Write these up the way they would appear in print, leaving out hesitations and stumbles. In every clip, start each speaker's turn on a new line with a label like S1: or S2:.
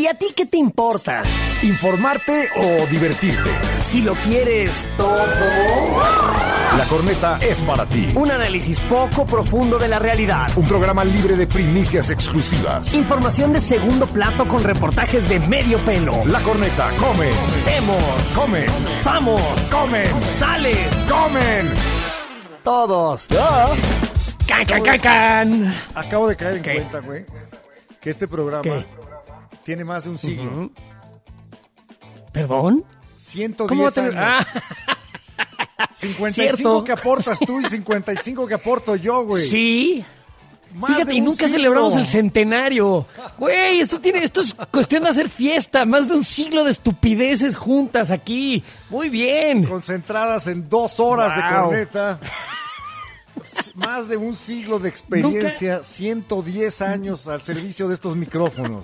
S1: ¿Y a ti qué te importa?
S2: ¿Informarte o divertirte?
S1: Si lo quieres todo.
S2: La Corneta es para ti.
S1: Un análisis poco profundo de la realidad.
S2: Un programa libre de primicias exclusivas.
S1: Información de segundo plato con reportajes de medio pelo.
S2: La Corneta come.
S1: Vemos.
S2: Comen.
S1: Samos.
S2: Comen.
S1: Sales.
S2: Comen.
S1: Todos. Can, can, can, can.
S2: Acabo de caer en
S1: ¿Qué?
S2: cuenta, güey, que este programa
S1: ¿Qué?
S2: tiene más de un siglo.
S1: ¿Perdón?
S2: 110
S1: ¿Cómo va a tener?
S2: años.
S1: Ah,
S2: 55
S1: ¿cierto?
S2: que aportas tú y 55 que aporto yo, güey.
S1: sí.
S2: Más
S1: Fíjate,
S2: de
S1: y
S2: un
S1: nunca
S2: siglo.
S1: celebramos el centenario. Güey, esto es cuestión de hacer fiesta. Más de un siglo de estupideces juntas aquí. Muy bien.
S2: Concentradas en 2 horas de
S1: Wow.
S2: corneta. Más de un siglo de experiencia, 110 años al servicio de estos micrófonos.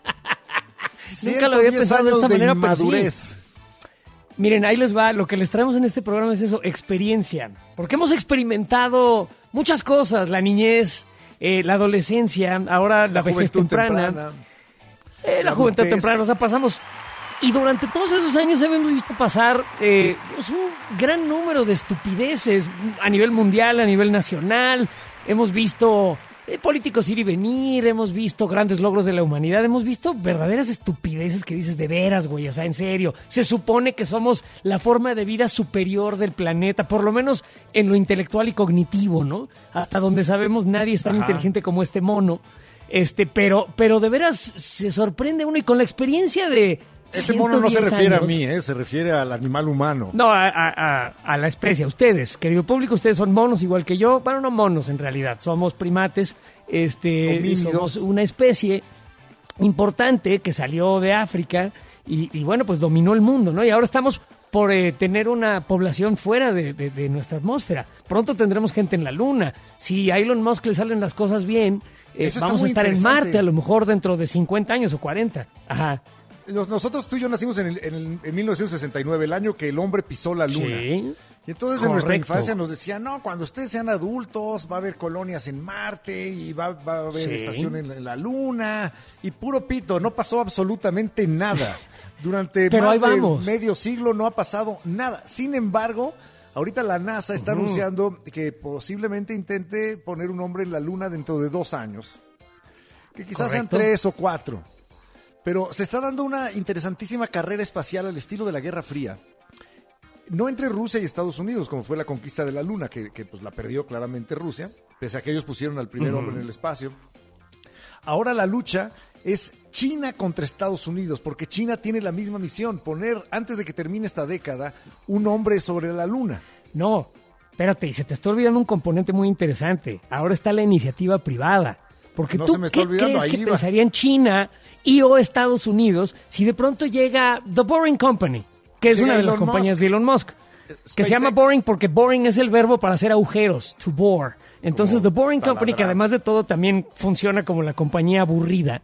S1: Nunca lo había
S2: 110
S1: pensado de esta
S2: años
S1: manera, pero sí.
S2: inmadurez.
S1: Miren, ahí les va. Lo que les traemos en este programa es eso, experiencia. Porque hemos experimentado muchas cosas. La niñez, la adolescencia, ahora la vejez
S2: juventud
S1: temprana. La
S2: la
S1: juventud
S2: adultez.
S1: temprana. O sea, pasamos... Y durante todos esos años hemos visto pasar pues un gran número de estupideces a nivel mundial, a nivel nacional. Hemos visto políticos ir y venir, hemos visto grandes logros de la humanidad, hemos visto verdaderas estupideces que dices de veras, güey, o sea, en serio. Se supone que somos la forma de vida superior del planeta, por lo menos en lo intelectual y cognitivo, ¿no? Hasta donde sabemos nadie es tan inteligente como este mono. Pero de veras se sorprende uno y con la experiencia de...
S2: Este mono no se
S1: 110
S2: refiere
S1: años.
S2: a mí, se refiere al animal humano.
S1: No, a la especie, a ustedes, querido público, ustedes son monos igual que yo. Bueno, no monos en realidad, somos primates,
S2: Homínidos.
S1: somos una especie importante que salió de África y bueno, pues dominó el mundo, ¿no? Y ahora estamos por tener una población fuera de nuestra atmósfera. Pronto tendremos gente en la Luna. Si a Elon Musk le salen las cosas bien,
S2: Eso está
S1: vamos a
S2: muy
S1: estar en
S2: interesante.
S1: Marte a lo mejor dentro de 50 años o 40. Ajá.
S2: Nosotros tú y yo nacimos en 1969, el año que el hombre pisó la luna.
S1: Sí.
S2: Y entonces en nuestra
S1: Correcto.
S2: infancia nos decían, no, cuando ustedes sean adultos va a haber colonias en Marte y va a haber
S1: Sí.
S2: estación en la luna. Y puro pito, no pasó absolutamente nada. Durante
S1: Pero ahí
S2: más de
S1: vamos.
S2: medio siglo no ha pasado nada. Sin embargo, ahorita la NASA está anunciando que posiblemente intente poner un hombre en la luna dentro de 2 años. Que quizás sean
S1: Correcto.
S2: 3 o 4. Pero se está dando una interesantísima carrera espacial al estilo de la Guerra Fría. No entre Rusia y Estados Unidos, como fue la conquista de la Luna, que pues la perdió claramente Rusia, pese a que ellos pusieron al primer hombre en el espacio. Ahora la lucha es China contra Estados Unidos, porque China tiene la misma misión, poner, antes de que termine esta década, un hombre sobre la Luna.
S1: No, espérate, y se te está olvidando un componente muy interesante. Ahora está la iniciativa privada. Porque
S2: No
S1: tú,
S2: se me está
S1: ¿qué
S2: olvidando,
S1: crees
S2: ahí
S1: que
S2: iba.
S1: pensaría en China y o Estados Unidos si de pronto llega The Boring Company, que es
S2: Llega
S1: una de las
S2: Elon
S1: compañías
S2: Musk.
S1: de Elon Musk, que se llama
S2: SpaceX.
S1: Boring porque boring es el verbo para hacer agujeros, to bore. Entonces,
S2: Como
S1: The Boring Company, que
S2: taladrar.
S1: además de todo también funciona como la compañía aburrida,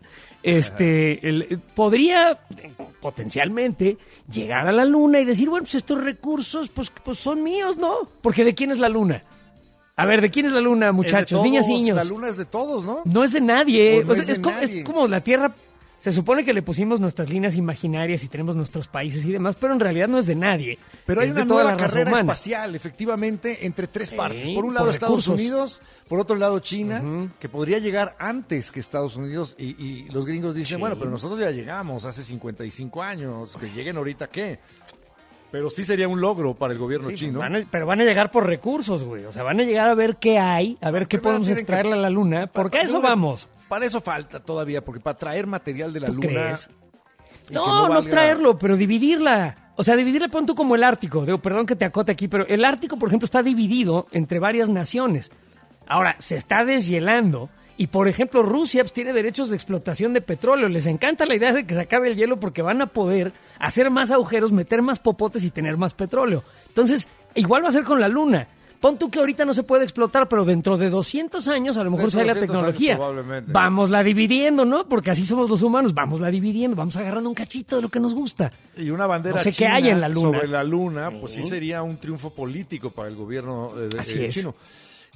S1: podría potencialmente llegar a la Luna y decir, bueno, pues estos recursos pues son míos, ¿no? Porque ¿de quién es la Luna? A ver, ¿de quién es la Luna,
S2: Es de
S1: muchachos,
S2: todos,
S1: niñas y niños?
S2: La Luna es de todos, ¿no?
S1: No es de nadie.
S2: Pues no
S1: O sea,
S2: es de
S1: es
S2: nadie.
S1: como la Tierra. Se supone que le pusimos nuestras líneas imaginarias y tenemos nuestros países y demás, pero en realidad no es de nadie.
S2: Pero hay
S1: Es de
S2: una
S1: toda
S2: nueva
S1: la raza
S2: carrera
S1: humana.
S2: espacial, efectivamente, entre 3
S1: Sí,
S2: partes. Por un
S1: por
S2: lado Estados
S1: recursos.
S2: Unidos, por otro lado China, que podría llegar antes que Estados Unidos. Y los gringos dicen,
S1: Sí.
S2: bueno, pero nosotros ya llegamos hace 55 años, que lleguen ahorita, ¿qué? Pero sí sería un logro para el gobierno
S1: Sí,
S2: chino.
S1: pero van a llegar por recursos, güey. O sea, van a llegar a ver qué hay, a ver qué
S2: Primero
S1: podemos
S2: tienen que-
S1: extraerle a la Luna, porque a eso
S2: Para-
S1: vamos.
S2: Para eso falta todavía, porque para traer material de la
S1: ¿Tú
S2: Luna...
S1: crees?
S2: y que
S1: No, no
S2: valga-
S1: traerlo, pero dividirla. O sea, dividirla, pon tú como el Ártico. Digo, perdón que te acote aquí, pero el Ártico, por ejemplo, está dividido entre varias naciones. Ahora, se está deshielando. Y, por ejemplo, Rusia pues, tiene derechos de explotación de petróleo. Les encanta la idea de que se acabe el hielo porque van a poder hacer más agujeros, meter más popotes y tener más petróleo. Entonces, igual va a ser con la Luna. Pon tú que ahorita no se puede explotar, pero dentro de 200 años a lo mejor
S2: Dentro
S1: sale
S2: de
S1: la
S2: 200 años,
S1: tecnología.
S2: probablemente.
S1: Vámosla dividiendo, ¿no? Porque así somos los humanos. Vámosla dividiendo, vamos agarrando un cachito de lo que nos gusta.
S2: Y una bandera
S1: No sé qué
S2: china
S1: hay en la Luna.
S2: sobre la Luna, pues sí sería un triunfo político para el gobierno
S1: Así es.
S2: chino.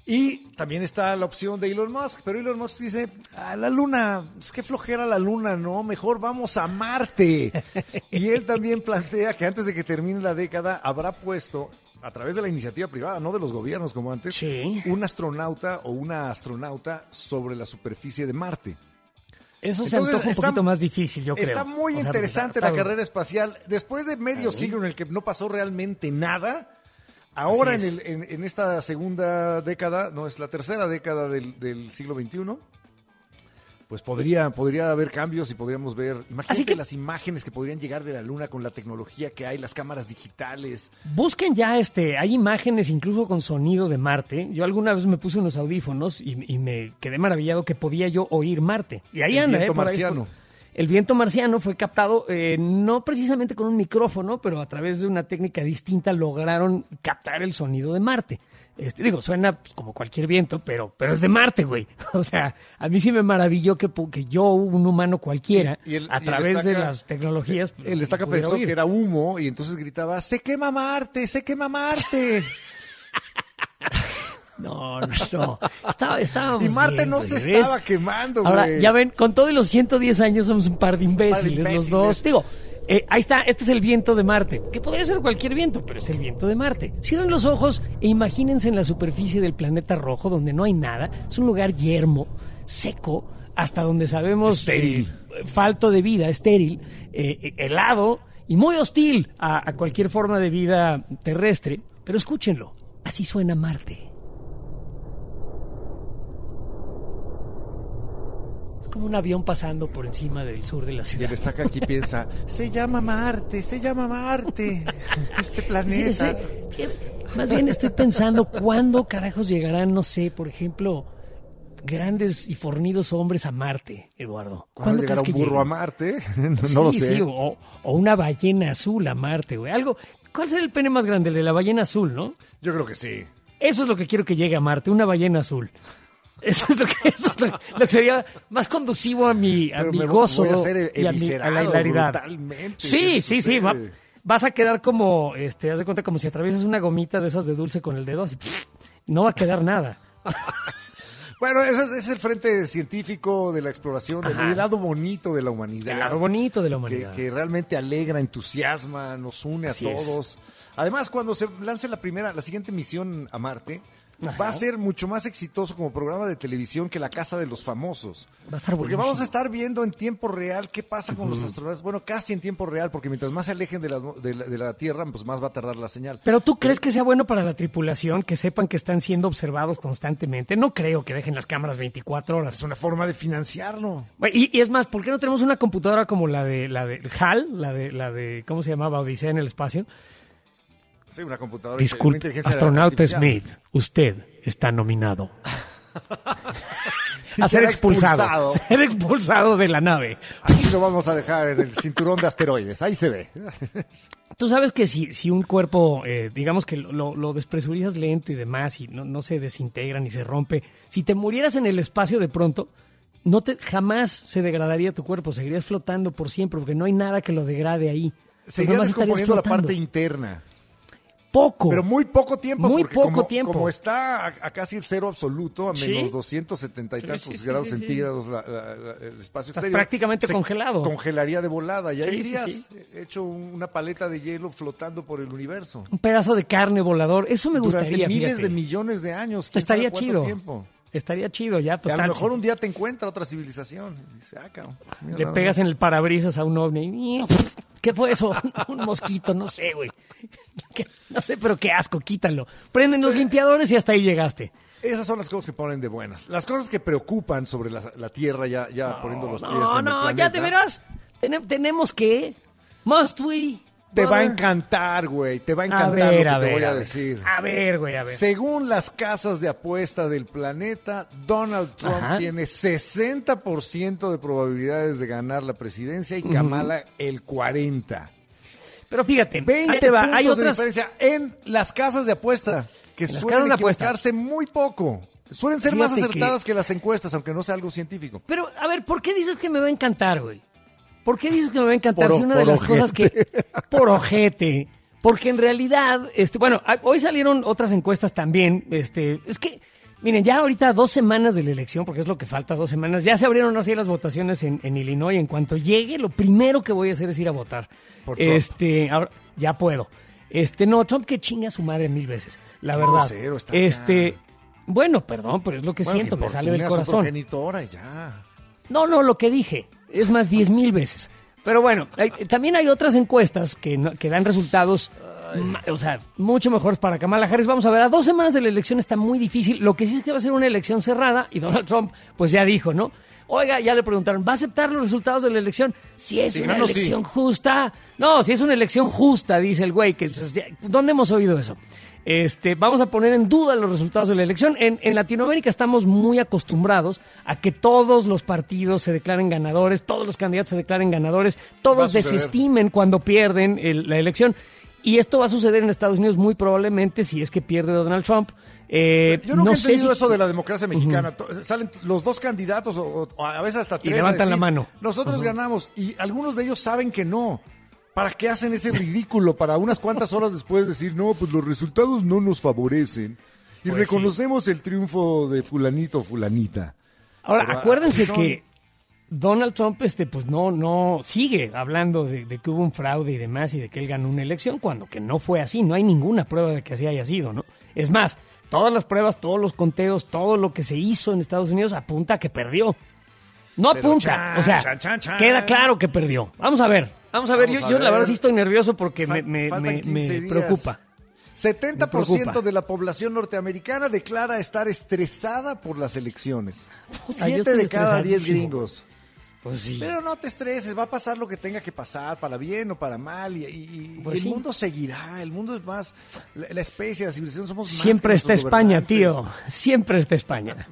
S2: Y también está la opción de Elon Musk, pero Elon Musk dice, la luna, es que flojera la luna, no, mejor vamos a Marte. Y él también plantea que antes de que termine la década habrá puesto, a través de la iniciativa privada, no de los gobiernos como antes,
S1: Sí.
S2: un astronauta o una astronauta sobre la superficie de Marte.
S1: Eso se
S2: Entonces,
S1: antoja un poquito más difícil, yo creo.
S2: Está muy
S1: O sea,
S2: interesante
S1: está-
S2: la carrera espacial. Después de medio siglo en el que no pasó realmente nada, ahora
S1: Así es.
S2: en esta segunda década, no, es la tercera década del siglo XXI, pues podría haber cambios y podríamos ver, imagínate
S1: Así que-
S2: las imágenes que podrían llegar de la Luna con la tecnología que hay, las cámaras digitales.
S1: Busquen ya, hay imágenes incluso con sonido de Marte. Yo alguna vez me puse unos audífonos y me quedé maravillado que podía yo oír Marte. Y ahí
S2: El
S1: anda,
S2: viento
S1: por ahí,
S2: marciano.
S1: el viento marciano fue captado, no precisamente con un micrófono, pero a través de una técnica distinta lograron captar el sonido de Marte. Suena pues, como cualquier viento, pero es de Marte, güey. O sea, a mí sí me maravilló que yo, un humano cualquiera, a través de las tecnologías...
S2: El Estaca
S1: pudiera
S2: pensó
S1: oír.
S2: que era humo y entonces gritaba, ¡se quema Marte! ¡Se quema Marte!
S1: No. Estábamos
S2: Y Marte
S1: bien,
S2: no
S1: güey,
S2: se
S1: ¿ves?
S2: estaba quemando, güey.
S1: Ahora, ya ven, con todos los 110 años somos un par de imbéciles, los dos. Digo, ahí está, este es el viento de Marte, que podría ser cualquier viento, pero es el viento de Marte. Cierren los ojos e imagínense en la superficie del planeta rojo, donde no hay nada. Es un lugar yermo, seco, hasta donde sabemos...
S2: Estéril.
S1: Falto de vida, estéril, helado y muy hostil a cualquier forma de vida terrestre. Pero escúchenlo, así suena Marte. Es como un avión pasando por encima del sur de la
S2: Y
S1: ciudad.
S2: el Estaca aquí piensa, se llama Marte, este planeta.
S1: Más bien estoy pensando cuándo carajos llegarán, no sé, por ejemplo, grandes y fornidos hombres a Marte, Eduardo.
S2: ¿Cuándo llegará un
S1: crees que
S2: burro a
S1: lleguen?
S2: Marte? No lo
S1: Sí,
S2: sé.
S1: sí, o una ballena azul a Marte, güey. Algo. ¿Cuál será el pene más grande? El de la ballena azul, ¿no?
S2: Yo creo que sí.
S1: Eso es lo que quiero que llegue a Marte, una ballena azul. Eso es lo que sería más conducivo a mi
S2: Pero me
S1: gozo
S2: voy a ser
S1: y a la
S2: eviscerado
S1: hilaridad.
S2: brutalmente si
S1: Sí,
S2: eso
S1: sí, sí.
S2: sucede.
S1: Vas a quedar como, haz de cuenta, como si atraviesas una gomita de esas de dulce con el dedo, así, no va a quedar nada.
S2: Bueno, ese es el frente científico de la exploración, del lado bonito de la humanidad.
S1: El lado bonito de la
S2: que,
S1: humanidad.
S2: que realmente alegra, entusiasma, nos une
S1: Así
S2: a
S1: es.
S2: todos. Además, cuando se lance la siguiente misión a Marte,
S1: Ajá.
S2: va a ser mucho más exitoso como programa de televisión que La Casa de los Famosos.
S1: Va a estar
S2: Porque
S1: buenísimo.
S2: vamos a estar viendo en tiempo real qué pasa con los astronautas. Bueno, casi en tiempo real, porque mientras más se alejen de la Tierra, pues más va a tardar la señal.
S1: Pero ¿tú crees que sea bueno para la tripulación que sepan que están siendo observados constantemente? No creo que dejen las cámaras 24 horas.
S2: Es una forma de financiarlo.
S1: Y es más, ¿por qué no tenemos una computadora como la de HAL, la de ¿cómo se llamaba? Odisea en el espacio?
S2: Sí, una computadora. una
S1: Disculpe,
S2: inteligencia
S1: astronauta
S2: artificial.
S1: Smith, usted está nominado
S2: Y
S1: a ser
S2: será
S1: expulsado. Ser expulsado de la nave.
S2: Aquí lo vamos a dejar en el cinturón de asteroides. Ahí se ve.
S1: Tú sabes que si un cuerpo, digamos que lo despresurizas lento y demás, y no se desintegra ni se rompe, si te murieras en el espacio de pronto, jamás se degradaría tu cuerpo, seguirías flotando por siempre, porque no hay nada que lo degrade ahí.
S2: Se
S1: Nada
S2: iría
S1: más estarías
S2: descomponiendo la
S1: flotando.
S2: parte interna.
S1: Poco.
S2: Pero muy poco tiempo.
S1: Muy
S2: porque
S1: poco tiempo.
S2: Como está a casi el cero absoluto, a
S1: Sí.
S2: menos 270 y
S1: Sí,
S2: tantos
S1: sí,
S2: grados
S1: sí, sí.
S2: centígrados el espacio
S1: Estás
S2: exterior.
S1: prácticamente
S2: se
S1: congelado.
S2: Congelaría de volada. Y ahí
S1: Sí, sí,
S2: irías
S1: sí.
S2: hecho una paleta de hielo flotando por el universo.
S1: Un pedazo de carne volador, eso me
S2: Durante
S1: gustaría,
S2: miles
S1: fíjate.
S2: de millones de años. ¿Quién
S1: Estaría
S2: sabe cuánto
S1: chido.
S2: tiempo?
S1: Estaría chido ya,
S2: Que a
S1: total.
S2: lo mejor un día te encuentra otra civilización. Y dice, cabrón, mira
S1: Le
S2: nada
S1: pegas
S2: más.
S1: en el parabrisas a un ovni. ¿Qué fue eso? Un mosquito, no sé, güey. No sé, pero qué asco, quítalo. Prenden los limpiadores y hasta ahí llegaste.
S2: Esas son las cosas que ponen de buenas. Las cosas que preocupan sobre la Tierra, ya poniendo los pies en el
S1: No,
S2: planeta.
S1: ya de veras. Tenemos que. Must we.
S2: Te va a
S1: brother?
S2: encantar, güey. Te va a
S1: A
S2: encantar
S1: ver,
S2: lo que
S1: a
S2: te
S1: ver,
S2: voy a
S1: ver.
S2: decir.
S1: A ver, güey, a ver.
S2: Según las casas de apuesta del planeta, Donald Trump
S1: Ajá.
S2: tiene 60% de probabilidades de ganar la presidencia y Kamala el 40%.
S1: Pero fíjate,
S2: 20
S1: ahí te va.
S2: puntos
S1: Hay
S2: de
S1: otras.
S2: diferencia en las casas de apuesta, que
S1: las
S2: suelen
S1: casas de apuesta.
S2: equivocarse muy poco. Suelen ser más
S1: Fíjate
S2: acertadas que las encuestas, aunque no sea algo científico.
S1: Pero, a ver, ¿por qué dices que me va a encantar, güey? ¿Por qué dices que me va a encantar?
S2: Por
S1: Si una de
S2: por
S1: las cosas
S2: ojete.
S1: que... Por ojete. Porque en realidad, bueno, hoy salieron otras encuestas también. Es que Miren, ya ahorita 2 semanas de la elección, porque es lo que falta, 2 semanas, ya se abrieron así las votaciones en Illinois. En cuanto llegue, lo primero que voy a hacer es ir a votar.
S2: Por Trump.
S1: Ahora, ya puedo. No, Trump que chinga a su madre 1000 veces, la verdad.
S2: Grosero está
S1: Bueno, perdón, pero es lo que siento, me sale del corazón.
S2: Progenitora y ya.
S1: No, lo que dije, es más 10,000 veces. Pero bueno, también hay otras encuestas que dan resultados, mucho mejores para Kamala Harris. Vamos a ver, a 2 semanas de la elección está muy difícil. Lo que sí es que va a ser una elección cerrada, y Donald Trump pues ya dijo, ¿no? Oiga, ya le preguntaron, ¿va a aceptar los resultados de la elección? Si es una elección justa. No, si es una elección justa, dice el güey, que pues, ¿dónde hemos oído eso? Vamos a poner en duda los resultados de la elección. En Latinoamérica estamos muy acostumbrados a que todos los partidos se declaren ganadores, todos los candidatos se declaren ganadores, todos desestimen cuando pierden la elección. Y esto va a suceder en Estados Unidos muy probablemente si es que pierde Donald Trump.
S2: Yo nunca he entendido eso de la democracia mexicana. Salen los 2 candidatos o a veces hasta 3
S1: y levantan la mano.
S2: Nosotros ganamos y algunos de ellos saben que no. ¿Para qué hacen ese ridículo? Para unas cuantas horas después decir, no, pues los resultados no nos favorecen. Y pues reconocemos el triunfo de fulanito o fulanita.
S1: Ahora, pero, acuérdense que Donald Trump pues no sigue hablando de que hubo un fraude y demás y de que él ganó una elección, cuando que no fue así. No hay ninguna prueba de que así haya sido, ¿no? Es más, todas las pruebas, todos los conteos, todo lo que se hizo en Estados Unidos apunta a que perdió. No apunta, queda claro que perdió. Vamos a ver. Yo la verdad sí estoy nervioso porque me preocupa.
S2: 70% de la población norteamericana declara estar estresada por las elecciones. 7 de cada 10 gringos.
S1: Pues sí.
S2: Pero no te estreses, va a pasar lo que tenga que pasar, para bien o para mal, y el mundo seguirá. El mundo es más, la especie, la civilización somos más.
S1: Siempre está España, tío. Siempre está España.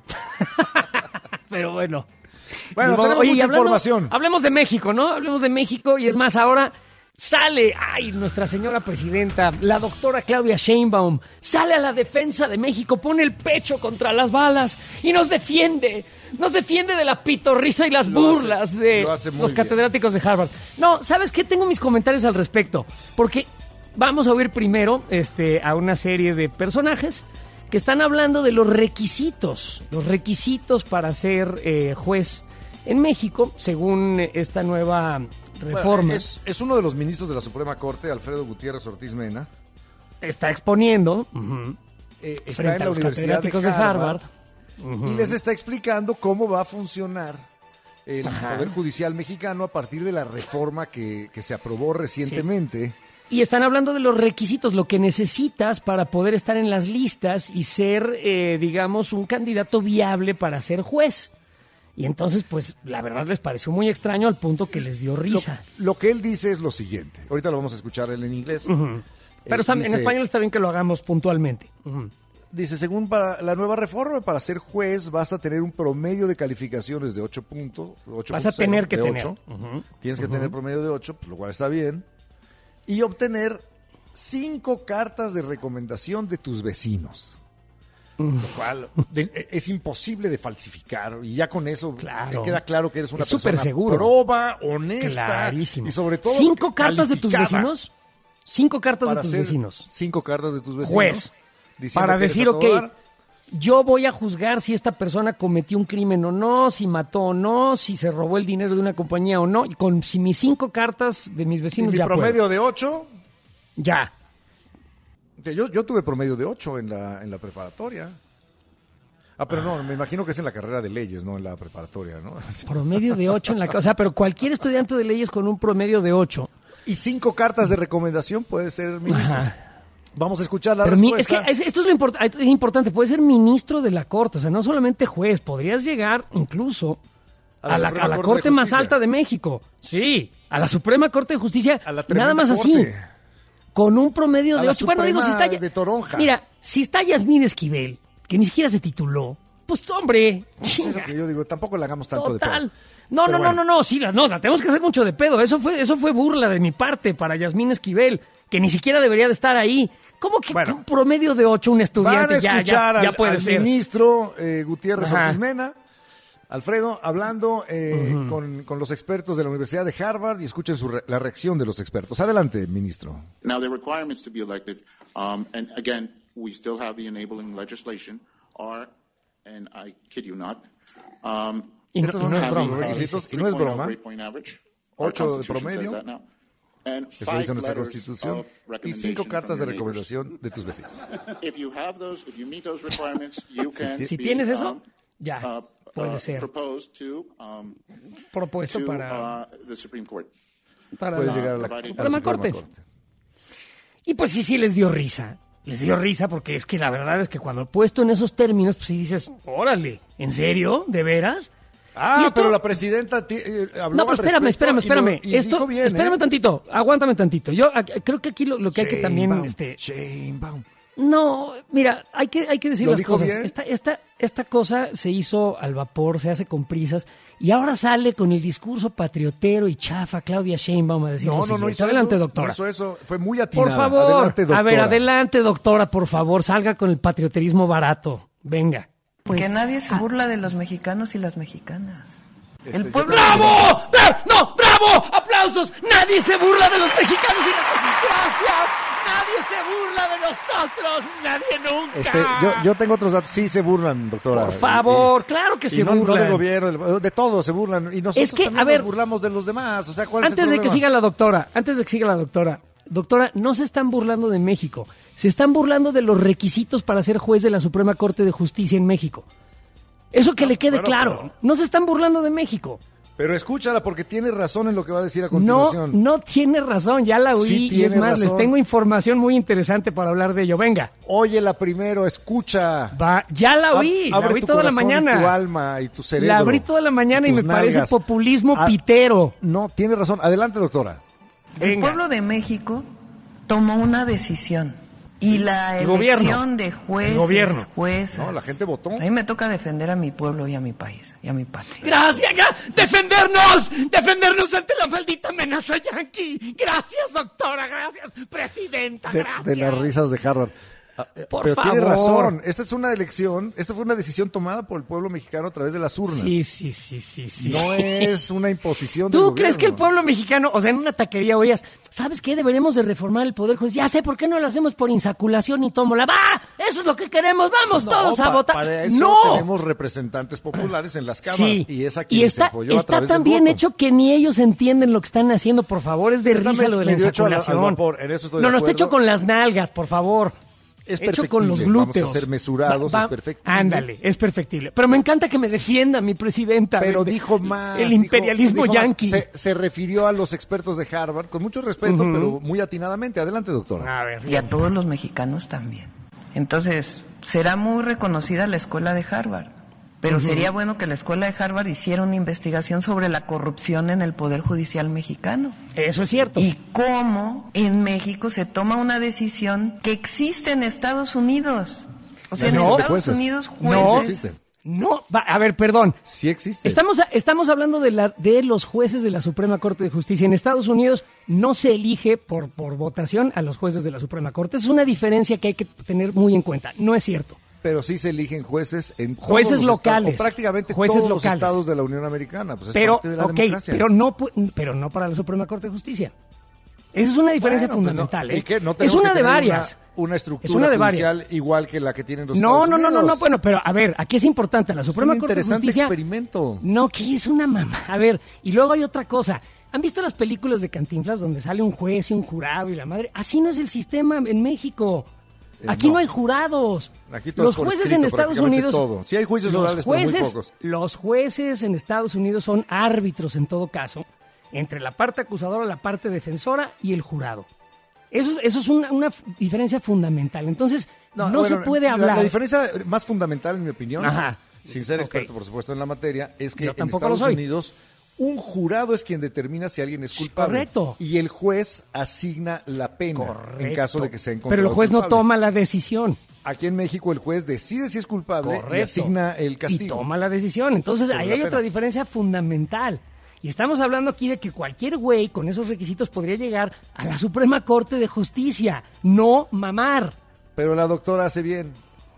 S1: Pero bueno.
S2: Bueno, tenemos mucha información.
S1: Hablemos de México, ¿no? Hablemos de México y es más, ahora sale, nuestra señora presidenta, la doctora Claudia Sheinbaum, sale a la defensa de México, pone el pecho contra las balas y nos defiende de la pitorrisa y las burlas de los catedráticos de Harvard. No, ¿sabes qué? Tengo mis comentarios al respecto, porque vamos a oír primero a una serie de personajes que están hablando de los requisitos para ser juez en México, según esta nueva reforma.
S2: Bueno, es uno de los ministros de la Suprema Corte, Alfredo Gutiérrez Ortiz Mena.
S1: Está exponiendo
S2: está
S1: frente
S2: en la
S1: a los
S2: Universidad
S1: catedráticos de Harvard.
S2: Y les está explicando cómo va a funcionar el Poder Judicial mexicano a partir de la reforma que se aprobó recientemente.
S1: Sí. Y están hablando de los requisitos, lo que necesitas para poder estar en las listas y ser, digamos, un candidato viable para ser juez. Y entonces, pues, la verdad les pareció muy extraño al punto que les dio risa.
S2: Lo que él dice es lo siguiente. Ahorita lo vamos a escuchar él en inglés.
S1: Pero dice, en español está bien que lo hagamos puntualmente.
S2: Dice, según para la nueva reforma, para ser juez vas a tener un promedio de calificaciones de 8 puntos.
S1: Vas a tener que tener.
S2: Tienes que tener promedio de 8, pues, lo cual está bien. Y obtener 5 cartas de recomendación de tus vecinos. Lo cual es imposible de falsificar. Y ya con eso te queda claro que eres una persona
S1: seguro,
S2: proba, honesta.
S1: Clarísimo.
S2: Y sobre todo
S1: 5 cartas de tus vecinos. 5 cartas de tus vecinos.
S2: 5 cartas de tus vecinos.
S1: Juez. Para decir, yo voy a juzgar si esta persona cometió un crimen o no, si mató o no, si se robó el dinero de una compañía o no. Y si mis 5 cartas de mis vecinos ya puedo.
S2: ¿Mi promedio de 8?
S1: Ya.
S2: Yo tuve promedio de 8 en la preparatoria. Pero no, me imagino que es en la carrera de leyes, no en la preparatoria, ¿no?
S1: Promedio de 8 en la... O sea, pero cualquier estudiante de leyes con un promedio de 8.
S2: Y 5 cartas de recomendación puede ser ministro. Vamos a escuchar la respuesta.
S1: Es que esto es importante. Puede ser ministro de la Corte, o sea, no solamente juez. Podrías llegar incluso a la Corte más alta de México. Sí, a la Suprema Corte de Justicia. Nada más
S2: corte.
S1: Así. Con un promedio de 8.
S2: Bueno, digo, si está de Toronja.
S1: Mira, si está Yasmín Esquivel, que ni siquiera se tituló, pues hombre.
S2: Eso es lo que yo digo, tampoco le hagamos tanto de pedo.
S1: No, sí, la tenemos que hacer mucho de pedo. Eso fue burla de mi parte para Yasmín Esquivel, que ni siquiera debería de estar ahí. ¿Cómo que un promedio de 8 un estudiante ya puede ser?
S2: Al ministro Gutiérrez Ortiz Mena, Alfredo, hablando con los expertos de la Universidad de Harvard, y escuchen la reacción de los expertos. Adelante, ministro.
S3: Now, the requirements to be elected, and again, we still have the enabling legislation, are and I kid you not,
S2: Estos son
S1: no es broma.
S2: los requisitos, y no es broma. 8 de promedio, que se dice nuestra Constitución, y 5 cartas de recomendación de tus vecinos.
S1: Si tienes eso, ya puede ser propuesto para
S2: Puedes llegar a la
S1: Suprema Corte. Y pues sí les dio risa. Les dio risa porque es que la verdad es que cuando puesto en esos términos, pues sí dices, órale, ¿en serio? ¿De veras?
S2: Ah,
S1: ¿Y esto?
S2: pero la presidenta habló
S1: No, pero espérame.
S2: y
S1: Esto,
S2: dijo bien,
S1: espérame tantito, aguántame tantito. Yo creo que aquí lo que hay que también...
S2: Sheinbaum.
S1: No, mira, hay que decir
S2: ¿Lo
S1: las
S2: dijo
S1: cosas.
S2: bien?
S1: Esta cosa se hizo al vapor, se hace con prisas, y ahora sale con el discurso patriotero y chafa Claudia Sheinbaum a decir lo
S2: No
S1: siguiente.
S2: hizo
S1: Adelante,
S2: eso,
S1: doctora.
S2: No hizo eso, fue muy atinada.
S1: Por favor,
S2: adelante, doctora.
S1: a ver, adelante, doctora, por favor, salga con el patrioterismo barato. Venga.
S4: Que nadie se burla de los mexicanos y las mexicanas. El pueblo...
S1: ¡Bravo! ¡No, bravo! ¡Aplausos! ¡Nadie se burla de los mexicanos y las... ¡Gracias! ¡Nadie se burla de nosotros! ¡Nadie nunca!
S2: Yo tengo otros datos. Sí se burlan, doctora.
S1: Por favor, claro que se
S2: no,
S1: burlan.
S2: No del gobierno, de todo se burlan. Y nosotros
S1: Es que,
S2: también
S1: a ver,
S2: nos burlamos de los demás. O sea, ¿cuál es el
S1: antes de que
S2: problema?
S1: siga la doctora, doctora, no se están burlando de México. Se están burlando de los requisitos para ser juez de la Suprema Corte de Justicia en México. Eso que le quede
S2: bueno,
S1: claro.
S2: pero-
S1: No se están burlando de México.
S2: Pero escúchala porque tiene razón en lo que va a decir a
S1: No,
S2: continuación.
S1: no tiene razón, ya la oí
S2: Sí
S1: y es
S2: tiene
S1: más, les
S2: razón.
S1: tengo información muy interesante para hablar de ello. Venga,
S2: Óyela primero, escucha.
S1: va, ya la oí, la
S2: Abre
S1: oí
S2: tu
S1: toda la
S2: corazón y
S1: mañana.
S2: tu alma y tu cerebro.
S1: La abrí toda la mañana y
S2: tus
S1: me parece
S2: nalgas.
S1: populismo
S2: Ah,
S1: pitero.
S2: No, tiene razón. Adelante, doctora.
S4: El
S1: Venga.
S4: pueblo de México tomó una decisión. Y la
S1: El gobierno.
S4: elección de
S1: El
S4: jueces,
S1: gobierno.
S4: juezas...
S2: No, la gente votó.
S4: A mí me toca defender a mi pueblo y a mi país y a mi patria.
S1: ¡Gracias! ¡Defendernos ante la maldita amenaza yanqui! ¡Gracias, doctora! ¡Gracias, presidenta! ¡Gracias!
S2: De las risas de Harvard.
S1: Por
S2: Pero tiene
S1: favor.
S2: razón. Esta es una elección, esta fue una decisión tomada por el pueblo mexicano a través de las urnas.
S1: Sí.
S2: No es una imposición del
S1: ¿Tú
S2: gobierno.
S1: crees que el pueblo mexicano, o sea, en una taquería oías, ¿sabes qué? Deberíamos de reformar el Poder Judicial. Ya sé, ¿por qué no lo hacemos por insaculación y tómola? ¡Va! ¡Eso es lo que queremos! ¡Vamos todos a votar!
S2: Para eso
S1: ¡No!
S2: tenemos representantes populares en las cámaras
S1: Sí,
S2: y es a
S1: y
S2: quienes se
S1: está,
S2: apoyó a
S1: está
S2: través
S1: tan
S2: del
S1: bien
S2: voto.
S1: hecho que ni ellos entienden lo que están haciendo, por favor, es de
S2: Está
S1: risa lo de la
S2: medio hecho al
S1: insaculación.
S2: vapor, en eso estoy de
S1: no, está
S2: acuerdo.
S1: hecho con las nalgas, por favor.
S2: Es
S1: hecho con los
S2: perfectible,
S1: glúteos.
S2: vamos a ser mesurados, es perfectible.
S1: Ándale, es perfectible. Pero me encanta que me defienda mi presidenta.
S2: Pero
S1: de-
S2: dijo más.
S1: El imperialismo
S2: dijo más.
S1: yanqui.
S2: Se refirió a los expertos de Harvard con mucho respeto, pero muy atinadamente. Adelante, doctora.
S1: A ver,
S4: Y a todos los mexicanos también. Entonces, será muy reconocida la escuela de Harvard. Pero sería bueno que la escuela de Harvard hiciera una investigación sobre la corrupción en el Poder Judicial mexicano.
S1: eso es cierto.
S4: Y cómo en México se toma una decisión que existe en Estados Unidos. O sea, en
S1: No.
S4: Estados
S2: Jueces.
S4: Unidos
S1: No.
S4: jueces...
S2: existe.
S1: No, a ver, perdón.
S2: Sí existe.
S1: Estamos hablando de los jueces de la Suprema Corte de Justicia. En Estados Unidos no se elige por votación a los jueces de la Suprema Corte. Es una diferencia que hay que tener muy en cuenta. No es cierto.
S2: Pero sí se eligen jueces en todos
S1: Jueces
S2: los
S1: locales.
S2: estados, o prácticamente
S1: Jueces
S2: todos los
S1: locales.
S2: estados de la Unión Americana. Pues es
S1: Pero,
S2: parte de la
S1: ok,
S2: democracia.
S1: pero no para la Suprema Corte de Justicia. Esa es una diferencia
S2: Bueno, pues
S1: fundamental.
S2: no, ¿y
S1: ¿eh?
S2: qué? ¿No
S1: Es
S2: tenemos
S1: una
S2: que
S1: de
S2: tener
S1: varias.
S2: Una estructura
S1: Es una de varias.
S2: judicial igual que la que tienen los
S1: No,
S2: Estados
S1: no,
S2: Unidos.
S1: bueno, pero a ver, aquí es importante, la Suprema
S2: un
S1: Corte de
S2: interesante
S1: Justicia...
S2: experimento.
S1: No, que es una mamá. A ver, y luego hay otra cosa. ¿Han visto las películas de Cantinflas donde sale un juez y un jurado y la madre? Así no es el sistema en México. Aquí no hay jurados.
S2: Aquí todo
S1: Los
S2: es por
S1: jueces
S2: escrito,
S1: en Estados
S2: prácticamente
S1: Unidos...
S2: todo. Sí hay juicios orales, pero muy pocos.
S1: Los jueces en Estados Unidos son árbitros en todo caso, entre la parte acusadora, la parte defensora y el jurado. Eso es una diferencia fundamental. Entonces, no
S2: bueno,
S1: se puede hablar.
S2: La diferencia más fundamental, en mi opinión,
S1: Ajá.
S2: sin ser
S1: Ok.
S2: experto, por supuesto, en la materia, es que
S1: Yo
S2: en
S1: tampoco lo
S2: Estados
S1: soy.
S2: Unidos un jurado es quien determina si alguien es culpable.
S1: Correcto.
S2: Y el juez asigna la pena
S1: Correcto.
S2: en caso de que sea encontrado
S1: Pero el juez no
S2: culpable.
S1: toma la decisión.
S2: Aquí en México el juez decide si es culpable
S1: Correcto.
S2: y asigna el castigo.
S1: Y toma la decisión. Entonces,
S2: Sobre
S1: ahí
S2: la
S1: hay
S2: pena.
S1: otra diferencia fundamental. Y estamos hablando aquí de que cualquier güey con esos requisitos podría llegar a la Suprema Corte de Justicia, no mamar.
S2: Pero la doctora hace bien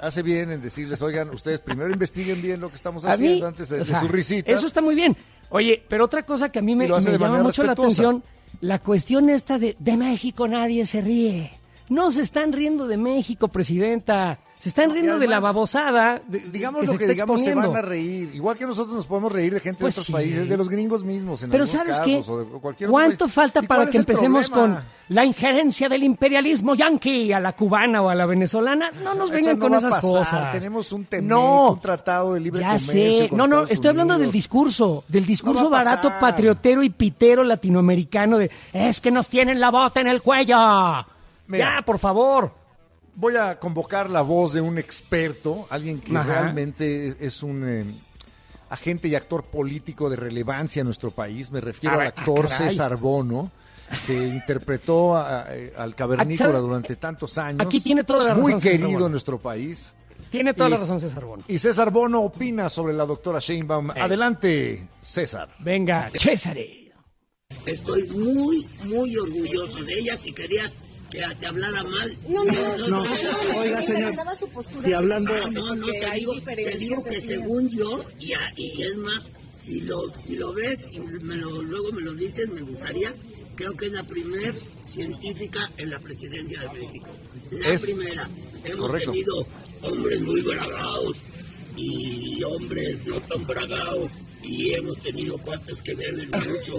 S2: en decirles, oigan, ustedes primero investiguen bien lo que estamos
S1: A mí,
S2: haciendo antes de
S1: o sea,
S2: sus risitas.
S1: Eso está muy bien. Oye, pero otra cosa que a mí me
S2: Y lo hace de
S1: llama
S2: manera
S1: mucho la
S2: respetuosa.
S1: atención, la cuestión esta de México nadie se ríe. No se están riendo de México, presidenta. Se están riendo de la babosada.
S2: Digamos
S1: que
S2: lo
S1: se
S2: que
S1: está
S2: digamos,
S1: exponiendo.
S2: se van a reír. Igual que nosotros nos podemos reír de gente
S1: Pues
S2: de otros
S1: sí.
S2: países, de los gringos mismos, en
S1: Pero
S2: algunos
S1: ¿sabes
S2: casos,
S1: qué?
S2: o de cualquier otro
S1: ¿Cuánto
S2: país.
S1: falta
S2: ¿Y
S1: para
S2: cuál
S1: que
S2: es el
S1: empecemos
S2: problema?
S1: con la injerencia del imperialismo yanqui a la cubana o a la venezolana? No nos
S2: Eso
S1: vengan
S2: no
S1: con
S2: va a
S1: esas
S2: pasar.
S1: cosas.
S2: Tenemos un TEMEC,
S1: No.
S2: un tratado de libre
S1: Ya
S2: comercio
S1: sé.
S2: con
S1: No,
S2: Estados
S1: estoy hablando del
S2: Unidos.
S1: discurso
S2: No va a
S1: barato,
S2: pasar.
S1: patriotero y pitero latinoamericano de es que nos tienen la bota en el cuello.
S2: Mira.
S1: Ya, por favor.
S2: Voy a convocar la voz de un experto, alguien que
S1: Ajá.
S2: realmente es un agente y actor político de relevancia en nuestro país. Me refiero al actor
S1: caray.
S2: César Bono, que interpretó al cavernícola
S1: ¿Sabe?
S2: durante tantos años.
S1: Aquí tiene toda la razón,
S2: Muy
S1: César
S2: querido
S1: Bono.
S2: en nuestro país.
S1: Tiene toda la
S2: Y-
S1: razón César Bono.
S2: Y César Bono opina sobre la doctora Sheinbaum. Adelante, César.
S1: Venga, Césare.
S3: Estoy muy, muy orgulloso de ella. Si querías que te hablara mal.
S5: No, oiga, señor, y hablando...
S3: No, te digo que según yo, y es más, si lo ves y luego me lo dices, me gustaría, creo que es la primer científica en la presidencia de México. La primera. Hemos
S2: correcto.
S3: tenido hombres muy bragados y hombres no tan bragados. Y hemos tenido cuates que beben mucho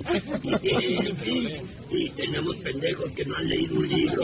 S3: y tenemos pendejos que no han leído un libro.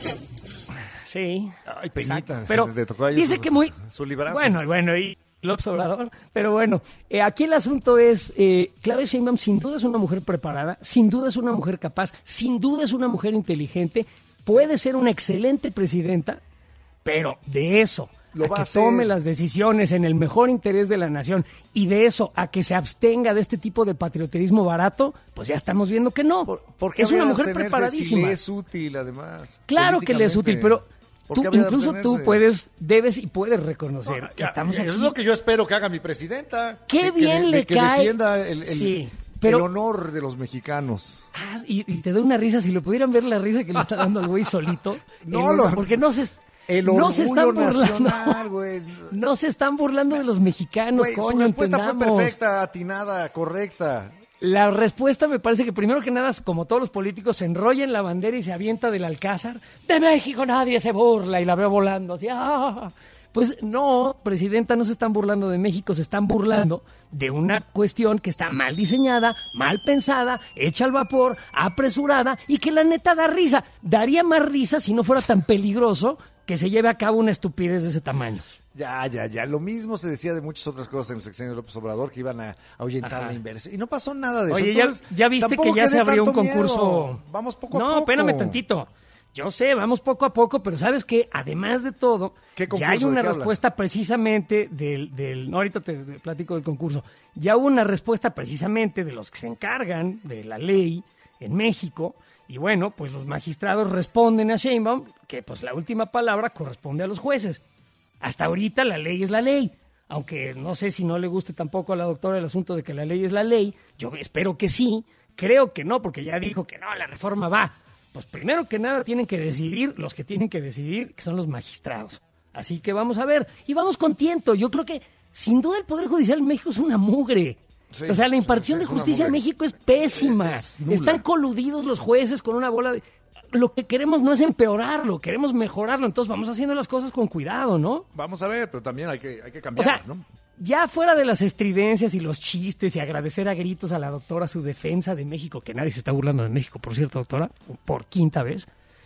S1: Sí.
S2: Ay, penita.
S1: Exacto. Pero
S2: le tocó a ella
S1: dice
S2: su-
S1: que muy...
S2: su librazo.
S1: Bueno, y López Obrador. Pero bueno, aquí el asunto es, Claudia Sheinbaum sin duda es una mujer preparada, sin duda es una mujer capaz, sin duda es una mujer inteligente, puede ser una excelente presidenta, pero de eso
S2: Lo
S1: a
S2: va
S1: que
S2: a hacer.
S1: tome las decisiones en el mejor interés de la nación y de eso a que se abstenga de este tipo de patrioterismo barato, pues ya estamos viendo que no.
S2: ¿Por qué
S1: es una
S2: habría de
S1: mujer
S2: abstenerse
S1: preparadísima.
S2: Si le es útil, además.
S1: Claro que le es útil, pero
S2: ¿Por
S1: tú,
S2: qué habría de
S1: incluso tú
S2: abstenerse?
S1: debes y puedes reconocer
S2: No,
S1: que
S2: ya,
S1: estamos
S2: eso
S1: aquí.
S2: es lo que yo espero que haga mi presidenta.
S1: Qué bien le
S2: que
S1: cae.
S2: defienda el
S1: Sí, pero-
S2: el honor de los mexicanos.
S1: Ah, y te da una risa, si lo pudieran ver la risa que le está dando al güey solito.
S2: No,
S1: porque no se
S2: El
S1: se están
S2: orgullo
S1: burlando.
S2: nacional, güey.
S1: No se están burlando de los mexicanos,
S2: Güey, su
S1: coño,
S2: respuesta fue
S1: entendamos.
S2: perfecta, atinada, correcta.
S1: La respuesta me parece que primero que nada, como todos los políticos, se enrolla en la bandera y se avienta del alcázar. De México nadie se burla y la veo volando así. ¡Ah! Pues no, presidenta, no se están burlando de México, se están burlando de una cuestión que está mal diseñada, mal pensada, hecha al vapor, apresurada y que la neta da risa. Daría más risa si no fuera tan peligroso que se lleve a cabo una estupidez de ese tamaño.
S2: Ya. Lo mismo se decía de muchas otras cosas en el sexenio de López Obrador, que iban a ahuyentar
S1: Ajá.
S2: la inversión. Y no pasó nada de eso.
S1: Oye,
S2: Entonces,
S1: ya viste
S2: tampoco
S1: que ya
S2: que
S1: se
S2: dé
S1: abrió un
S2: tanto
S1: concurso.
S2: miedo. Vamos poco a poco.
S1: No, espérame tantito. Yo sé, vamos poco a poco, pero sabes que además de todo,
S2: ¿Qué concurso?
S1: ya hay
S2: ¿De
S1: una
S2: qué hablas?
S1: respuesta precisamente no, ahorita te platico del concurso. Ya hubo una respuesta precisamente de los que se encargan de la ley en México. Y bueno, pues los magistrados responden a Sheinbaum que pues la última palabra corresponde a los jueces. Hasta ahorita la ley es la ley. Aunque no sé si no le guste tampoco a la doctora el asunto de que la ley es la ley. Yo espero que sí. Creo que no, porque ya dijo que no, la reforma va. Pues primero que nada tienen que decidir los que tienen que decidir, que son los magistrados. Así que vamos a ver. Y vamos con tiento. Yo creo que sin duda el Poder Judicial en México es una mugre.
S2: Sí,
S1: o sea, la impartición
S2: sí,
S1: de
S2: es una
S1: justicia en
S2: mugre.
S1: México es pésima.
S2: Es nula.
S1: Están coludidos los jueces con una bola de... Lo que queremos no es empeorarlo, queremos mejorarlo. Entonces vamos haciendo las cosas con cuidado, ¿no?
S2: Vamos a ver, pero también hay que
S1: O
S2: cambiar,
S1: sea,
S2: ¿no?
S1: ya fuera de las estridencias y los chistes y agradecer a gritos a la doctora su defensa de México, que nadie se está burlando de México, por cierto, doctora, por quinta vez.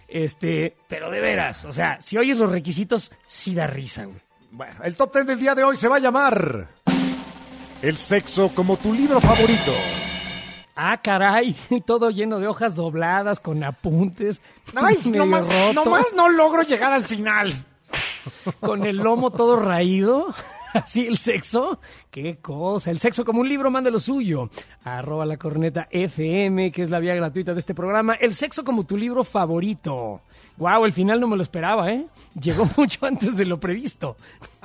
S1: Pero de veras, o sea, si oyes los requisitos, sí da risa, güey.
S2: Bueno, el top 10 del día de hoy se va a llamar El sexo como tu libro favorito.
S1: Ah, caray, todo lleno de hojas dobladas, con apuntes, medio roto,
S2: no logro llegar al final.
S1: con el lomo todo raído. Así el sexo, qué cosa. El sexo como un libro, manda lo suyo. @lacorneta.fm, que es la vía gratuita de este programa. El sexo como tu libro favorito. Guau, el final no me lo esperaba, ¿eh? Llegó mucho antes de lo previsto.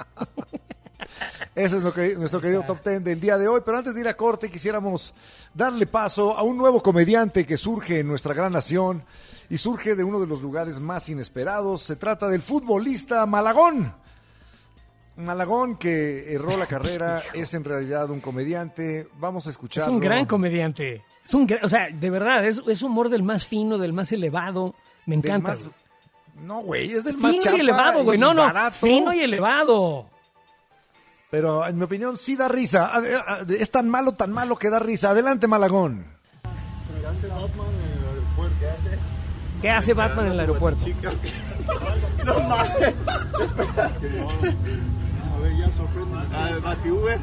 S2: Ese es nuestro querido top 10 del día de hoy. Pero antes de ir a corte, quisiéramos darle paso a un nuevo comediante que surge en nuestra gran nación y surge de uno de los lugares más inesperados. Se trata del futbolista Malagón. Malagón, que erró la carrera, es en realidad un comediante. Vamos a
S1: Es
S2: escucharlo.
S1: un gran comediante. O sea, de verdad, es humor del más fino, del más elevado. Me
S2: Del
S1: encanta.
S2: más-
S1: güey.
S2: No, güey, es del más
S1: Fino
S2: chafa
S1: y elevado, güey.
S2: y
S1: No,
S2: barato.
S1: fino y elevado.
S2: Pero en mi opinión sí da risa. Es tan malo que da risa. Adelante, Malagón.
S1: ¿Qué hace Batman en el aeropuerto?
S5: No mames. A ver, ya sorprende. Bati-Uber.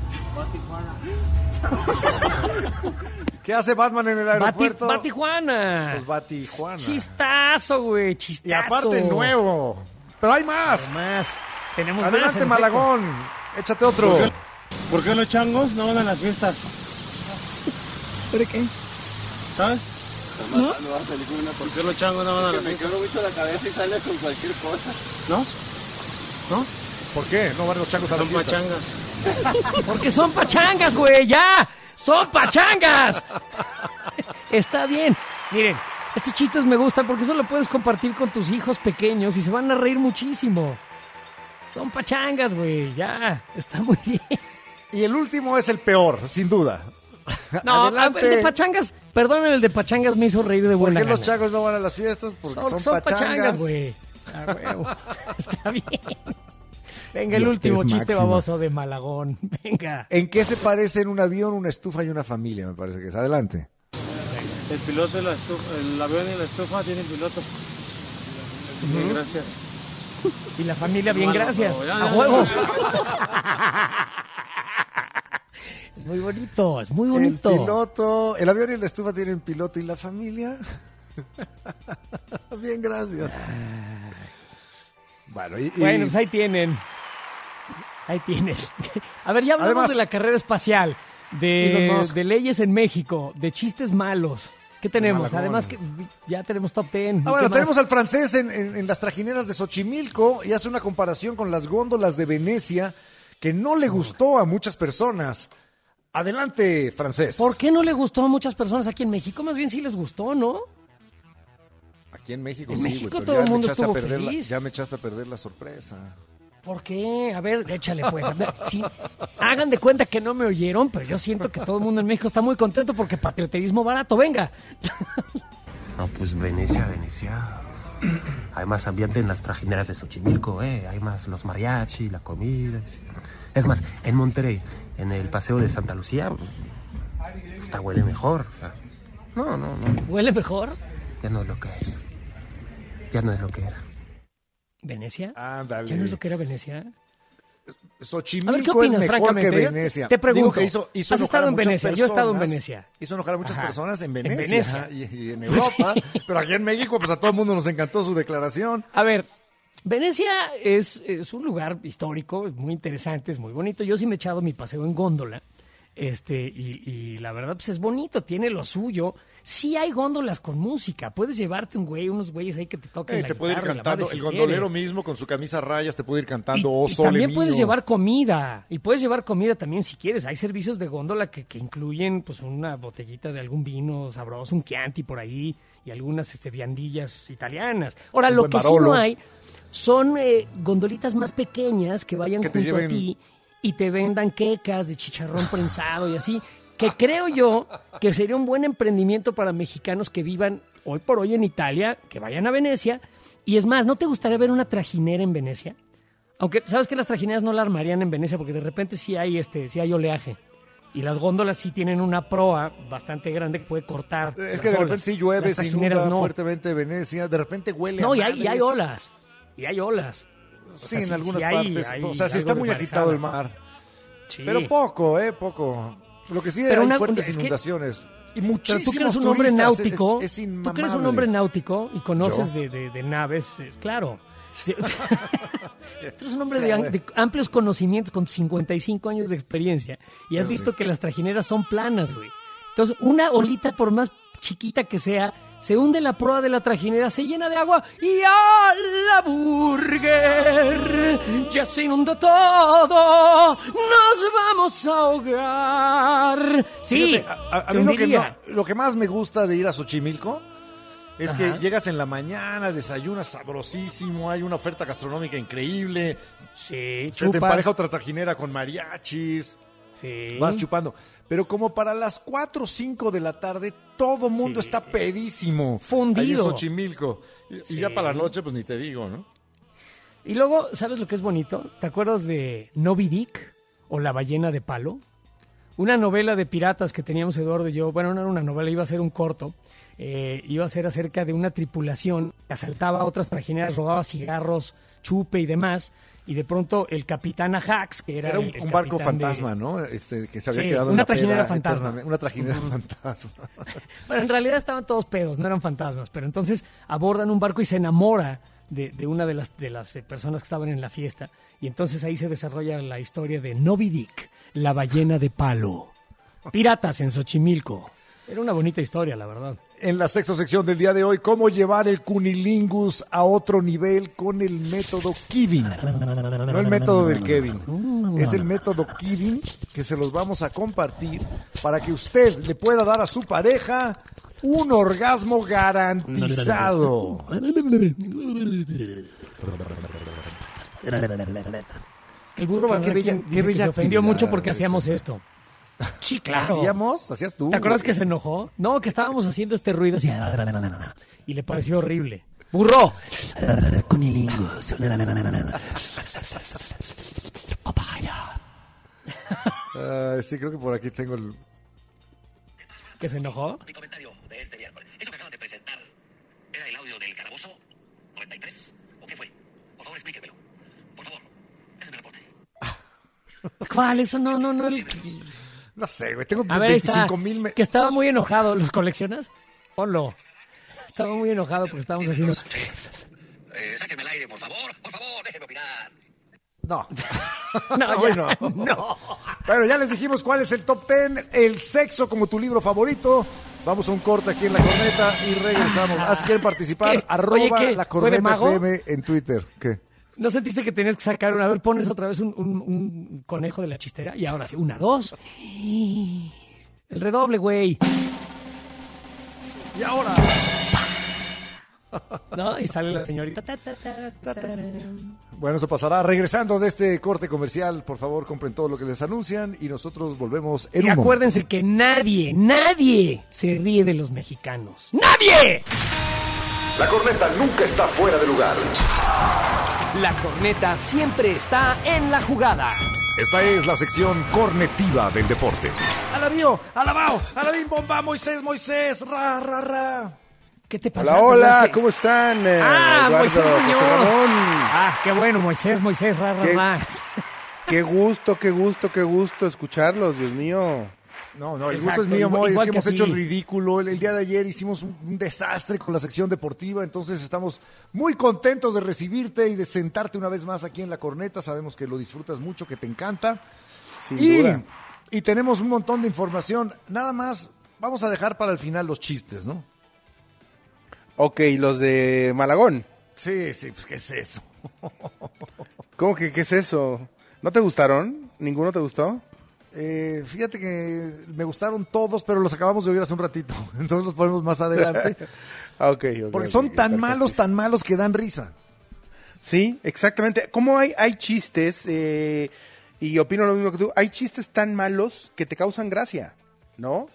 S2: ¿Qué hace Batman en el aeropuerto?
S1: Batijuana.
S2: Pues Batijuana.
S1: Chistazo, güey, chistazo.
S2: Y aparte nuevo. Pero hay más.
S1: Más. Tenemos
S2: Adelante,
S1: más,
S2: Malagón. Échate otro.
S5: ¿Por qué los changos no van a las fiestas?
S6: ¿Por qué?
S5: ¿Sabes?
S6: ¿No?
S5: ¿Por qué los changos no van a las fiestas? Me quedo mucho la cabeza y sale con cualquier cosa. ¿No? ¿No?
S2: ¿Por qué? No van los changos a las
S5: Son
S2: fiestas.
S5: pachangas.
S1: Porque son pachangas, güey, ya. Son pachangas. Está bien. Miren, estos chistes me gustan porque eso lo puedes compartir con tus hijos pequeños y se van a reír muchísimo. Son pachangas, güey, ya. Está muy bien.
S2: Y el último es el peor, sin duda.
S1: No,
S2: Adelante.
S1: el de pachangas, perdónenme, el de pachangas me hizo reír de
S2: ¿Por
S1: buena
S2: qué los
S1: gana.
S2: changos no van a las fiestas? Porque son
S1: pachangas, güey. Ah, huevo. Está bien. Venga, el
S2: Dios,
S1: último
S2: es
S1: chiste
S2: máxima.
S1: baboso de Malagón. Venga.
S2: ¿En qué se parecen un avión, una estufa y una familia? Me parece que es. Adelante.
S5: El piloto y la estufa, el avión y la estufa tienen piloto. Bien, gracias.
S1: Y la familia, bien,
S5: Bueno,
S1: gracias.
S5: ya,
S1: A
S5: ya,
S1: huevo.
S5: ya.
S1: Es muy bonito, es muy
S2: El
S1: bonito.
S2: piloto, el avión y la estufa tienen piloto y la familia. Bien, gracias. Bueno,
S1: Bueno, pues ahí tienen. Ahí tienes. A ver, ya hablamos
S2: Además,
S1: de la carrera espacial,
S2: Elon Musk.
S1: de leyes en México, de chistes malos. ¿Qué tenemos?
S2: Malagón.
S1: Además que ya tenemos top 10. ¿Y
S2: Ah, bueno,
S1: qué
S2: tenemos
S1: más?
S2: al francés en las trajineras de Xochimilco y hace una comparación con las góndolas de Venecia que no le gustó a muchas personas. Adelante, francés.
S1: ¿Por qué no le gustó a muchas personas aquí en México? Más bien sí les gustó, ¿no?
S2: Aquí en México
S1: En
S2: sí,
S1: México
S2: güey, pero
S1: todo
S2: ya
S1: el
S2: me
S1: mundo
S2: echaste a
S1: estuvo
S2: perder
S1: feliz.
S2: ya me echaste a perder la sorpresa.
S1: ¿Por qué? A ver, échale pues. A ver, sí, hagan de cuenta que no me oyeron, pero yo siento que todo el mundo en México está muy contento porque patrioterismo barato. Venga.
S7: No, pues Venecia. Hay más ambiente en las trajineras de Xochimilco, hay más los mariachi, la comida. Es más, en Monterrey, en el paseo de Santa Lucía, hasta huele mejor. O sea, no.
S1: ¿Huele mejor?
S7: Ya no es lo que es. Ya no es lo que era.
S1: ¿Venecia?
S2: Ándale.
S1: ¿Ya no es lo que era Venecia?
S2: Xochimilco
S1: A ver, ¿qué opinas,
S2: es mejor
S1: francamente?
S2: que
S1: Yo
S2: Venecia.
S1: te pregunto,
S2: Digo que hizo
S1: ¿has
S2: enojar
S1: estado
S2: a
S1: en
S2: muchas
S1: Venecia? Yo he estado en
S2: personas.
S1: Venecia.
S2: Hizo enojar a muchas
S1: Ajá.
S2: personas en
S1: En
S2: Venecia,
S1: Venecia.
S2: y en Europa, pero aquí en México pues a todo el mundo nos encantó su declaración.
S1: A ver, Venecia es un lugar histórico, es muy interesante, es muy bonito. Yo sí me he echado mi paseo en góndola. Y la verdad, pues es bonito, tiene lo suyo. Sí hay góndolas con música. Puedes llevarte unos güeyes ahí que te toquen la
S2: Te puede ir
S1: guitarra, la
S2: cantando,
S1: madre, si
S2: el gondolero
S1: quieres.
S2: mismo con su camisa a rayas te puede ir cantando
S1: Y
S2: Sole
S1: también
S2: mío.
S1: puedes llevar comida. Y puedes llevar comida también si quieres. Hay servicios de góndola que incluyen pues una botellita de algún vino sabroso, un Chianti por ahí y algunas viandillas italianas. Ahora,
S2: Un
S1: lo
S2: buen
S1: que sí
S2: Barolo.
S1: no hay son gondolitas más pequeñas que vayan
S2: Que te
S1: junto a
S2: lleven-
S1: ti y te vendan quecas de chicharrón prensado y así. Que creo yo que sería un buen emprendimiento para mexicanos que vivan hoy por hoy en Italia, que vayan a Venecia. Y es más, ¿no te gustaría ver una trajinera en Venecia? Aunque, ¿sabes que las trajineras no la armarían en Venecia? Porque de repente sí hay oleaje. Y las góndolas sí tienen una proa bastante grande que puede cortar.
S2: Es
S1: las
S2: que de
S1: olas.
S2: repente sí llueve,
S1: Las
S2: se
S1: trajineras
S2: inunda
S1: no.
S2: fuertemente Venecia, de repente huele
S1: No,
S2: a
S1: y hay
S2: madres.
S1: olas. Y hay olas. O
S2: Sí,
S1: sea,
S2: en algunas
S1: hay-
S2: partes.
S1: hay
S2: O sea, sí
S1: algo
S2: está
S1: de
S2: muy
S1: marejada.
S2: agitado el mar.
S1: Sí.
S2: Pero poco, poco. Lo que sí
S1: Pero
S2: hay
S1: es
S2: fuertes
S1: que-
S2: inundaciones. Y
S1: Pero
S2: muchísimos
S1: tú que eres un hombre
S2: turistas,
S1: náutico,
S2: es
S1: tú que eres un
S2: inmamable.
S1: hombre náutico y conoces
S2: ¿Yo?
S1: de naves, claro. Sí. Tú eres un hombre
S2: Sí,
S1: de,
S2: güey.
S1: de amplios conocimientos con 55 años de experiencia y has
S2: Sí.
S1: visto que las trajineras son planas, güey. Entonces, una olita, por más chiquita que sea, se hunde la proa de la trajinera, se llena de agua y ¡a la burger! Ya se inundó todo, nos vamos a ahogar. Sí,
S2: Fíjate, a
S1: se
S2: mí
S1: hundiría.
S2: lo que más me gusta de ir a Xochimilco es
S1: Ajá.
S2: que llegas en la mañana, desayunas sabrosísimo, hay una oferta gastronómica increíble,
S1: Sí,
S2: se te
S1: chupas.
S2: empareja otra trajinera con mariachis,
S1: Sí.
S2: vas chupando. pero como para las 4 o 5 de la tarde, todo mundo está pedísimo.
S1: Fundido.
S2: Ahí en Xochimilco. Y ya para la noche, pues ni te digo, ¿no?
S1: Y luego, ¿sabes lo que es bonito? ¿Te acuerdas de Moby Dick o La ballena de palo? Una novela de piratas que teníamos Eduardo y yo. Bueno, no era una novela, iba a ser un corto. Iba a ser acerca de una tripulación que asaltaba a otras trajineras, robaba cigarros, chupe y demás. Y de pronto el capitán Ajax, que era
S2: un barco fantasma, ¿no? Que se había quedado en
S1: una
S2: la
S1: trajinera
S2: peda
S1: fantasma.
S2: Una trajinera fantasma.
S1: Bueno, en realidad estaban todos pedos, no eran fantasmas. Pero entonces abordan un barco y se enamora de una de las personas que estaban en la fiesta. Y entonces ahí se desarrolla la historia de Moby Dick, la ballena de palo. Piratas en Xochimilco. Era una bonita historia, la verdad.
S2: En la sexta sección del día de hoy, cómo llevar el cunilingus a otro nivel con el método Kivin. No el método del Kevin. Es el método Kivin que se los vamos a compartir para que usted le pueda dar a su pareja un orgasmo garantizado.
S1: El burro
S2: Qué bella-
S1: Barranquín
S2: qué
S1: dice que
S2: bella
S1: se ofendió
S2: actividad
S1: mucho porque
S2: eso.
S1: hacíamos esto. Sí, claro.
S2: ¿Hacías tú?
S1: ¿Te acuerdas que se enojó? No, que estábamos haciendo este ruido así. Y le pareció horrible. ¡Burro! Cunilingus.
S2: Sí, creo que por aquí tengo el...
S1: ¿Que se enojó?
S8: Mi comentario de este miércoles. ¿Eso que acaban de presentar era el audio del Calabozo 93? ¿O qué fue? Por favor, explíquemelo. Por favor, ese es mi reporte.
S1: ¿Cuál? Eso no.
S2: No sé, güey, tengo
S1: A ver, ahí está.
S2: 25,000...
S1: Que estaba muy enojado. ¿Los coleccionas? Ponlo. Estaba muy enojado porque estábamos haciendo...
S8: Sáquenme al aire, por favor, déjenme opinar.
S2: No.
S1: No,
S2: Bueno.
S1: no.
S2: Bueno, ya les dijimos cuál es el top 10, el sexo como tu libro favorito. Vamos a un corte aquí en La Corneta y regresamos. Si quieren participar,
S1: ¿Qué?
S2: @La
S1: Oye, ¿qué?
S2: Corneta
S1: ¿Fue de mago?
S2: FM en Twitter. ¿Qué?
S1: ¿No sentiste que tenías que sacar una? A ver, pones otra vez un conejo de la chistera y ahora sí, 1, 2. El redoble, güey.
S2: Y ahora...
S1: ¿No? Y sale la señorita.
S2: Bueno, eso pasará. Regresando de este corte comercial, por favor, compren todo lo que les anuncian y nosotros volvemos en
S1: Y
S2: un momento.
S1: acuérdense que nadie se ríe de los mexicanos. ¡Nadie!
S9: La corneta nunca está fuera de lugar.
S10: La corneta siempre está en la jugada.
S9: Esta es la sección cornetiva del deporte.
S2: Alabío, alabao, alabín, bomba, Moisés, ra, ra, ra.
S1: ¿Qué te pasa?
S11: Hola,
S1: Pues es que-
S11: ¿cómo están?
S1: Moisés
S11: Eduardo,
S1: Muñoz.
S11: José Ramón.
S1: Qué bueno, Moisés, ra, ra,
S11: ¿Qué?
S1: ra.
S11: Qué gusto escucharlos, Dios mío.
S2: No, el
S1: Exacto,
S2: gusto es mío,
S1: igual-
S2: Moy, es
S1: igual
S2: que
S1: que
S2: hemos
S1: a
S2: hecho
S1: ti.
S2: el ridículo. El día de ayer hicimos un desastre con la sección deportiva, entonces estamos muy contentos de recibirte y de sentarte una vez más aquí en La Corneta. Sabemos que lo disfrutas mucho, que te encanta.
S11: Sin duda.
S2: Y tenemos un montón de información. Nada más, vamos a dejar para el final los chistes, ¿no?
S11: Ok, los de Malagón.
S2: Sí, pues ¿qué es eso?
S11: ¿Cómo que qué es eso? ¿No te gustaron? ¿Ninguno te gustó?
S2: Fíjate que me gustaron todos, pero los acabamos de oír hace un ratito. Entonces los ponemos más adelante.
S11: Ok,
S2: Porque son tan malos que dan risa.
S11: Sí, exactamente. ¿Cómo hay chistes, y opino lo mismo que tú, hay chistes tan malos que te causan gracia, ¿no?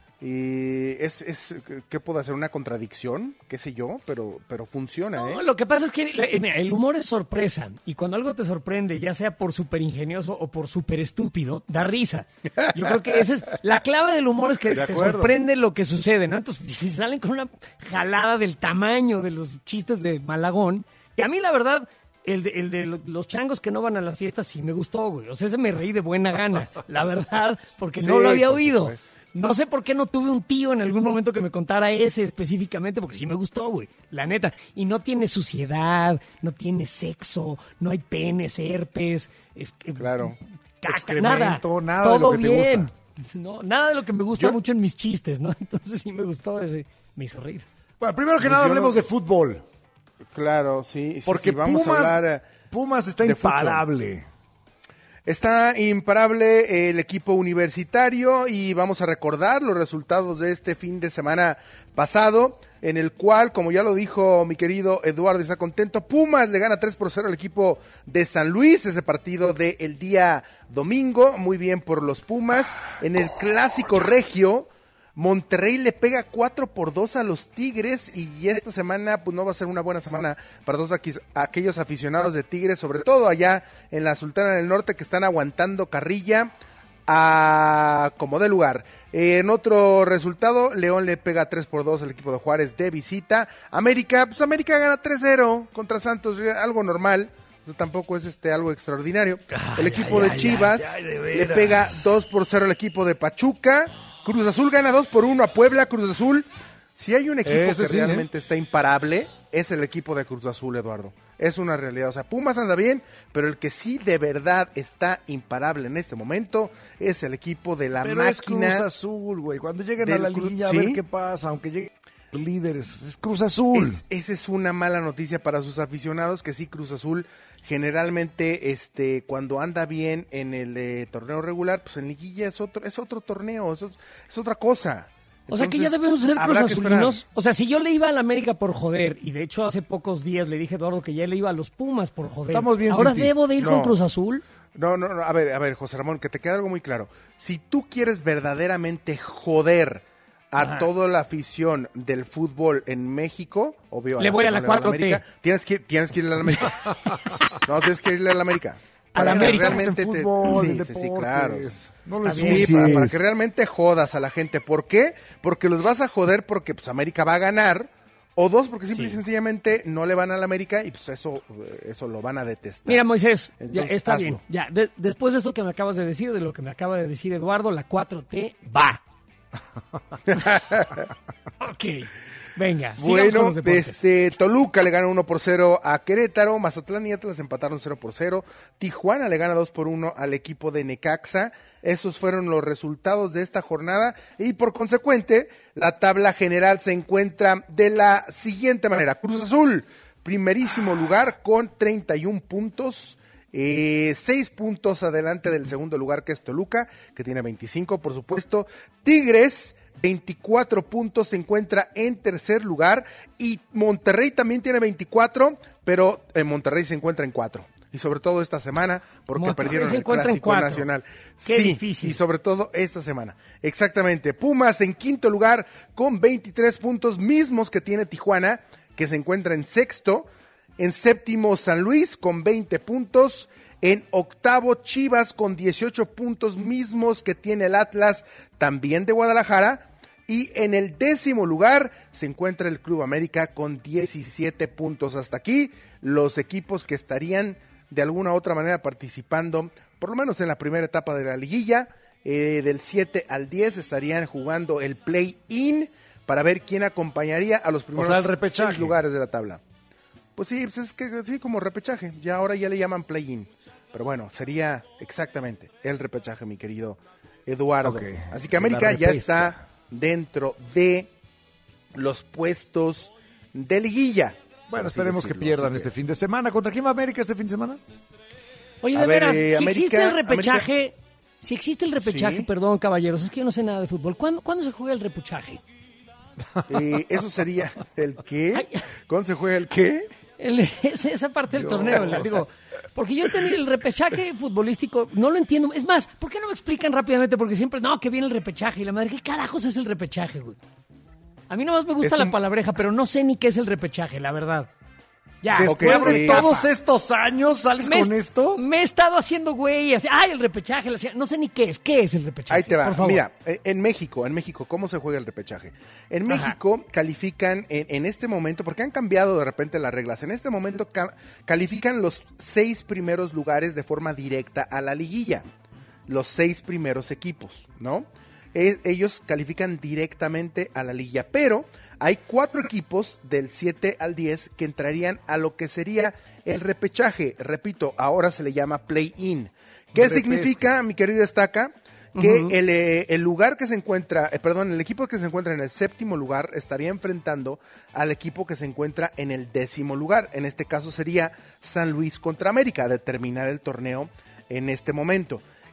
S11: Y ¿qué puedo hacer? ¿Una contradicción? ¿Qué sé yo? Pero funciona, ¿eh?
S1: No, lo que pasa es que mira, el humor es sorpresa. Y cuando algo te sorprende, ya sea por súper ingenioso o por súper estúpido, da risa. Yo creo que esa es la clave del humor, es que
S2: De
S1: te
S2: acuerdo.
S1: sorprende lo que sucede, ¿no? Entonces, si salen con una jalada del tamaño de los chistes de Malagón, que a mí la verdad, el de los changos que no van a las fiestas sí me gustó, güey. O sea, ese me reí de buena gana, la verdad, porque no
S11: Sí,
S1: lo había
S11: por
S1: oído.
S11: supuesto.
S1: No sé por qué no tuve un tío en algún momento que me contara ese específicamente, porque sí me gustó, güey, la neta. Y no tiene suciedad, no tiene sexo, no hay penes, herpes,
S11: Claro.
S1: caca,
S2: Excremento, nada
S1: todo
S2: de lo que te
S1: bien.
S2: gusta.
S1: No, nada de lo que me gusta
S11: Yo-
S1: mucho en mis chistes, ¿no? Entonces sí me gustó ese, me hizo reír.
S2: Bueno, primero que nada
S11: yo no-
S2: hablemos de fútbol.
S11: Claro, sí.
S2: Porque
S11: sí, vamos
S2: Pumas,
S11: a hablar...
S2: Pumas está
S11: de futsal.
S2: imparable.
S11: Está imparable el equipo universitario y vamos a recordar los resultados de este fin de semana pasado. en el cual, como ya lo dijo mi querido Eduardo, está contento, Pumas le gana 3-0 al equipo de San Luis, ese partido del día domingo, muy bien por los Pumas. En el clásico regio, Monterrey le pega 4-2 a los Tigres, y esta semana pues no va a ser una buena semana para todos aquellos aficionados de Tigres, sobre todo allá en la Sultana del Norte, que están aguantando carrilla a como de lugar. En otro resultado, León le pega 3-2 al equipo de Juárez de visita. América gana 3-0 contra Santos, algo normal. Eso tampoco es algo extraordinario. El equipo de Chivas le pega 2-0 al equipo de Pachuca. Cruz Azul gana 2-1 a Puebla. Cruz Azul, si hay un equipo que realmente está imparable, es el equipo de Cruz Azul, Eduardo. Es una realidad. O sea, Pumas anda bien, pero el que sí de verdad está imparable en este momento es el equipo de la máquina.
S2: Es Cruz Azul, güey. Cuando lleguen a la liguilla, a ver qué pasa, aunque lleguen líderes, es Cruz Azul.
S11: Esa es una mala noticia para sus aficionados, que sí, Cruz Azul generalmente cuando anda bien en el torneo regular, pues en liguilla es otro torneo, es otra cosa.
S1: O sea que ya debemos ser Cruz Azulinos. O sea, si yo le iba al América por joder, y de hecho hace pocos días le dije a Eduardo que ya le iba a los Pumas por joder.
S2: Estamos bien.
S1: ¿Ahora debo de ir con Cruz Azul?
S11: No, a ver, José Ramón, que te quede algo muy claro. Si tú quieres verdaderamente joder a toda la afición del fútbol en México, obvio.
S1: Le voy a la 4T.
S11: Tienes que irle a la América. No, tienes que irle a la América.
S1: A la América
S2: realmente en fútbol, en deportes.
S11: Sí, claro.
S2: No lo
S11: para que realmente jodas a la gente. ¿Por qué? Porque los vas a joder porque pues América va a ganar. O dos, porque simple y sencillamente no le van a la América y pues eso lo van a detestar.
S1: Mira, Moisés,
S11: entonces,
S1: ya está
S11: hazlo.
S1: bien. Ya, después de esto que me acabas de decir, de lo que me acaba de decir Eduardo, la 4T va. Ok. Venga, sigamos con los deportes.
S11: Toluca le gana 1-0 a Querétaro, Mazatlán y Atlas empataron 0-0, Tijuana le gana 2-1 al equipo de Necaxa. Esos fueron los resultados de esta jornada y por consecuente la tabla general se encuentra de la siguiente manera. Cruz Azul, primerísimo lugar con 31 puntos. 6 puntos adelante del segundo lugar, que es Toluca, que tiene 25, por supuesto. Tigres, 24 puntos, se encuentra en tercer lugar, y Monterrey también tiene 24, pero Monterrey se encuentra en 4. Y sobre todo esta semana, porque
S1: Monterrey
S11: perdieron el Clásico Nacional.
S1: Qué difícil.
S11: Y sobre todo esta semana. Exactamente. Pumas en quinto lugar con 23 puntos, mismos que tiene Tijuana, que se encuentra en sexto. En séptimo, San Luis con 20 puntos. En octavo, Chivas con 18 puntos, mismos que tiene el Atlas, también de Guadalajara. Y en el décimo lugar se encuentra el Club América con 17 puntos. Hasta aquí los equipos que estarían de alguna u otra manera participando, por lo menos en la primera etapa de la liguilla. Del 7 al 10 estarían jugando el play-in para ver quién acompañaría a los primeros 6 lugares de la tabla. Pues sí, pues es que sí, como repechaje. Ya ahora ya le llaman play-in. Pero bueno, sería exactamente el repechaje, mi querido Eduardo.
S2: Okay.
S11: Así que América ya está dentro de los puestos de liguilla.
S2: Bueno, esperemos que pierdan este fin de semana. ¿Contra quién va América este fin de semana?
S1: Oye, de veras, si existe el repechaje, sí. Perdón, caballeros, es que yo no sé nada de fútbol. ¿Cuándo se juega el repechaje?
S11: Eso sería el qué. ¿Cuándo se juega el qué?
S1: Esa parte del torneo, digo, porque yo entendí el repechaje futbolístico, no lo entiendo. Es más, ¿por qué no me explican rápidamente? Porque siempre, que viene el repechaje y la madre, ¿qué carajos es el repechaje, güey? A mí nomás me gusta la palabreja, pero no sé ni qué es el repechaje, la verdad. Ya.
S2: Después de todos estos años, ¿sales con esto?
S1: Me he estado haciendo güey, así, el repechaje, no sé ni qué es el repechaje.
S11: Ahí te va, mira, en México, ¿cómo se juega el repechaje? En México califican en este momento, porque han cambiado de repente las reglas, en este momento califican los 6 primeros lugares de forma directa a la liguilla, los 6 primeros equipos, ¿no? Ellos califican directamente a la liguilla, pero hay 4 equipos del 7 al 10 que entrarían a lo que sería el repechaje. Repito, ahora se le llama play-in. ¿Qué significa, mi querido Estaca? Que el lugar que se encuentra, el equipo que se encuentra en el séptimo lugar estaría enfrentando al equipo que se encuentra en el 10º lugar. En este caso sería San Luis contra América, a determinar el torneo en este momento.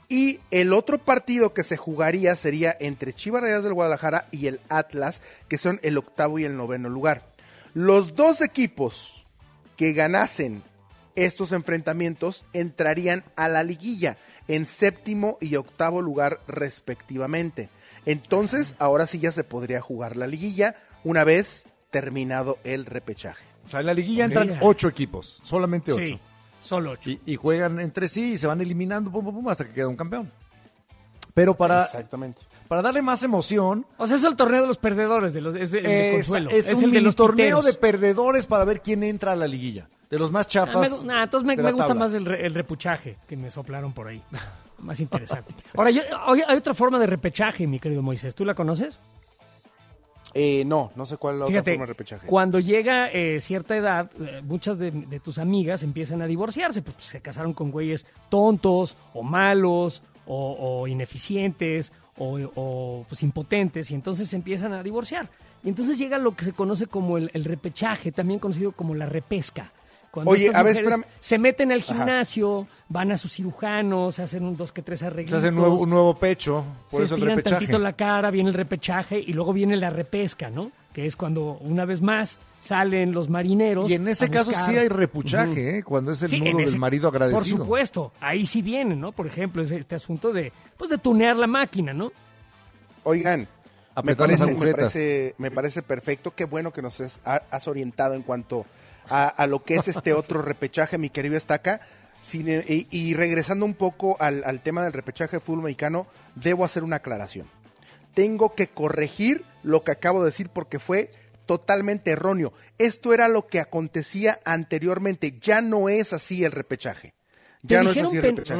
S11: Y el otro partido que se jugaría sería entre Chivas Rayadas del Guadalajara y el Atlas, que son el 8º y el 9º lugar. Los dos equipos que ganasen estos enfrentamientos entrarían a la liguilla en 7º y 8º lugar respectivamente. Entonces, ahora sí ya se podría jugar la liguilla una vez terminado el repechaje.
S2: O sea, en la liguilla entran 8 equipos, solamente 8.
S1: Sí, solo 8.
S2: Y juegan entre sí y se van eliminando pum, pum, pum, hasta que queda un campeón. Pero
S11: Exactamente.
S2: para darle más emoción...
S1: O sea, es el torneo de los perdedores, es el de consuelo.
S2: Es un
S1: el de los
S2: torneo
S1: piteros.
S2: de perdedores para ver quién entra a la liguilla. De los más chafas.
S1: Entonces me gusta más el repuchaje que me soplaron por ahí. Más interesante. Ahora, hay otra forma de repechaje, mi querido Moisés. ¿Tú la conoces?
S11: No sé cuál es la otra forma de repechaje.
S1: Cuando llega cierta edad, muchas de tus amigas empiezan a divorciarse. Pues se casaron con güeyes tontos o malos o ineficientes o pues impotentes, y entonces se empiezan a divorciar. Y entonces llega lo que se conoce como el repechaje, también conocido como la repesca. Cuando
S11: a ver, espérame.
S1: Se meten al gimnasio, van a sus cirujanos, hacen 2 que 3 arreglitos.
S2: Se hacen un nuevo pecho, por
S1: se
S2: eso el
S1: estiran
S2: repechaje.
S1: tantito la cara, viene el repechaje y luego viene la repesca, ¿no? Que es cuando una vez más salen los marineros.
S2: Y en ese caso sí hay repuchaje, cuando es el nudo del marido agradecido.
S1: Por supuesto, ahí sí viene, ¿no? Por ejemplo, es este asunto de tunear la máquina, ¿no?
S11: Oigan, me parece perfecto. Qué bueno que nos has orientado en cuanto a lo que es este otro repechaje, mi querido Estaca. Y regresando un poco al tema del repechaje de fútbol mexicano, debo hacer una aclaración. Tengo que corregir lo que acabo de decir porque fue totalmente erróneo. Esto era lo que acontecía anteriormente. Ya no es así el repechaje. Ya no es así el repechaje.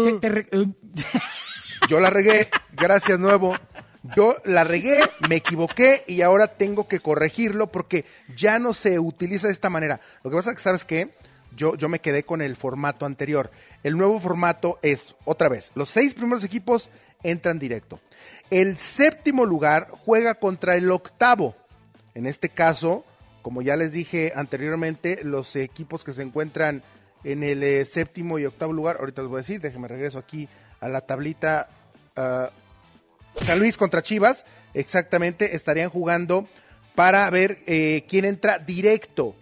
S11: Yo la regué. Gracias, Nuevo. Yo la regué, me equivoqué y ahora tengo que corregirlo porque ya no se utiliza de esta manera. Lo que pasa es que, ¿sabes qué? Yo me quedé con el formato anterior. El nuevo formato es, otra vez, los 6 primeros equipos entran directo. El 7º lugar juega contra el 8º. En este caso, como ya les dije anteriormente, los equipos que se encuentran en el 7º y 8º lugar, ahorita les voy a decir, déjenme regreso aquí a la tablita. San Luis contra Chivas, exactamente, estarían jugando para ver quién entra directo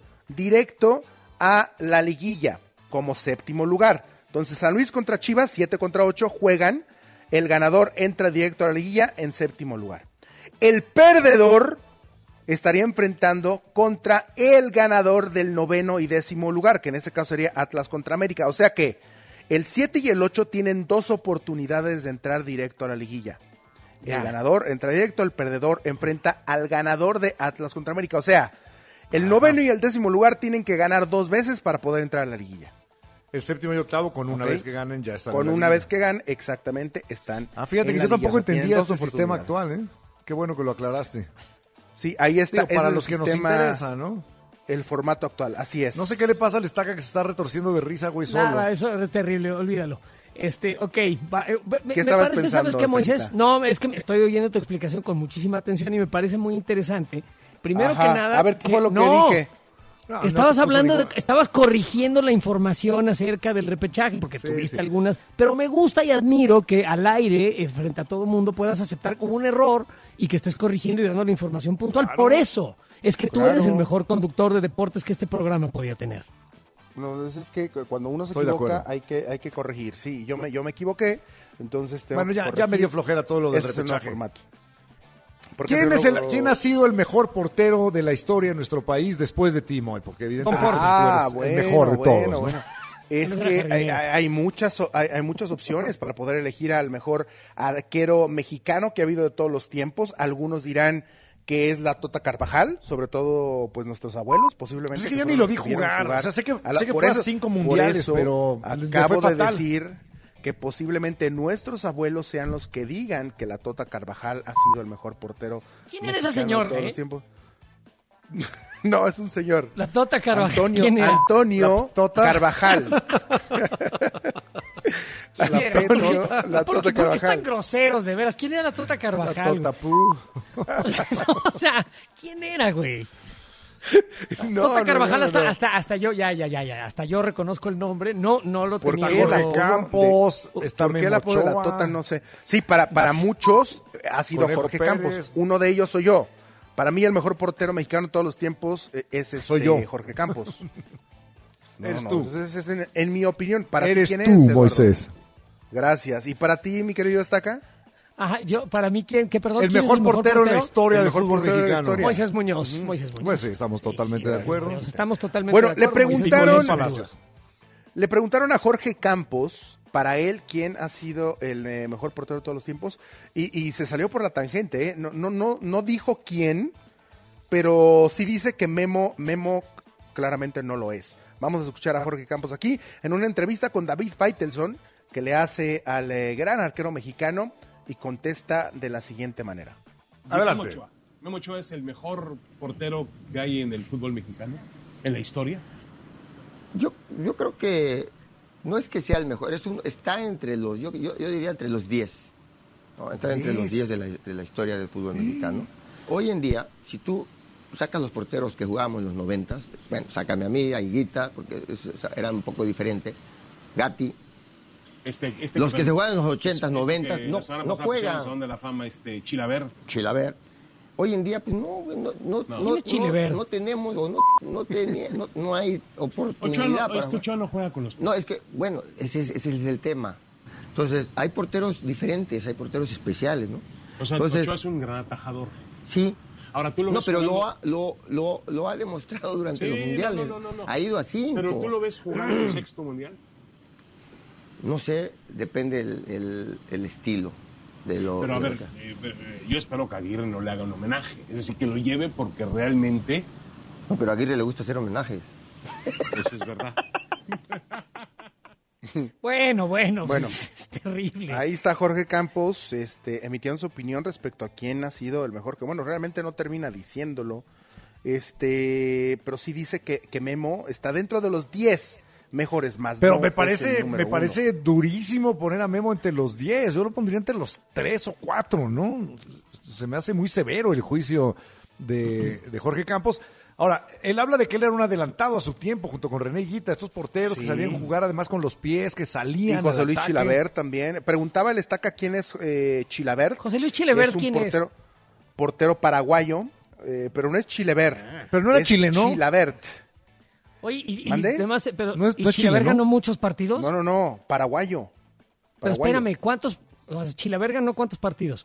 S11: a la liguilla como 7º lugar. Entonces San Luis contra Chivas, 7 contra 8 juegan, el ganador entra directo a la liguilla en 7º lugar. El perdedor estaría enfrentando contra el ganador del 9º y 10º lugar, que en este caso sería Atlas contra América. O sea que el 7 y el 8 tienen 2 oportunidades de entrar directo a la liguilla. El ganador entra directo, el perdedor enfrenta al ganador de Atlas contra América. O sea, el 9º y el 10º lugar tienen que ganar 2 veces para poder entrar a la liguilla.
S2: El 7º y 8º, con una vez que ganen, ya están.
S11: Con una vez que ganen, exactamente, están.
S2: Fíjate que yo tampoco entendía este sistema actual, ¿eh? Qué bueno que lo aclaraste.
S11: Sí, ahí está.
S2: Para los que nos interesa, ¿no?
S11: El formato actual, así es.
S2: No sé qué le pasa al Estaca que se está retorciendo de risa, güey, solo.
S1: Nada, eso es terrible, olvídalo. Ok, me
S11: parece,
S1: ¿sabes qué, Moisés? No, es que estoy oyendo tu explicación con muchísima atención y me parece muy interesante. Primero que nada...
S11: A ver, ¿qué fue lo que dije?
S1: Estabas corrigiendo la información acerca del repechaje, porque tuviste algunas, pero me gusta y admiro que al aire, frente a todo el mundo, puedas aceptar como un error y que estés corrigiendo y dando la información puntual. Claro. Por eso es que tú eres el mejor conductor de deportes que este programa podía tener.
S11: No, es que cuando uno se equivoca hay que corregir. Sí, yo me equivoqué, entonces tengo que corregir.
S2: Ya me dio flojera todo lo del repechaje.
S11: Formato.
S2: ¿Quién ha sido el mejor portero de la historia de nuestro país después de ti, Moy? Porque evidentemente tú eres el mejor de todos. Bueno.
S11: Es que hay muchas opciones para poder elegir al mejor arquero mexicano que ha habido de todos los tiempos. Algunos dirán que es la Tota Carvajal, sobre todo pues nuestros abuelos, posiblemente.
S2: Pues es que yo ni lo vi jugar. O sea, sé que fue a 5 mundiales, pero
S11: acabo de decir que posiblemente nuestros abuelos sean los que digan que la Tota Carvajal ha sido el mejor portero.
S1: ¿Quién era ese señor?
S11: Todos los tiempos. No, es un señor.
S1: La Tota Carvajal.
S11: Antonio
S1: Tota?
S11: Carvajal.
S1: La Tota Carvajal. ¿Por qué tan groseros, de veras? ¿Quién era la Tota Carvajal?
S2: La Tota Pú.
S1: O sea, ¿quién era, güey? Tota Carvajal, hasta yo, hasta yo reconozco el nombre, no lo
S2: Porque
S1: tenía.
S2: la Campos, está
S11: ¿Por qué el apodo de la
S2: Memo Ochoa?
S11: Tota? No sé. Sí, para muchos ha sido
S2: Conejo
S11: Jorge
S2: Pérez.
S11: Campos. Uno de ellos soy yo. Para mí el mejor portero mexicano de todos los tiempos es
S2: Soy yo.
S11: Jorge Campos.
S2: Eres tú.
S11: Entonces, en mi opinión, ¿para
S2: Eres
S11: ti quién
S2: tú,
S11: es, Eduardo?
S2: Moisés.
S11: Gracias. ¿Y para ti, mi querido Estaca?
S1: Ajá, para mí, ¿quién? Perdón,
S2: El
S1: ¿quién es
S2: mejor portero en la historia
S11: El
S2: del
S11: mejor
S2: fútbol
S11: portero de la
S2: mexicano.
S11: historia.
S1: Moisés Muñoz. Moisés Muñoz.
S2: Pues sí, estamos totalmente de acuerdo.
S1: Estamos totalmente
S11: Bueno,
S1: de
S11: le
S1: acuerdo.
S11: preguntaron-
S1: Moisés
S2: Palacios.
S11: Le preguntaron a Jorge Campos, para él, quién ha sido el mejor portero de todos los tiempos, y se salió por la tangente, ¿eh? No dijo quién, pero sí dice que Memo claramente no lo es. Vamos a escuchar a Jorge Campos aquí, en una entrevista con David Faitelson, que le hace al gran arquero mexicano, y contesta de la siguiente manera.
S2: Adelante.
S12: Memo Ochoa es el mejor portero que hay en el fútbol mexicano, en la historia.
S13: Yo creo que no es que sea el mejor, está entre los, yo diría entre los 10. ¿no? Está entre los 10 de la historia del fútbol mexicano. Hoy en día, si tú sacas los porteros que jugábamos en los 90, bueno, sácame a mí, a Higuita, porque era un poco diferente, Gatti, los que se juegan en los 80s, 90s, no juegan.
S12: Son de la fama, Chilavert.
S13: Hoy en día, pues no tenemos o no hay oportunidad.
S12: Ochoa no juega con los
S13: No, es que, bueno, ese es el tema. Entonces, hay porteros diferentes, hay porteros especiales, ¿no?
S12: O sea,
S13: entonces,
S12: Ochoa es un gran atajador.
S13: Sí.
S12: Ahora tú lo ves
S13: pero
S12: jugando...
S13: lo ha demostrado durante los mundiales.
S12: No.
S13: Ha ido a 5.
S12: Pero tú lo ves jugando en el sexto mundial.
S13: No sé, depende el estilo.
S12: Pero a ver, yo espero que Aguirre no le haga un homenaje. Es decir, que lo lleve porque realmente...
S13: No, pero a Aguirre le gusta hacer homenajes.
S12: Eso es verdad.
S1: Bueno,
S11: Bueno,
S1: es terrible.
S11: Ahí está Jorge Campos, emitiendo su opinión respecto a quién ha sido el mejor, que bueno, realmente no termina diciéndolo, pero sí dice que Memo está dentro de los 10 mejores más.
S2: Pero
S11: no
S2: me
S11: es el número
S2: parece durísimo poner a Memo entre los 10. Yo lo pondría entre los 3 o 4, ¿no? Se me hace muy severo el juicio de Jorge Campos. Ahora, él habla de que él era un adelantado a su tiempo junto con René Higuita, estos porteros que sabían jugar además con los pies, que salían.
S11: Y José
S2: al
S11: Luis
S2: ataque.
S11: Chilavert también. Preguntaba el Estaca quién es Chilavert.
S1: José Luis Chilavert,
S11: un
S1: ¿quién
S11: portero paraguayo, pero no es Chilavert.
S2: Pero no era
S11: es
S2: chileno.
S11: Chilavert.
S1: Oye, y
S11: ¿Mande?
S1: además, pero
S2: ¿No es
S1: Chilavert
S2: chileno?
S1: ganó muchos partidos.
S11: No, paraguayo.
S1: Pero espérame, Chilavert ganó cuántos partidos?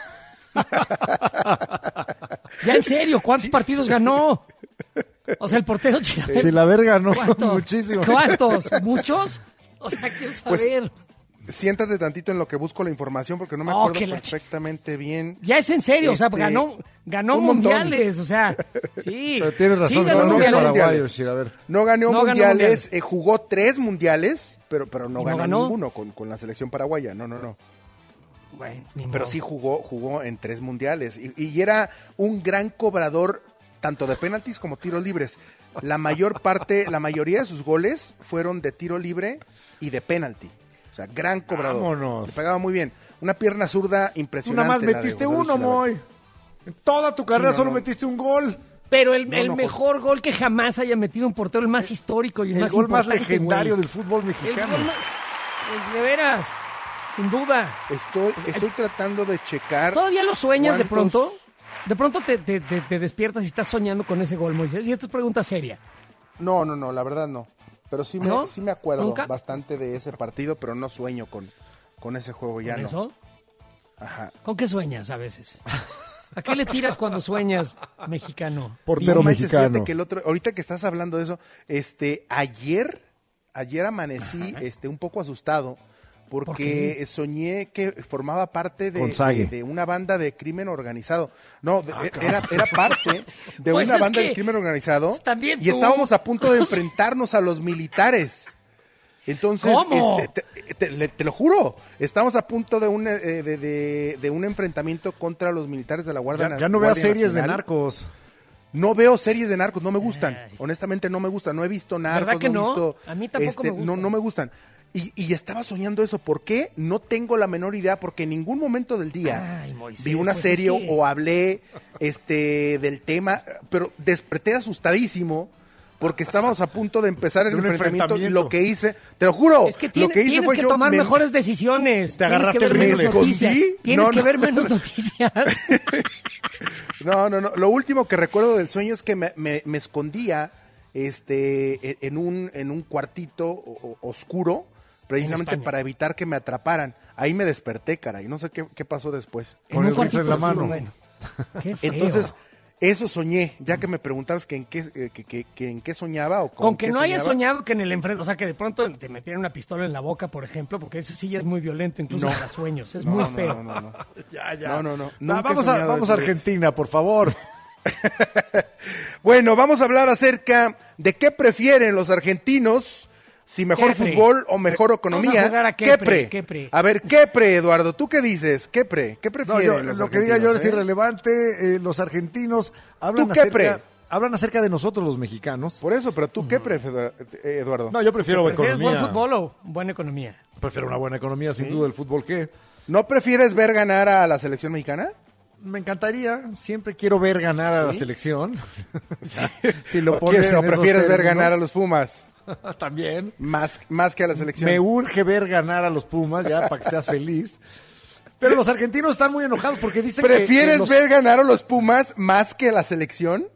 S1: Ya en serio, ¿cuántos partidos ganó? O sea, el portero Chilavert.
S2: Chilavert ganó
S1: ¿Cuántos?
S2: muchísimo.
S1: ¿Cuántos? ¿Muchos? O sea, quiero saber.
S11: Siéntate tantito en lo que busco la información porque no me acuerdo perfectamente bien.
S1: Ya es en serio, o sea, ganó
S11: un
S1: mundiales, o sea, sí.
S2: Pero tienes razón,
S1: Sí, ganó
S2: ganó
S1: mundiales.
S2: paraguayos, Chilavert.
S11: No ganó
S1: No ganó
S11: mundiales,
S1: mundiales.
S11: jugó 3 mundiales, pero no
S1: ¿Y no
S11: ganó
S1: ganó?
S11: ninguno con la selección paraguaya, no.
S1: Bueno, ni
S11: Pero
S1: modo.
S11: sí jugó en 3 mundiales y era un gran cobrador tanto de penaltis como tiros libres. La mayoría de sus goles fueron de tiro libre y de penalti. O sea, gran cobrador.
S2: Vámonos.
S11: Le pegaba muy bien. Una pierna zurda
S2: Tú
S11: impresionante.
S2: nada más
S11: la de
S2: metiste
S11: José Luis
S2: uno,
S11: Chilavert.
S2: Moy. En toda tu carrera
S11: Sí,
S2: solo
S11: no.
S2: metiste un gol.
S1: Pero el
S11: No,
S1: mejor gol que jamás haya metido un portero, el más histórico y el,
S2: El
S1: más
S2: gol más
S1: importante,
S2: legendario
S1: güey.
S2: del fútbol
S1: El
S2: mexicano.
S1: gol más- de veras, sin duda.
S11: Estoy tratando de checar.
S1: ¿Todavía lo sueñas de
S11: cuántos-
S1: pronto? De pronto te despiertas y estás soñando con ese gol, Moisés. Y esto es pregunta seria.
S11: No, la verdad no. Pero sí
S1: ¿No?
S11: me acuerdo
S1: ¿Nunca?
S11: bastante de ese partido, pero no sueño con ese juego ya
S1: ¿Con
S11: no.
S1: eso?
S11: Ajá.
S1: ¿Con qué sueñas a veces? ¿A qué le tiras cuando sueñas, mexicano?
S2: Portero
S11: No manches,
S2: mexicano.
S11: fíjate que ahorita que estás hablando de eso, ayer amanecí un poco asustado porque soñé que formaba parte
S2: Gonzague.
S11: de una banda de crimen organizado. No, era parte de
S1: Pues
S11: una
S1: es
S11: banda
S1: que
S11: de crimen organizado
S1: también
S11: y
S1: tú.
S11: estábamos a punto de enfrentarnos a los militares. Entonces,
S1: ¿Cómo?
S11: te lo juro, estamos a punto de un enfrentamiento contra los militares de la Guardia
S2: Ya no veas
S11: Guardia
S2: series de
S11: Nacional.
S2: narcos.
S11: No veo series de narcos, no me gustan. Honestamente no me gustan. No he visto narcos,
S1: ¿Verdad que
S11: no he
S1: no?
S11: visto.
S1: A mí tampoco me gustan.
S11: No me gustan. Y estaba soñando eso. ¿Por qué? No tengo la menor idea, porque en ningún momento del día
S1: Moisés,
S11: vi una
S1: pues
S11: serie
S1: es que...
S11: o hablé del tema, pero desperté asustadísimo porque estábamos a punto de empezar el enfrentamiento y lo que hice, te lo juro,
S1: es que
S11: lo que hice
S1: tienes
S11: fue
S1: que tomar mejores decisiones.
S2: Te agarraste
S1: tienes que ver
S2: el
S1: menos
S2: rifle.
S1: noticias. Tienes que ver menos noticias.
S11: No. Lo último que recuerdo del sueño es que me escondía en un cuartito oscuro, precisamente para evitar que me atraparan. Ahí me desperté, caray. No sé qué pasó después.
S2: Con el rifle en la mano.
S1: Bueno. Qué feo.
S11: Entonces, eso soñé, ya que me preguntabas que en qué soñaba o
S1: con que no hayas soñado que en el enfrente, o sea, que de pronto te metieran una pistola en la boca, por ejemplo, porque eso sí ya es muy violento, incluso para sueños, es muy feo.
S11: No.
S2: Ya.
S11: No.
S2: Vamos a Argentina, por favor.
S11: Bueno, vamos a hablar acerca de qué prefieren los argentinos, si mejor fútbol o mejor economía.
S1: Vamos a jugar a Kepre.
S11: A ver, Kepre, Eduardo, ¿tú qué dices? ¿Qué prefieren los
S2: lo que diga yo
S11: argentinos,
S2: es irrelevante. Los argentinos hablan acerca de nosotros los mexicanos.
S11: Por eso, pero ¿tú qué prefieres, Eduardo?
S2: No, yo prefiero
S1: ¿Prefieres
S2: economía.
S1: buen fútbol o buena economía?
S2: Prefiero una buena economía, sin duda. El fútbol, ¿qué?
S11: ¿No prefieres ver ganar a la selección mexicana?
S2: Me encantaría, siempre quiero ver ganar a la selección. Si lo
S11: ¿O
S2: pones en esos
S11: prefieres ver
S2: términos.
S11: ganar a los Pumas?
S2: También.
S11: Más que a la selección.
S2: Me urge ver ganar a los Pumas, ya, para que seas feliz. Pero los argentinos están muy enojados porque dicen
S11: ¿Prefieres ver ganar a los Pumas más que a la selección?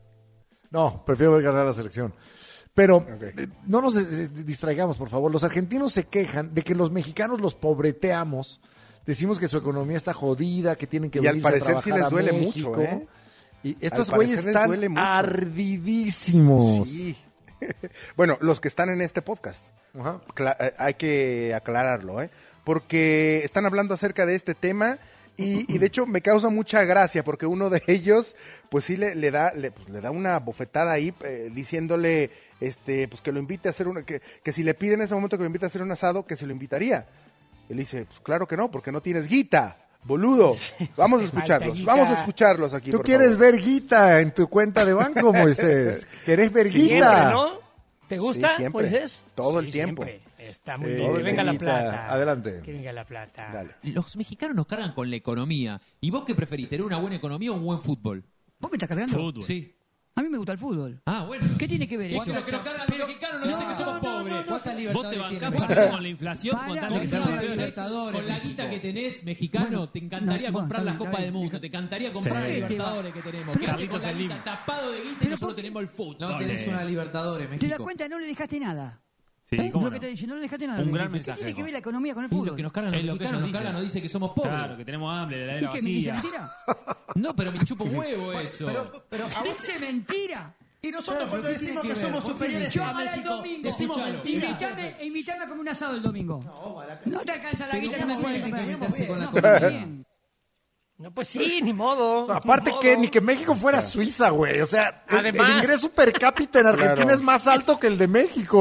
S2: No, prefiero ver ganar a la selección. Pero no nos distraigamos, por favor. Los argentinos se quejan de que los mexicanos los pobreteamos. Decimos que su economía está jodida, que tienen que venirse a trabajar
S11: al parecer sí les duele
S2: México.
S11: mucho, ¿eh?
S2: Y estos güeyes están ardidísimos.
S11: Sí. Bueno, los que están en este podcast.
S2: Ajá.
S11: Hay que aclararlo, ¿eh? Porque están hablando acerca de este tema y de hecho me causa mucha gracia porque uno de ellos pues sí le da una bofetada ahí diciéndole pues que lo invite a hacer que si le pide en ese momento que lo invite a hacer un asado, que se lo invitaría. Él dice, pues claro que no, porque no tienes guita, boludo. Vamos a escucharlos aquí,
S2: Tú
S11: por
S2: quieres
S11: favor.
S2: ver guita en tu cuenta de banco, Moisés. ¿Querés ver guita?
S1: Siempre, ¿no? ¿Te gusta,
S11: Sí, siempre.
S1: Moisés?
S11: Todo el tiempo.
S1: Siempre. Está muy bien. Que venga la plata.
S2: Adelante.
S1: Que venga la plata.
S11: Dale.
S14: Los mexicanos nos cargan con la economía. ¿Y vos qué preferís, tener una buena economía o un buen fútbol?
S15: ¿Vos me estás cargando?
S14: Fútbol. Sí.
S15: A mí me gusta el fútbol.
S14: Ah, bueno.
S15: ¿Qué tiene que ver eso?
S14: Y lo que nos cargan los mexicanos nos dicen que somos pobres.
S16: ¿Cuántas
S14: Vos te
S16: libertades
S14: bancás
S16: tiene?
S14: con la inflación, con tal de que
S16: ¿Cuántas
S14: sea
S16: libertadores,
S14: con la
S16: México?
S14: guita que tenés, mexicano, te encantaría comprar las copas del mundo, te encantaría comprar las libertadores que tenemos. Que
S16: Carlitos
S14: con la
S16: Slim.
S14: guita tapado de guita y nosotros tenemos el fútbol.
S16: No tenés una Libertadores,
S15: ¿Te das
S16: México.
S15: cuenta? No le dejaste nada.
S17: Sí, ¿cómo
S15: Lo
S17: no?
S15: que te dice, no le dejaste nada.
S17: Un gran
S15: ¿Qué
S17: mensaje.
S15: tiene que ver la economía con el
S14: Y
S15: fútbol?
S14: lo que nos cargan los
S17: Es lo que
S14: mexicanos,
S17: ellos
S14: nos cargan, nos dicen que somos pobres.
S17: Claro, que tenemos hambre, la
S15: ¿Y
S17: heladera
S15: qué me dice
S17: vacía.
S15: mentira?
S14: No, pero me chupa un huevo eso.
S16: Pero a vos-
S15: Dice mentira.
S16: y nosotros cuando decimos que somos superiores
S15: Yo
S16: a
S15: para el
S16: México,
S15: domingo.
S16: decimos mentira.
S15: Invítame a comer un asado el domingo. No te alcanza la
S16: Pero
S15: guita.
S16: ¿cómo
S15: no
S16: pueden
S15: te alcanza.
S16: meterse con la
S15: No, pero
S16: economía?
S15: bien.
S1: No, pues sí, ni modo.
S2: Aparte
S1: ni
S2: que
S1: modo.
S2: ni que México fuera Suiza, güey. O sea, el
S1: Además-
S2: ingreso per cápita en Argentina
S11: Claro.
S2: es más alto que el de México.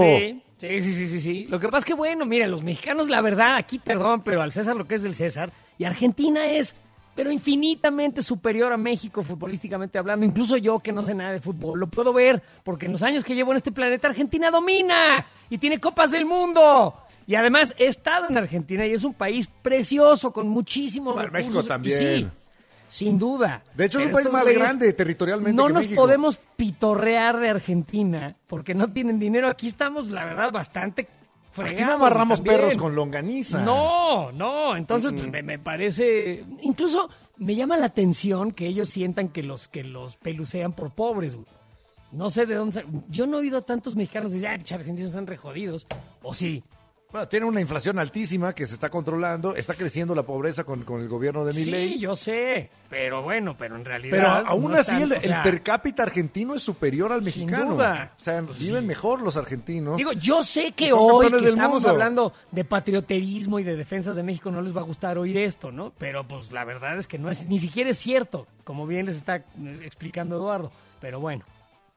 S1: Sí. Lo que pasa es que, bueno, mira, los mexicanos, la verdad, aquí, perdón, pero al César lo que es del César, y Argentina es, pero infinitamente superior a México futbolísticamente hablando. Incluso yo, que no sé nada de fútbol, lo puedo ver, porque en los años que llevo en este planeta, Argentina domina y tiene copas del mundo. Y además he estado en Argentina y es un país precioso, con muchísimos
S2: Bueno,
S1: recursos.
S2: México también.
S1: Y sí, sin duda.
S2: De hecho, es un
S1: Pero
S2: país
S1: estos
S2: más
S1: güeyes
S2: grande territorialmente
S1: no
S2: que
S1: nos
S2: México.
S1: podemos pitorrear de Argentina porque no tienen dinero. Aquí estamos, la verdad, bastante fregados.
S2: Aquí no amarramos
S1: también.
S2: perros con longaniza.
S1: No. Entonces, pues, me parece... Incluso me llama la atención que ellos sientan que los pelucean por pobres, güey. No sé de dónde... Yo no he oído a tantos mexicanos decir, ay, argentinos están re jodidos. O sí.
S2: Bueno, tiene una inflación altísima que se está controlando, está creciendo la pobreza con el gobierno de Milei.
S1: Sí, yo sé. Pero bueno, pero en realidad...
S2: Pero aún
S1: no
S2: así
S1: están, o sea,
S2: el per cápita argentino es superior al
S1: sin
S2: mexicano.
S1: duda.
S2: O sea, viven mejor los argentinos.
S1: Digo, yo sé que
S2: Son
S1: hoy
S2: campeones
S1: que
S2: del
S1: estamos
S2: mundo.
S1: hablando de patrioterismo y de defensas de México no les va a gustar oír esto, ¿no? Pero pues la verdad es que no es, ni siquiera es cierto, como bien les está explicando Eduardo. Pero bueno.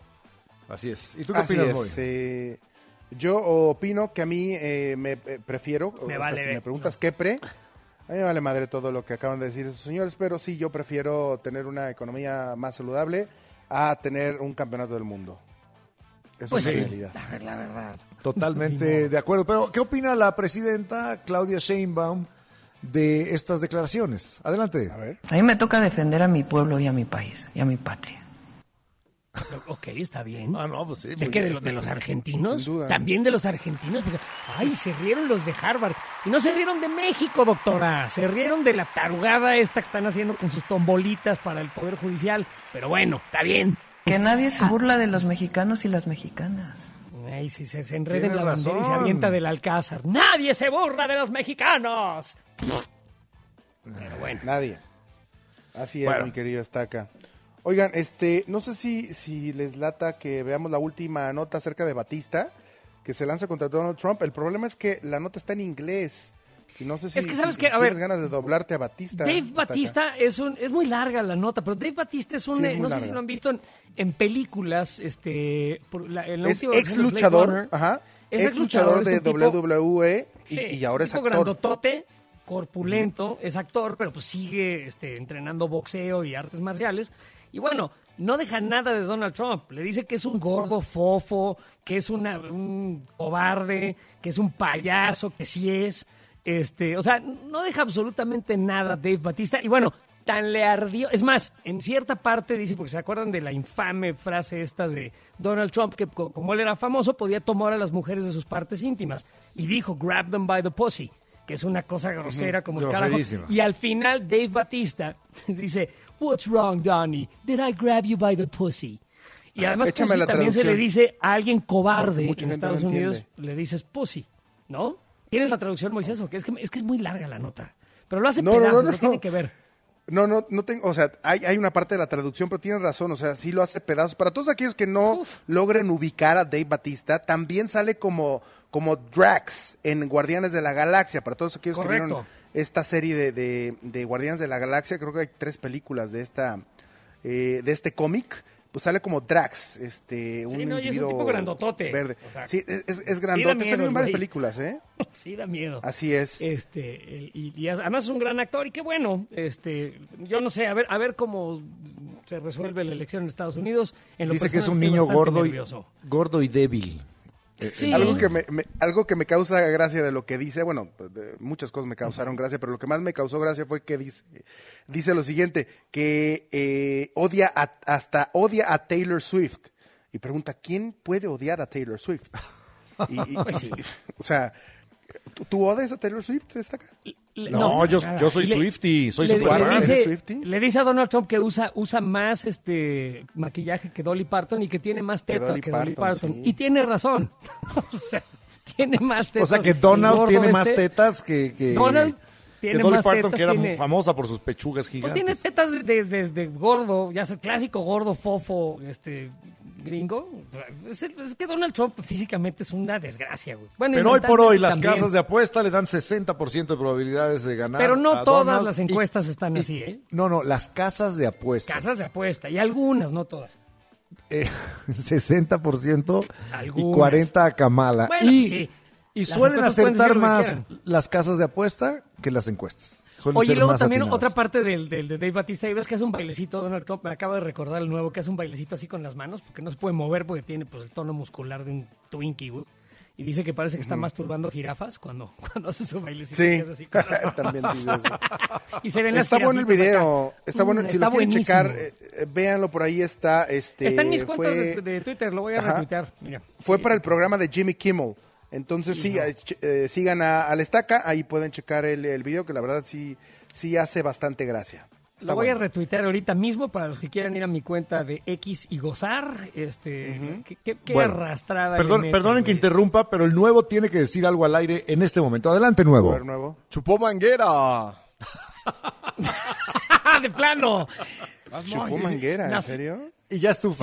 S2: Así es. ¿Y tú qué
S11: Así
S2: opinas,
S11: es,
S2: Moy?
S11: yo opino que a mí prefiero,
S1: Me
S11: o
S1: vale,
S11: sea, si me preguntas qué a mí me vale madre todo lo que acaban de decir esos señores, pero sí, yo prefiero tener una economía más saludable a tener un campeonato del mundo. Eso
S1: Pues
S11: es
S1: sí,
S11: realidad.
S1: la verdad.
S2: Totalmente de acuerdo. Pero, ¿qué opina la presidenta Claudia Sheinbaum de estas declaraciones? Adelante.
S11: A ver.
S4: A mí me toca defender a mi pueblo y a mi país y a mi patria.
S1: Ok, está bien.
S2: No, pues sí.
S1: ¿De qué? ¿De los argentinos?
S11: Sin duda.
S1: También de los argentinos. Porque, ay, se rieron los de Harvard. Y no se rieron de México, doctora. Se rieron de la tarugada esta que están haciendo con sus tombolitas para el Poder Judicial. Pero bueno, está bien.
S4: Que nadie se burla de los mexicanos y las mexicanas.
S1: Ay, si se enreda en
S2: Tiene
S1: la bandera y se
S2: razón.
S1: avienta del Alcázar. ¡Nadie se burla de los mexicanos! Pero bueno.
S11: Nadie. Así es,
S2: Bueno.
S11: mi querido Estaca. Oigan, no sé si les lata que veamos la última nota acerca de Batista, que se lanza contra Donald Trump. El problema es que la nota está en inglés. Y no sé si,
S1: Es que, ¿sabes
S11: si
S1: qué? A
S11: tienes
S1: ver,
S11: ganas de doblarte a Batista.
S1: Dave
S11: Estaca.
S1: Batista es muy larga la nota, pero Dave Batista es un,
S11: Sí, es muy
S1: no sé
S11: larga.
S1: si lo han visto en películas, en la
S11: Es
S1: última versión
S11: ex
S1: de Blade
S11: luchador,
S1: Runner.
S11: ajá.
S1: Es
S11: Ex luchador de
S1: es un tipo-
S11: WWE
S1: Sí,
S11: y ahora es
S1: un tipo
S11: actor.
S1: grandotote, corpulento, es actor, pero pues sigue entrenando boxeo y artes marciales. Y bueno, no deja nada de Donald Trump. Le dice que es un gordo fofo, que es un cobarde, que es un payaso, que sí es. O sea, no deja absolutamente nada Dave Batista. Y bueno, tan le ardió. Es más, en cierta parte dice, porque se acuerdan de la infame frase esta de Donald Trump, que como él era famoso, podía tomar a las mujeres de sus partes íntimas. Y dijo, grab them by the pussy, que es una cosa grosera como el carajo.
S2: Groserísima.
S1: Y al final Dave Batista dice, what's wrong, Donnie? Did I grab you by the pussy? Y además
S11: Échame
S1: pussy
S11: la
S1: también se le
S11: traducción.
S1: dice a alguien cobarde
S11: Porque mucha
S1: en
S11: gente
S1: Estados
S11: no
S1: Unidos,
S11: entiende.
S1: le dices pussy, ¿no? ¿Tienes la traducción, Moisés? ¿O qué? Es que es muy larga la nota. Pero lo hace
S11: No,
S1: pedazos,
S11: no.
S1: no tiene que ver.
S11: No tengo, o sea, hay una parte de la traducción, pero tienes razón, o sea, sí lo hace pedazos. Para todos aquellos que no logren ubicar a Dave Batista, también sale como Drax en Guardianes de la Galaxia. Para todos aquellos que
S1: Correcto.
S11: vieron esta serie de Guardianes de la Galaxia, creo que hay 3 películas de este cómic. Pues sale como Drax, un
S1: no, y es un
S11: individuo
S1: tipo grandotote.
S11: verde.
S1: O sea,
S11: Sí, es
S1: sí da
S11: grandote,
S1: miedo
S11: salió en
S1: el
S11: varias
S1: güey.
S11: películas, ¿eh?
S1: Sí, da miedo.
S11: Así es.
S1: Y además es un gran actor y qué bueno. Yo no sé, a ver cómo se resuelve la elección en Estados Unidos. En lo
S2: Dice que es
S1: personal
S2: un
S1: estoy
S2: niño
S1: bastante
S2: gordo y débil.
S1: Sí.
S11: Algo que me causa gracia de lo que dice, bueno, muchas cosas me causaron gracia, pero lo que más me causó gracia fue que dice lo siguiente, que odia a Taylor Swift. Y pregunta, ¿quién puede odiar a Taylor Swift?
S1: Pues sí.
S11: O sea, ¿tú odias a Taylor Swift? ¿Está acá?
S2: No, yo soy
S1: Y le-
S2: Swiftie, soy
S1: le,
S2: super
S1: le
S2: fan.
S1: dice,
S11: Swiftie?
S1: le dice a Donald Trump que usa más maquillaje que Dolly Parton y que tiene más tetas que Dolly Parton.
S11: sí.
S1: Y tiene razón. O sea, tiene más
S2: O
S1: tetas.
S2: sea que
S1: el
S2: Donald
S1: gordo
S2: tiene más tetas que
S1: Donald tiene
S2: Dolly
S1: más
S2: Parton,
S1: tetas,
S2: que era
S1: tiene-
S2: famosa por sus pechugas
S1: Pues tiene
S2: gigantes.
S1: tetas de gordo, ya sea clásico gordo, fofo, gringo. Es que Donald Trump físicamente es una desgracia, güey. Bueno,
S2: Pero hoy por hoy las
S1: también.
S2: casas de apuesta le dan 60% de probabilidades de ganar.
S1: Pero no
S2: a
S1: todas
S2: Donald
S1: las
S2: y-
S1: encuestas están así, ¿eh?
S2: No, las casas de apuestas.
S1: Casas de apuesta, y algunas, no todas.
S2: 60% y
S1: Algunas.
S2: 40% a Kamala.
S1: Bueno,
S2: y
S1: sí.
S2: y
S1: Las
S2: suelen
S1: encuestas pueden
S2: acertar
S1: decir lo que
S2: más
S1: quieran.
S2: las casas de apuesta que las encuestas. Suelen
S1: Oye, y
S2: ser
S1: luego
S2: más
S1: también
S2: atinadas.
S1: otra parte del de Dave Batista, y ves que hace un bailecito, Donald Trump, me acaba de recordar el nuevo, que hace un bailecito así con las manos, porque no se puede mover porque tiene pues el tono muscular de un Twinkie, güey. Y dice que parece que está masturbando jirafas cuando hace su bailecito.
S11: Sí,
S1: que hace así con las
S11: también
S1: manos.
S11: dice eso.
S1: Y se ven las
S11: Está bueno el
S1: jirafitas
S11: video,
S1: acá.
S11: está bueno. Si
S1: Está
S11: lo quieren
S1: buenísimo.
S11: checar, véanlo por ahí está.
S1: Está en mis cuentas
S11: fue-
S1: de Twitter, lo voy a
S11: Ajá.
S1: retuitear. Mira.
S11: Fue para el programa de Jimmy Kimmel. Entonces sigan al Estaca, ahí pueden checar el video, que la verdad sí hace bastante gracia. Está
S1: Lo voy a
S11: bueno.
S1: retuitear ahorita mismo para los que quieran ir a mi cuenta de X y gozar. Qué
S2: Bueno,
S1: arrastrada. le meten,
S2: perdonen que
S1: güey.
S2: interrumpa, pero el nuevo tiene que decir algo al aire en este momento. Adelante, nuevo.
S11: A ver, nuevo.
S17: Chupó manguera.
S1: ¡De plano!
S11: Chupó manguera, ¿en
S1: Nac-
S11: serio?
S2: Y ya estufa.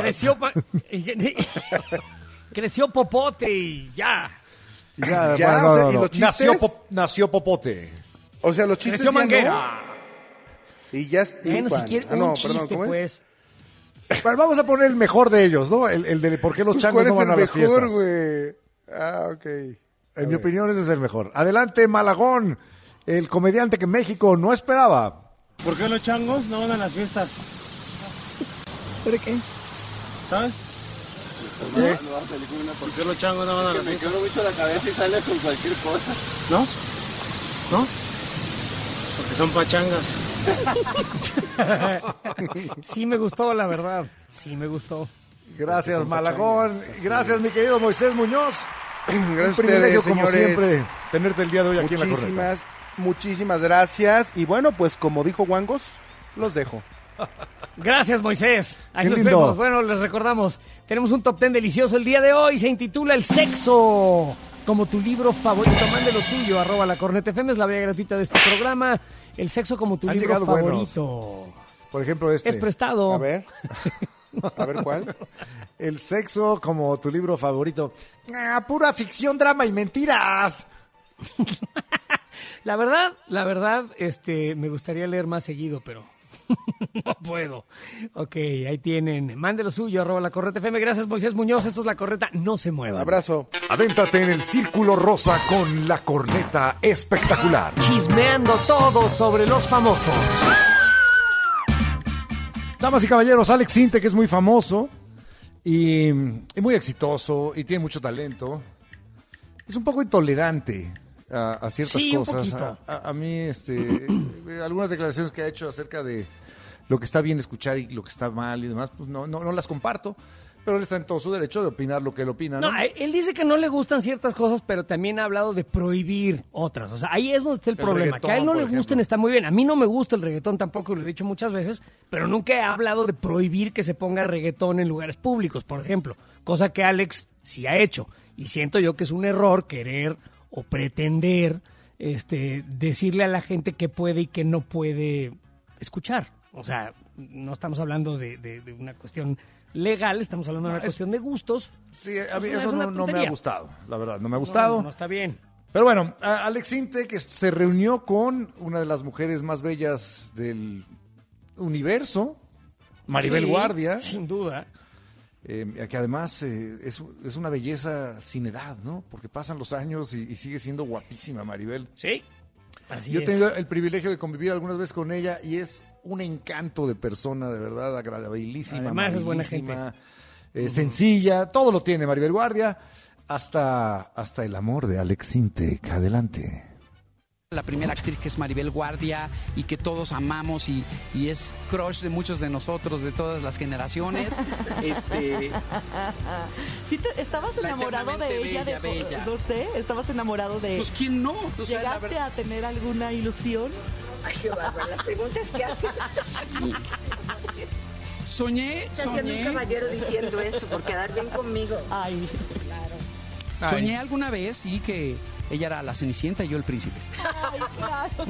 S1: Creció popote y ya.
S2: Ya,
S11: Ya,
S2: bueno,
S11: o sea,
S2: no,
S11: ¿y
S2: no.
S11: los chistes?
S2: Nació Popote.
S11: O sea, los chistes
S1: Creció
S11: ya
S1: manguera.
S11: no. Y ya...
S1: Bueno, si
S11: Juan.
S1: quiere
S11: Ah, no,
S1: un
S11: perdón,
S1: chiste,
S11: ¿cómo es?
S1: pues.
S2: Pero vamos a poner el mejor de ellos, ¿no? El de por qué los changos
S11: ¿Cuál
S2: no
S11: es
S2: van a
S11: el
S2: las
S11: mejor,
S2: fiestas.
S11: güey? Ah, ok.
S2: En mi opinión, ese es el mejor. Adelante, Malagón, el comediante que México no esperaba.
S5: ¿Por qué los changos no van a las fiestas?
S6: ¿Por qué?
S5: ¿Sabes? ¿Por qué los changos no van a la fiesta? Me quebro mucho la cabeza y sale con cualquier cosa. ¿No? ¿No? Porque son pachangas.
S1: Sí me gustó, la verdad. Sí me gustó.
S2: Gracias, Malagón. Gracias, mi querido Moisés Muñoz.
S11: Gracias
S2: Un privilegio,
S11: a ustedes,
S2: como
S11: señores.
S2: siempre, tenerte el día de hoy aquí en La Corneta.
S11: Muchísimas gracias. Y bueno, pues como dijo Wangos, los dejo.
S1: Gracias, Moisés. Ahí
S2: Qué
S1: nos
S2: lindo.
S1: vemos. Bueno, les recordamos, tenemos un top 10 delicioso el día de hoy. Se intitula El sexo como tu libro favorito. Mande lo suyo, @lacornetafm, es la vía gratuita de este programa. El sexo como tu
S2: Han
S1: libro
S2: llegado
S1: favorito.
S2: Por ejemplo, este.
S1: Es prestado.
S11: A ver cuál.
S2: El sexo como tu libro favorito. Pura ficción, drama y mentiras.
S1: La verdad, me gustaría leer más seguido, pero no puedo. Ok, ahí tienen. Mande lo suyo, @lacornetafm. Gracias, Moisés Muñoz. Esto es La Corneta. No se muevan.
S11: Abrazo.
S9: Adéntrate en el Círculo Rosa con La Corneta Espectacular.
S1: Chismeando todo sobre los famosos.
S2: Damas y caballeros, Alex Sinte, que es muy famoso y muy exitoso y tiene mucho talento. Es un poco intolerante a ciertas
S1: Sí, un
S2: cosas.
S1: poquito.
S2: A mí, algunas declaraciones que ha hecho acerca de lo que está bien escuchar y lo que está mal y demás, pues no las comparto. Pero él está en todo su derecho de opinar lo que él opina, ¿no?
S1: No, él dice que no le gustan ciertas cosas, pero también ha hablado de prohibir otras. O sea, ahí es donde está el problema.
S2: reggaetón,
S1: Que a él no
S2: por
S1: le
S2: ejemplo.
S1: gusten está muy bien. A mí no me gusta el reggaetón tampoco, lo he dicho muchas veces, pero nunca he hablado de prohibir que se ponga reggaetón en lugares públicos, por ejemplo. Cosa que Alex sí ha hecho. Y siento yo que es un error querer o pretender decirle a la gente qué puede y qué no puede escuchar. O sea, no estamos hablando de una cuestión legal, estamos hablando de una cuestión de gustos.
S2: Sí, a mí
S1: Es
S2: eso
S1: una
S2: no me
S1: tontería.
S2: ha gustado, la verdad, no me ha gustado.
S1: No está bien.
S2: Pero bueno, Alex Sinte, que se reunió con una de las mujeres más bellas del universo, Maribel
S1: Sí,
S2: Guardia.
S1: Sin duda.
S2: Que además es una belleza sin edad, ¿no? Porque pasan los años y sigue siendo guapísima Maribel.
S1: Sí, así
S2: Yo he
S1: es.
S2: tenido el privilegio de convivir algunas veces con ella y es un encanto de persona, de verdad, agradabilísima.
S1: Además es buena
S2: amabilísima, sencilla, todo lo tiene Maribel Guardia, hasta el amor de Alex Sinte. Adelante.
S17: La primera actriz, que es Maribel Guardia y que todos amamos y es crush de muchos de nosotros, de todas las generaciones.
S18: ¿Sí ¿Estabas enamorado de ella?
S17: Bella.
S18: No sé, ¿estabas enamorado de
S17: Pues quién no. O sea, la
S18: ¿Llegaste a tener alguna ilusión?
S19: Ay, qué bárbaro, las preguntas que haces.
S17: Soñé.
S19: Un caballero diciendo eso por quedar bien conmigo.
S18: Ay,
S19: claro.
S17: Soñé alguna vez, sí, que ella era la Cenicienta y yo el príncipe.
S18: Ay, claro.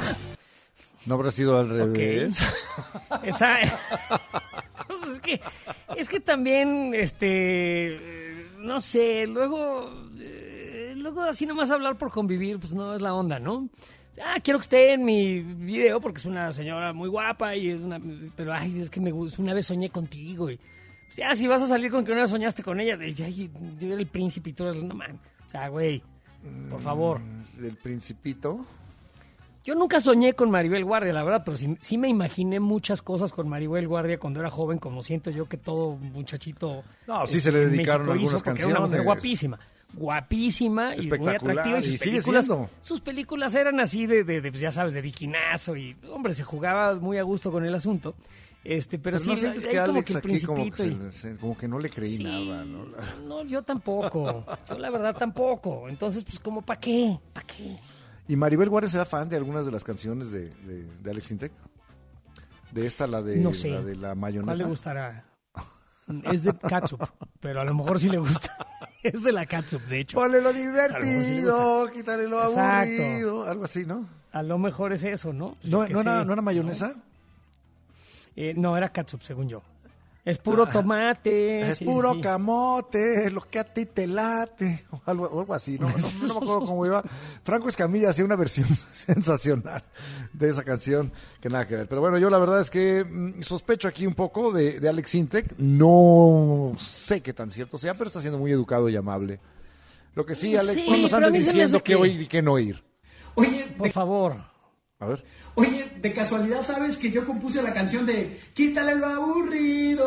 S2: ¿No habrá sido al revés?
S1: Esa... Pues es que también, no sé, luego así nomás hablar por convivir, pues no es la onda, ¿no? Quiero que esté en mi video porque es una señora muy guapa y pero es que me gusta, una vez soñé contigo y pues ya si vas a salir con que una vez soñaste con ella, yo era el príncipe y tú eres, no man, o sea, güey, por favor.
S2: ¿El principito?
S1: Yo nunca soñé con Maribel Guardia, la verdad, pero sí me imaginé muchas cosas con Maribel Guardia cuando era joven, como siento yo que todo muchachito.
S2: No, sí se le dedicaron
S1: en México
S2: algunas
S1: hizo, porque era una mujer
S2: canciones.
S1: guapísima y muy
S2: Espectacular,
S1: atractiva.
S2: y sigue siendo.
S1: Sus películas eran así pues ya sabes, de bikinazo y, hombre, se jugaba muy a gusto con el asunto. Pero sí,
S2: ¿no sientes que
S1: hay como
S2: Alex
S1: que el
S2: aquí como
S1: principito
S2: que, como que no le creí
S1: Sí,
S2: nada, ¿no?
S1: No, yo tampoco. Yo la verdad tampoco. Entonces, pues, como, ¿para qué? ¿Para qué?
S2: ¿Y Maribel Guardia será fan de algunas de las canciones de Alex Sinte? De esta,
S1: No sé.
S2: la de la mayonesa.
S1: ¿Cuál le gustará? Es de catsup, pero a lo mejor sí le gusta. Es de la catsup, de hecho.
S2: Ponle lo
S1: A lo mejor sí le
S2: divertido,
S1: gusta.
S2: quítale lo
S1: Exacto.
S2: aburrido, algo así, ¿no?
S1: A lo mejor es eso, ¿no?
S2: ¿No,
S1: Que
S2: no,
S1: sé.
S2: ¿no era mayonesa?
S1: No, era catsup, según yo. Es puro tomate.
S2: Es
S1: sí,
S2: puro
S1: sí.
S2: camote, lo que a ti te late, o algo así, no me acuerdo cómo iba. Franco Escamilla hacía una versión sensacional de esa canción, que nada que ver. Pero bueno, yo la verdad es que sospecho aquí un poco de Alex Sinte, no sé qué tan cierto sea, pero está siendo muy educado y amable. Lo que sí, Alex,
S1: Sí,
S2: no nos
S1: pero a
S2: andes
S1: mí se me
S2: diciendo
S1: hace
S2: qué
S1: que-
S2: oír y qué no oír.
S15: Oye,
S1: Por favor.
S2: A ver.
S15: Oye, de casualidad sabes que yo compuse la canción de Quítale lo aburrido,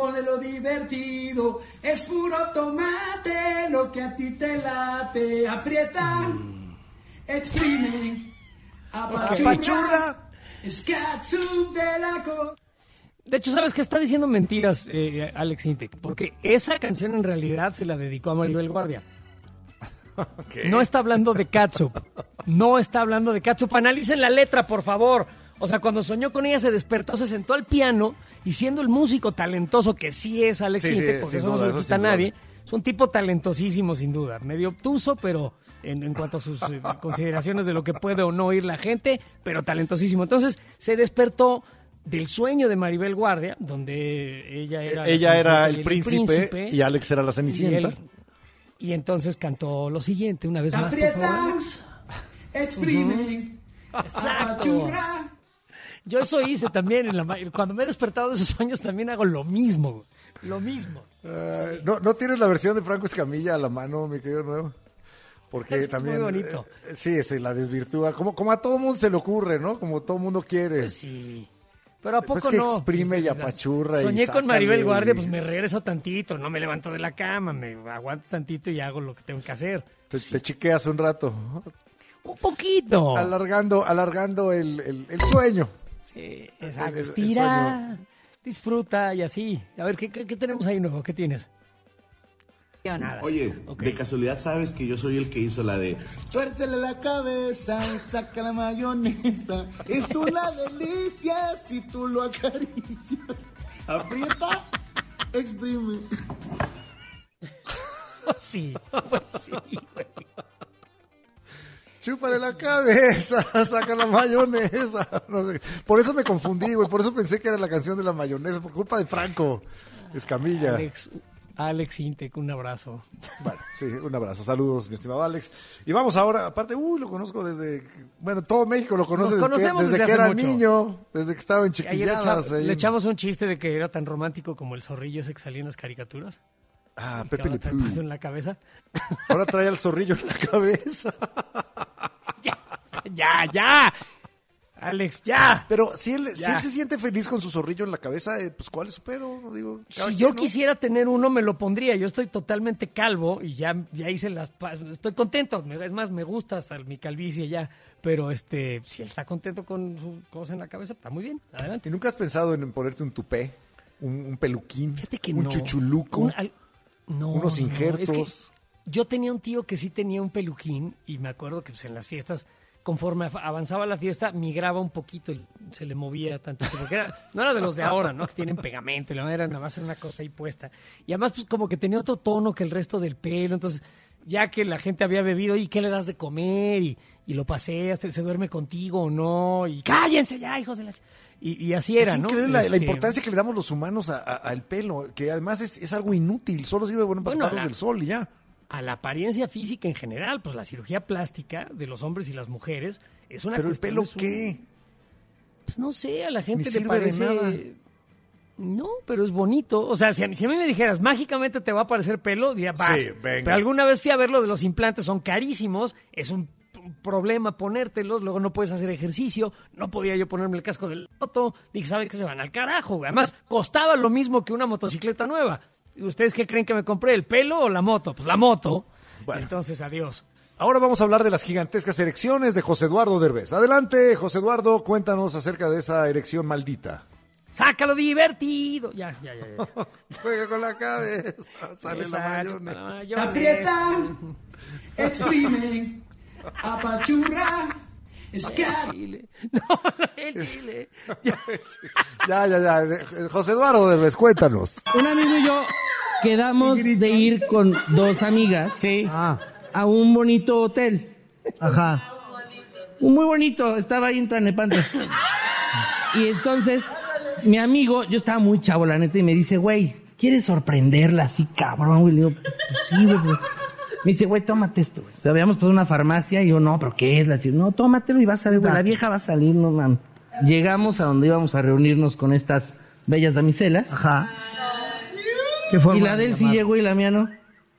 S16: ponelo divertido. Es puro tomate lo que a ti te late. Aprieta, exprime, apachurra. Es catsup de la cosa.
S1: De hecho, ¿sabes qué? Está diciendo mentiras, Alex Intec, porque esa canción en realidad se la dedicó a Maribel Guardia.
S2: ¿Qué?
S1: No está hablando de catsup. No está hablando de catsup. Analicen la letra, por favor. O sea, cuando soñó con ella, se despertó, se sentó al piano y siendo el músico talentoso que sí es Alex Intec, porque eso no se lo quita a nadie, es un tipo talentosísimo, sin duda. Medio obtuso, pero en cuanto a sus consideraciones de lo que puede o no oír la gente, pero talentosísimo. Entonces, se despertó del sueño de Maribel Guardia, donde ella era
S2: el príncipe y Alex era la Cenicienta.
S1: Y entonces cantó lo siguiente, una vez más, por favor, Alex.
S16: Exprime,
S1: Exacto. Yo eso hice también, cuando me he despertado de esos sueños también hago lo mismo. Lo mismo.
S2: ¿No tienes la versión de Franco Escamilla a la mano, mi querido Nuevo? Porque
S1: Es
S2: también...
S1: muy bonito.
S2: Sí, se la desvirtúa. Como a todo mundo se le ocurre, ¿no? Como todo mundo quiere.
S1: Pues sí. Pero ¿a poco
S2: pues que
S1: no?
S2: exprime y apachurra.
S1: Soñé
S2: y
S1: con Maribel
S2: sácale.
S1: Guardia, pues me regreso tantito, no me levanto de la cama, me aguanto tantito y hago lo que tengo que hacer.
S2: Te chiqueas un rato.
S1: Un poquito.
S2: Alargando el sueño.
S1: Sí, exacto.
S2: El
S1: Estira, disfruta y así. A ver, ¿qué tenemos ahí nuevo? ¿Qué tienes? Nada.
S20: Oye, de casualidad sabes que yo soy el que hizo la de tuércele la cabeza, saca la mayonesa, es una delicia si tú lo acaricias, aprieta, exprime.
S1: Pues sí, güey.
S2: Chúpale la cabeza, saca la mayonesa. No sé. Por eso me confundí, güey. Por eso pensé que era la canción de la mayonesa, por culpa de Franco Escamilla.
S1: Alex Intec, un abrazo.
S2: Bueno, sí, un abrazo. Saludos, mi estimado Alex. Y vamos ahora, aparte, lo conozco desde... Bueno, todo México lo conoce desde que era
S1: mucho.
S2: Niño, desde que estaba en chiquilladas.
S1: Le echamos un chiste de que era tan romántico como el zorrillo ese que salía en las caricaturas.
S2: Ah, Pepe Le Pew.
S1: Puesto en la cabeza.
S2: Ahora trae al zorrillo en la cabeza.
S1: Ya. Alex, ya.
S2: Pero si él se siente feliz con su zorrillo en la cabeza, pues ¿cuál es su pedo? No digo,
S1: si yo quisiera tener uno, me lo pondría. Yo estoy totalmente calvo y ya hice estoy contento. Es más, me gusta hasta mi calvicie ya. Pero si él está contento con su cosa en la cabeza, está muy bien. Adelante.
S2: ¿Y nunca has pensado en ponerte un tupé? Un peluquín,
S1: fíjate que
S2: un chuchuluco, unos injertos.
S1: Es que yo tenía un tío que sí tenía un peluquín y me acuerdo que pues, en las fiestas, conforme avanzaba la fiesta, migraba un poquito y se le movía tantito. Porque no era de los de ahora, ¿no? Que tienen pegamento, era nada más una cosa ahí puesta. Y además, pues como que tenía otro tono que el resto del pelo. Entonces, ya que la gente había bebido, ¿y qué le das de comer? Y lo paseas, se duerme contigo o no. Y cállense ya, hijos de la... Y así era, ¿no?
S2: Es increíble la importancia que le damos los humanos al pelo, que además es algo inútil, solo sirve para taparnos del sol y ya.
S1: A la apariencia física en general, pues la cirugía plástica de los hombres y las mujeres es una
S2: ¿Pero el pelo
S1: cuestión,
S2: qué?
S1: Pues no sé, a la gente
S2: Ni
S1: le
S2: sirve
S1: parece...
S2: de nada.
S1: No, pero es bonito. O sea, si a mí me dijeras, mágicamente te va a aparecer pelo, diría, vas.
S2: Sí, venga.
S1: Pero alguna vez fui a ver lo de los implantes, son carísimos, es un problema ponértelos, luego no puedes hacer ejercicio, no podía yo ponerme el casco del auto, dije, ¿saben qué? Se van al carajo, güey. Además, costaba lo mismo que una motocicleta nueva. ¿Y ustedes qué creen que me compré, el pelo o la moto? Pues la moto. Bueno. Entonces, adiós.
S2: Ahora vamos a hablar de las gigantescas erecciones de José Eduardo Derbez. Adelante, José Eduardo, cuéntanos acerca de esa erección maldita.
S1: ¡Sácalo divertido! Ya.
S2: Juega con la cabeza, sale la mayonesa.
S16: Aprieta, exprime, apachurra,
S1: Chile. No, el Chile.
S2: Ya. José Eduardo Derbez, cuéntanos.
S21: Un amigo y yo quedamos de ir con dos amigas a un bonito hotel.
S22: Ajá.
S21: Muy bonito, estaba ahí en Tlalnepantla. Y entonces, mi amigo, yo estaba muy chavo, la neta, y me dice, güey, ¿quieres sorprenderla así, cabrón? Güey, le digo, pues sí, güey. Pues. Me dice, güey, tómate esto. O sea, habíamos pasado a una farmacia y yo, no, ¿pero qué es la chica? No, tómatelo y vas a ver, güey, la vieja va a salir, no, man. Llegamos a donde íbamos a reunirnos con estas bellas damiselas.
S22: Ajá. ¿Qué fue?
S21: Y la de él sí llegó y la mía no.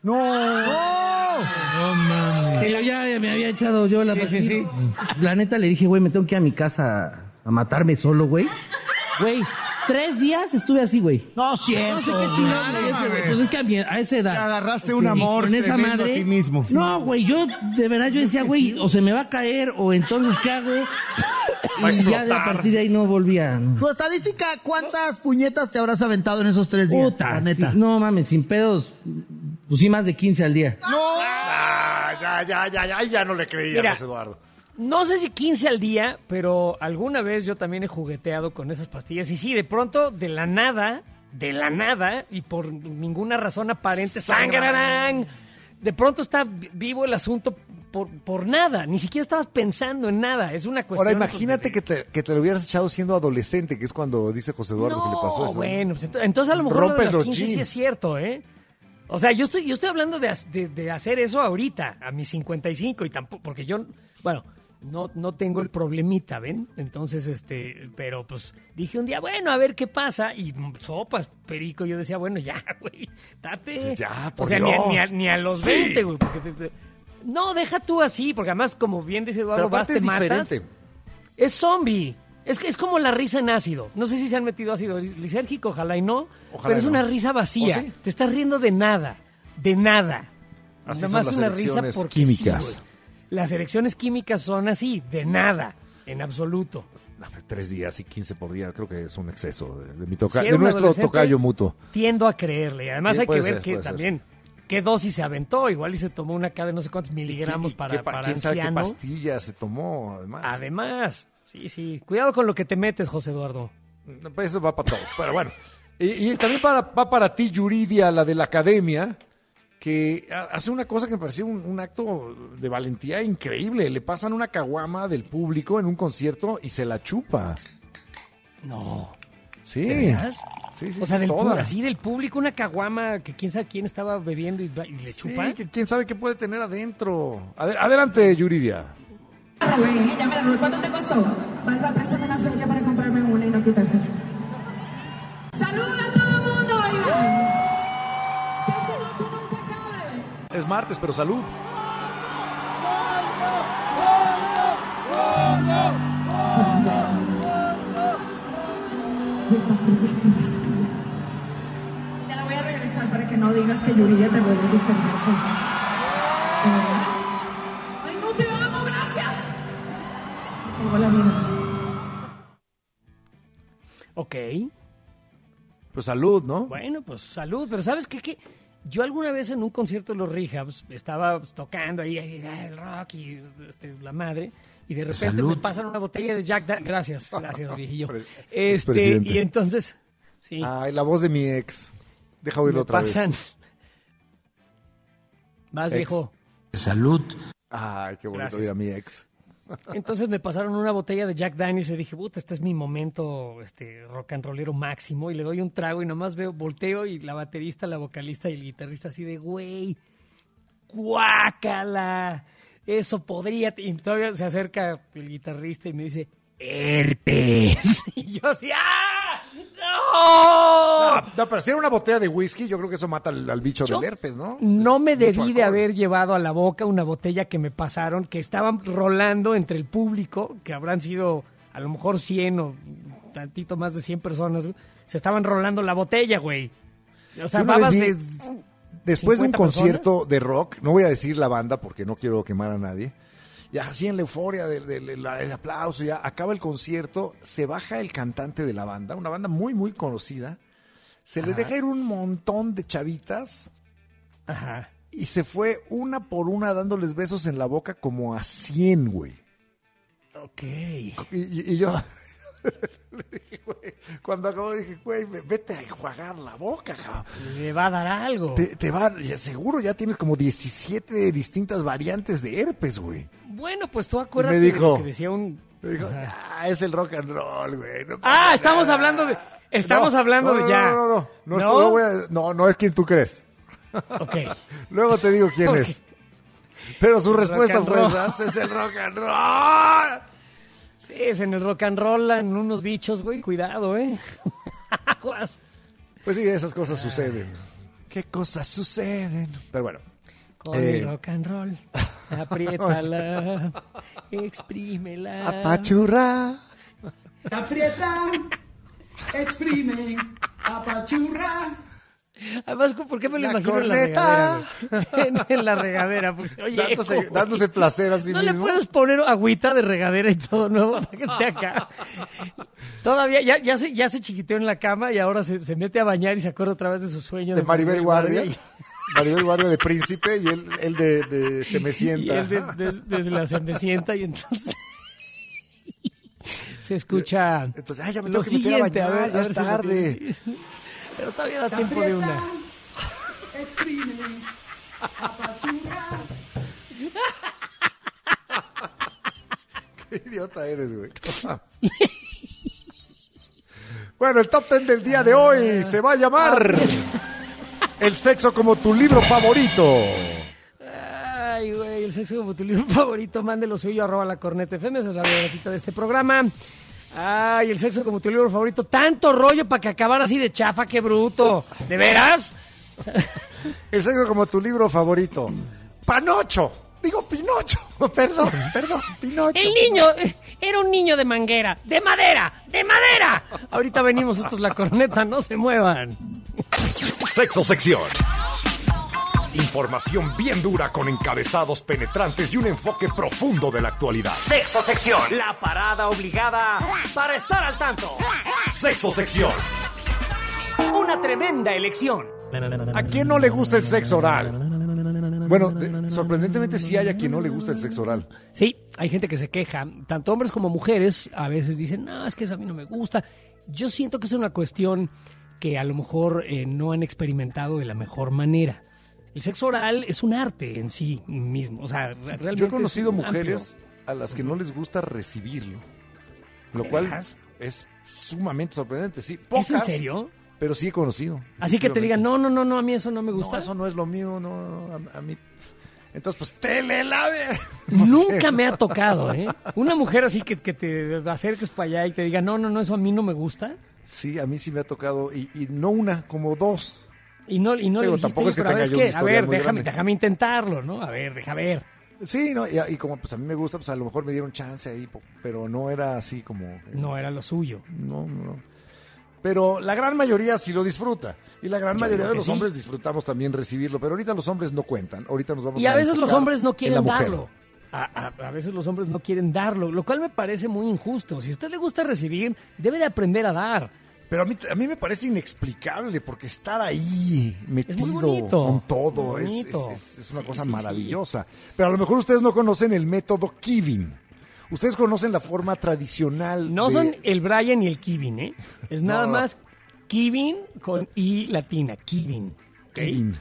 S22: No, mames.
S21: Pero ya me había echado yo la pastilla. Sí. La neta le dije, güey, me tengo que ir a mi casa a matarme solo, güey. Güey, 3 días estuve así, güey.
S22: No, siento.
S21: No sé qué chingados me hice, güey. Pues es que a esa edad.
S22: Te agarraste un amor
S21: con esa
S22: tremendo
S21: madre.
S22: a ti mismo. Sí.
S21: No, güey, yo de verdad yo decía, güey, o se me va a caer o entonces ¿qué hago? Y ya de a partir de ahí no volvía. No.
S22: Tu estadística, ¿cuántas puñetas te habrás aventado en esos 3 días?
S21: Puta,
S22: la neta.
S21: sí, no mames, sin pedos. Pues sí, más de 15 al día.
S22: No.
S2: Ya no le creía a José Eduardo.
S1: No sé si 15 al día, pero alguna vez yo también he jugueteado con esas pastillas. Y sí, de pronto, de la nada, y por ninguna razón aparente, ¡sangrarán! De pronto está vivo el asunto por nada. Ni siquiera estabas pensando en nada. Es una cuestión...
S2: Ahora, imagínate que te lo hubieras echado siendo adolescente, que es cuando dice José Eduardo que le pasó eso.
S1: Bueno, pues entonces a lo mejor lo de
S2: Rompes
S1: los
S2: los
S1: 15 sí
S2: jeans.
S1: es cierto, ¿eh? O sea, yo estoy hablando de hacer eso ahorita, a mis 55, y tampoco, porque yo, bueno, no tengo el problemita, ¿ven? Entonces, pero pues dije un día, bueno, a ver qué pasa, y sopas, perico, yo decía, bueno, ya, güey, date.
S2: Ya,
S1: o
S2: por
S1: sea,
S2: Dios.
S1: ni a los
S2: Sí.
S1: 20, güey, porque no, deja tú así, porque además, como bien dice Eduardo,
S2: Pero
S1: vas,
S2: aparte
S1: te
S2: es
S1: matas.
S2: diferente.
S1: Es zombie. Es como la risa en ácido. No sé si se han metido ácido lisérgico, ojalá y no.
S2: Ojalá
S1: pero es
S2: y no.
S1: una risa vacía.
S2: ¿Oh, sí?
S1: Te estás riendo de nada. De nada.
S2: Así
S1: Nada
S2: son
S1: más
S2: las
S1: una risa
S2: erecciones
S1: porque
S2: químicas.
S1: sí, güey. Las erecciones químicas son así, de nada, en absoluto.
S2: 3 días y 15 por día, creo que es un exceso de mi
S1: Si
S2: tocayo,
S1: era
S2: de
S1: un
S2: nuestro
S1: adolescente,
S2: tocayo mutuo.
S1: Tiendo a creerle. Además
S2: Sí,
S1: hay que
S2: puede
S1: ver
S2: ser,
S1: que
S2: puede ser.
S1: también qué dosis se aventó. Igual y se tomó una cada de no sé cuántos miligramos para
S2: ¿Quién sabe qué
S1: anciano.
S2: pastillas se tomó, además?
S1: Además, sí. Cuidado con lo que te metes, José Eduardo.
S2: Pues eso va para todos, pero bueno. Y también va para ti, Yuridia, la de la academia, que hace una cosa que me pareció un acto de valentía increíble. Le pasan una caguama del público en un concierto y se la chupa.
S1: No.
S2: Sí.
S1: ¿De veras?
S2: Sí,
S1: O sea,
S2: toda.
S1: así del público, una caguama que quién sabe quién estaba bebiendo y le chupa.
S2: Sí, que quién sabe qué puede tener adentro. Adelante, Yuridia.
S6: Güey, ya me la ¿cuánto te costó? Valva, préstame una feria para comprarme una y no quitársela. ¡Saluda a todo el mundo, oigan! Que esta noche nunca acabe.
S2: Es martes, pero salud.
S6: Te la voy a regresar para que no digas que Yuridia te robó tu cerveza. ¿De verdad? ¡Ay, no te amo, gracias! Me salvó la vida.
S1: Ok.
S2: Pues salud, ¿no?
S1: Bueno, pues salud. Pero ¿sabes qué? Yo alguna vez en un concierto de los Rehabs estaba tocando ahí el rock y la madre, y de repente
S2: Salud.
S1: me pasan una botella de Jack Daniels. Gracias, viejillo.
S2: Expresidente.
S1: Y entonces, sí.
S2: Ay, la voz de mi ex. Deja oírlo
S1: Me
S2: otra
S1: pasan.
S2: vez.
S1: Más
S2: Ex.
S1: viejo.
S2: Salud. Ay, qué bonito
S1: Gracias.
S2: oír a mi ex.
S1: Entonces me pasaron una botella de Jack Daniels y dije, puta, este es mi momento rock and rollero máximo. Y le doy un trago y nomás volteo y la baterista, la vocalista y el guitarrista así de, güey, guácala, eso podría... Y todavía se acerca el guitarrista y me dice, herpes. Y yo así, ¡ah! ¡No!
S2: No, pero si era una botella de whisky, yo creo que eso mata al bicho del herpes, ¿no?
S1: No me
S2: Mucho
S1: debí de
S2: alcohol.
S1: haber llevado a la boca una botella que me pasaron, que estaban rolando entre el público, que habrán sido a lo mejor 100 o tantito más de 100 personas, güey. Se estaban rolando la botella, güey. O sea,
S2: Yo una vez
S1: babas
S2: vi-
S1: de...
S2: Después de un
S1: 50
S2: concierto de rock, no voy a decir la banda porque no quiero quemar a nadie, ya así en la euforia del aplauso, ya acaba el concierto, se baja el cantante de la banda, una banda muy, muy conocida, se le
S1: Ajá.
S2: deja ir un montón de chavitas
S1: Ajá.
S2: y se fue una por una dándoles besos en la boca como a 100, güey.
S1: Ok.
S2: Y yo... le dije, güey, cuando acabó dije, güey, vete a enjuagar la boca, cabrón.
S1: Le va a dar algo.
S2: Te va, seguro ya tienes como 17 distintas variantes de herpes, güey.
S1: Bueno, pues tú acuérdate
S2: Y me dijo-
S1: de lo que decía un...
S2: Me dijo,
S1: Ajá.
S2: es el rock and roll, güey. no
S1: Ah,
S2: pasa
S1: estamos
S2: nada".
S1: hablando de... Estamos hablando de ya.
S2: No es quien tú crees.
S1: Ok.
S2: Luego te digo quién
S1: Ok.
S2: es. Pero su
S1: Rock
S2: respuesta
S1: and
S2: fue,
S1: roll.
S2: ¿sabes? Es el rock and roll.
S1: Sí, es en el rock and roll, en unos bichos, güey. Cuidado, Aguas.
S2: Pues sí, esas cosas suceden. ¿Qué cosas suceden? Pero bueno.
S1: Con el rock and roll. Apriétala. Exprímela.
S2: Apachurra.
S16: Aprieta, exprime, apachurra.
S1: Además, ¿por qué me lo
S2: La
S1: imagino
S2: corneta.
S1: en la regadera? En la regadera, porque oye,
S2: dándose placer a sí
S1: ¿no
S2: mismo.
S1: le puedes poner agüita de regadera y todo nuevo para que esté acá? Todavía, ya se chiquiteó en la cama y ahora se mete a bañar y se acuerda otra vez de su sueño.
S2: De Maribel Guardia.
S1: y-
S2: Maribel Guardia de Príncipe y él de Se me
S1: Y
S2: sienta.
S1: él desde la se me sienta y entonces se escucha
S2: Entonces, ay, ya me
S1: lo
S2: tengo que meter a
S1: siguiente.
S2: bañar, ya es
S1: si me
S2: tarde.
S1: tienes- Pero todavía da tiempo de una.
S16: Exprime, apachurra.
S2: Qué idiota eres, güey. Bueno, el top 10 del día de hoy se va a llamar El sexo como tu libro favorito.
S1: Ay, güey, el sexo como tu libro favorito, mándelo suyo, @lacornetafm, esa es la biografía de este programa. Ay, el sexo como tu libro favorito, tanto rollo para que acabara así de chafa, qué bruto. ¿De veras?
S2: El sexo como tu libro favorito. Panocho. Digo Pinocho. Perdón, Pinocho.
S1: El niño era un niño de manguera, de madera, de madera. Ahorita venimos, esto es La Corneta, no se muevan.
S9: Sexo sección. Información bien dura con encabezados penetrantes y un enfoque profundo de la actualidad.
S10: Sexo sección. La parada obligada para estar al tanto.
S9: Sexo sección.
S10: Una tremenda elección.
S2: ¿A quién no le gusta el sexo oral? Bueno, sorprendentemente sí hay a quien no le gusta el sexo oral.
S1: Sí, hay gente que se queja, tanto hombres como mujeres, a veces dicen, no, es que eso a mí no me gusta. Yo siento que es una cuestión que a lo mejor no han experimentado de la mejor manera. El sexo oral es un arte en sí mismo. O sea, realmente
S2: Yo he conocido
S1: es
S2: mujeres a las que no les gusta recibirlo, lo cual es sumamente sorprendente. Sí, pocas,
S1: ¿Es en serio?
S2: Pero sí he conocido.
S1: Así que te digan, no, a mí eso no me gusta.
S2: No, eso no es lo mío, no, a mí. Entonces, pues, telelave.
S1: Nunca me ha tocado, ¿eh? Una mujer así que te acerques para allá y te diga, no, eso a mí no me gusta.
S2: Sí, a mí sí me ha tocado, y no una, como dos.
S1: Y no
S2: Digo,
S1: le dijiste,
S2: tampoco es que
S1: pero a ver,
S2: tenga yo un
S1: a ver,
S2: historial muy
S1: déjame intentarlo, ¿no? A ver, deja ver.
S2: Sí, no, y como pues a mí me gusta, pues a lo mejor me dieron chance ahí, pero no era así como...
S1: No era lo suyo.
S2: No. Pero la gran mayoría sí lo disfruta. Y la gran
S1: Yo
S2: mayoría
S1: digo
S2: de
S1: que
S2: los
S1: sí.
S2: hombres disfrutamos también recibirlo. Pero ahorita los hombres no cuentan. Ahorita nos vamos
S1: Y a veces los
S2: enfocar
S1: hombres no
S2: en
S1: quieren
S2: la mujer.
S1: darlo. A veces los hombres no quieren darlo, lo cual me parece muy injusto. Si a usted le gusta recibir, debe de aprender a dar.
S2: Pero a mí me parece inexplicable porque estar ahí metido
S1: muy bonito.
S2: con todo
S1: Muy
S2: es
S1: bonito.
S2: una cosa
S1: sí,
S2: maravillosa. Pero a lo mejor ustedes no conocen el método Kevin. Ustedes conocen la forma tradicional.
S1: No son el Brian y el Kevin, ¿eh? Es nada
S2: No.
S1: más Kevin con I latina, Kevin. ¿ok?
S2: Kevin.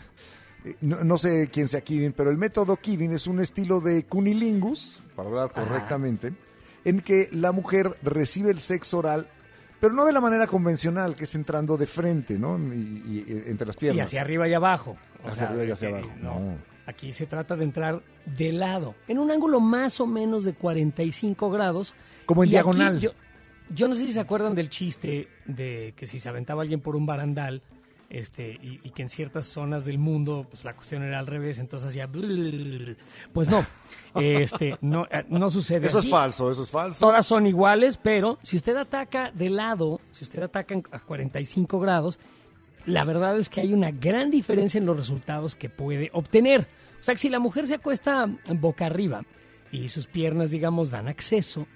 S2: No sé quién sea Kevin, pero el método Kevin es un estilo de cunilingus, para hablar correctamente, en que la mujer recibe el sexo oral, pero no de la manera convencional, que es entrando de frente, ¿no? Y entre las piernas.
S1: Y hacia arriba y abajo.
S2: Hacia arriba y hacia abajo. No.
S1: Aquí se trata de entrar de lado, en un ángulo más o menos de 45 grados.
S2: Como en
S1: Y aquí
S2: diagonal.
S1: Yo no sé si se acuerdan del chiste de que si se aventaba alguien por un barandal, y que en ciertas zonas del mundo pues la cuestión era al revés, entonces hacía pues no, no sucede
S2: Eso
S1: así.
S2: es falso.
S1: Todas son iguales, pero si usted ataca de lado, si usted ataca a 45 grados, la verdad es que hay una gran diferencia en los resultados que puede obtener. O sea, que si la mujer se acuesta boca arriba y sus piernas, digamos, dan acceso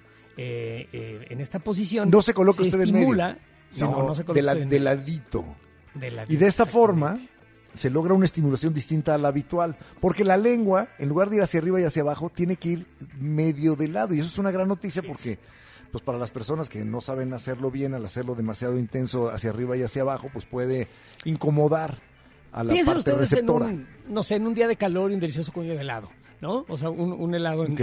S1: en esta posición,
S2: No se coloca usted en medio,
S1: estimula,
S2: sino
S1: no se coloca usted en
S2: de
S1: medio.
S2: ladito.
S1: De ladito,
S2: Y de esta
S1: exactamente.
S2: forma se logra una estimulación distinta a la habitual, porque la lengua, en lugar de ir hacia arriba y hacia abajo, tiene que ir medio de lado. Y eso es una gran noticia porque, pues para las personas que no saben hacerlo bien, al hacerlo demasiado intenso hacia arriba y hacia abajo, pues puede incomodar a la
S1: Piensen
S2: parte
S1: ustedes
S2: receptora.
S1: en un día de calor y un delicioso coño de helado, ¿no? O sea, un helado en...
S2: ¿Qué?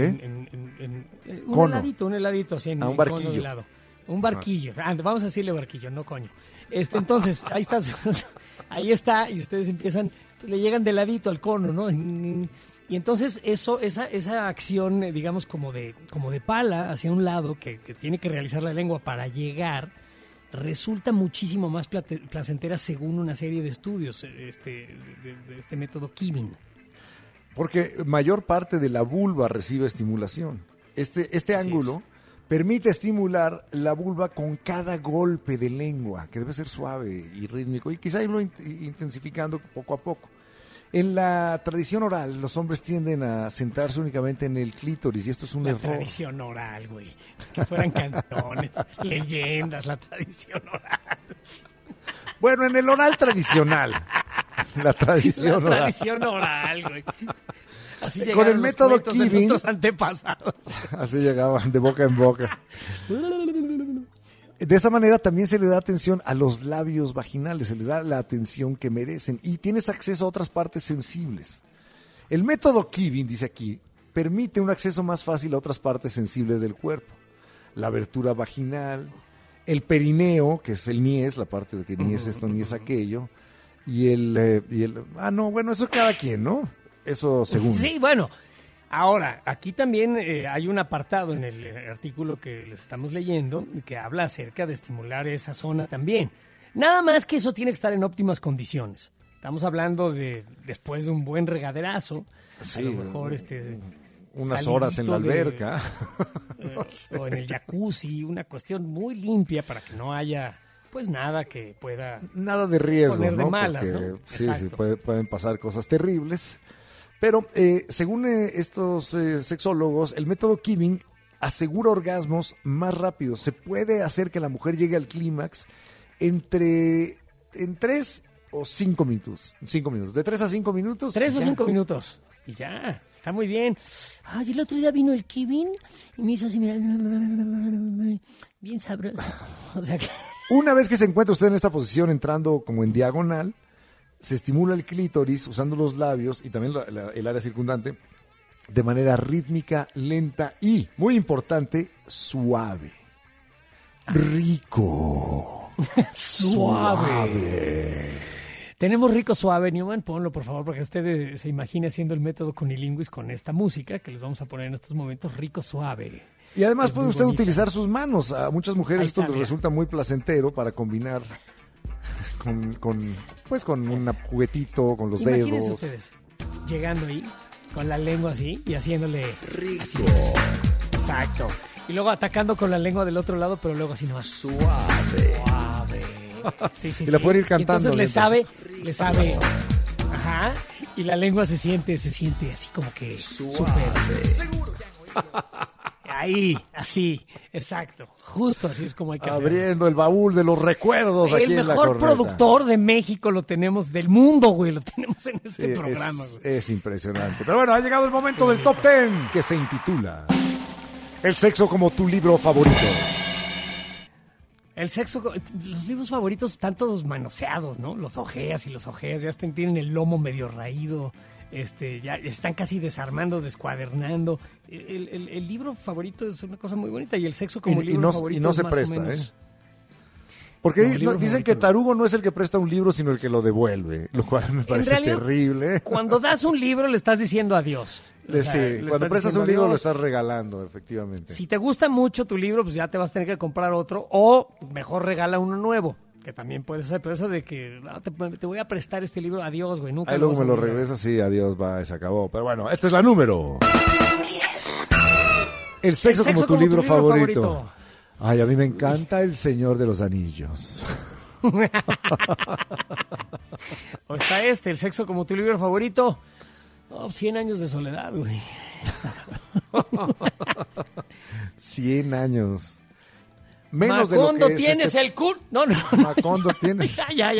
S1: un
S2: Cono.
S1: heladito así en
S2: Ah, un
S1: en cono de
S2: barquillo.
S1: helado. Un barquillo. Vamos a decirle barquillo, no coño. Entonces, ahí está, ahí está, y ustedes empiezan, pues, le llegan de ladito al cono, ¿no? Y entonces esa acción, digamos, como de pala hacia un lado que tiene que realizar la lengua para llegar, resulta muchísimo más placentera según una serie de estudios de este método Kevin.
S2: Porque mayor parte de la vulva recibe estimulación. Este ángulo Permite estimular la vulva con cada golpe de lengua, que debe ser suave y rítmico, y quizá irlo intensificando poco a poco. En la tradición oral, los hombres tienden a sentarse únicamente en el clítoris, y esto es un error.
S1: La tradición oral, güey. Que fueran canciones, leyendas, la tradición oral.
S2: Bueno, en el oral tradicional. La tradición oral.
S1: La tradición oral, güey. Así
S2: con el método
S1: Kiving, de nuestros antepasados.
S2: Así llegaban de boca en boca. De esta manera también se le da atención a los labios vaginales, se les da la atención que merecen y tienes acceso a otras partes sensibles. El método Kiving, dice aquí, permite un acceso más fácil a otras partes sensibles del cuerpo. La abertura vaginal, el perineo, que es el niés, la parte de que ni es esto ni es aquello, y eso cada quien, ¿no? Eso según.
S1: Sí, bueno. Ahora, aquí también hay un apartado en el artículo que les estamos leyendo que habla acerca de estimular esa zona también. Nada más que eso tiene que estar en óptimas condiciones. Estamos hablando de después de un buen regaderazo, sí, a lo mejor
S2: unas horas en la alberca.
S1: O en el jacuzzi, una cuestión muy limpia para que no haya pues nada que pueda
S2: nada de riesgo,
S1: poner de
S2: ¿no?
S1: malas,
S2: porque,
S1: ¿no?
S2: Sí, pueden pasar cosas terribles. Pero según estos sexólogos, el método Kiving asegura orgasmos más rápidos. Se puede hacer que la mujer llegue al clímax en 3 o 5 minutos. 5 minutos. De 3 a 5 minutos.
S1: 3 o 5 minutos. Y ya. Está muy bien. Ay, el otro día vino el Kiving y me hizo así, mira, bien sabroso. O sea que...
S2: Una vez que se encuentra usted en esta posición, entrando como en diagonal, se estimula el clítoris usando los labios y también el área circundante de manera rítmica, lenta y, muy importante, suave. Rico.
S1: Suave. Tenemos rico suave, Newman, ponlo por favor, para que usted se imagine haciendo el método cunilinguis con esta música que les vamos a poner en estos momentos, rico suave.
S2: Y además puede usted utilizar sus manos. A muchas mujeres esto les resulta muy placentero para combinar con un juguetito, con los dedos.
S1: Imagínense ustedes llegando ahí con la lengua así y haciéndole rico. Así. Exacto. Y luego atacando con la lengua del otro lado, pero luego así nomás suave. Sí,
S2: y la puede ir cantando.
S1: Entonces le sabe. Ajá. Y la lengua se siente así como que súper. Ahí, así, exacto. Justo así es como hay que
S2: abriendo el baúl de los recuerdos aquí en La Corneta. El
S1: mejor productor de México lo tenemos, del mundo, güey, lo tenemos en este programa, güey.
S2: Es impresionante. Pero bueno, ha llegado el momento del Top 10, que se intitula El sexo como tu libro favorito.
S1: El sexo, los libros favoritos están todos manoseados, ¿no? Los ojeas, ya tienen el lomo medio raído. Ya están casi desarmando, descuadernando. El libro favorito es una cosa muy bonita y el sexo como libro favorito
S2: y no se
S1: más
S2: presta,
S1: o menos...
S2: Porque dicen que Tarugo no es el que presta un libro, sino el que lo devuelve, lo cual me parece terrible.
S1: Cuando das un libro le estás diciendo adiós.
S2: Cuando prestas un libro lo estás regalando, efectivamente.
S1: Si te gusta mucho tu libro, pues ya te vas a tener que comprar otro o mejor regala uno nuevo. Que también puede ser, pero eso de que te voy a prestar este libro, adiós, güey, nunca.
S2: Ahí luego me lo regresas, sí, adiós, va, se acabó. Pero bueno, esta es la número 10. El sexo como tu libro favorito. Ay, a mí me encanta El Señor de los Anillos.
S1: O está El sexo como tu libro favorito. 100 años de soledad, güey.
S2: 100 años. Menos
S1: Macondo,
S2: de lo que
S1: tienes el culo. No.
S2: Macondo tienes.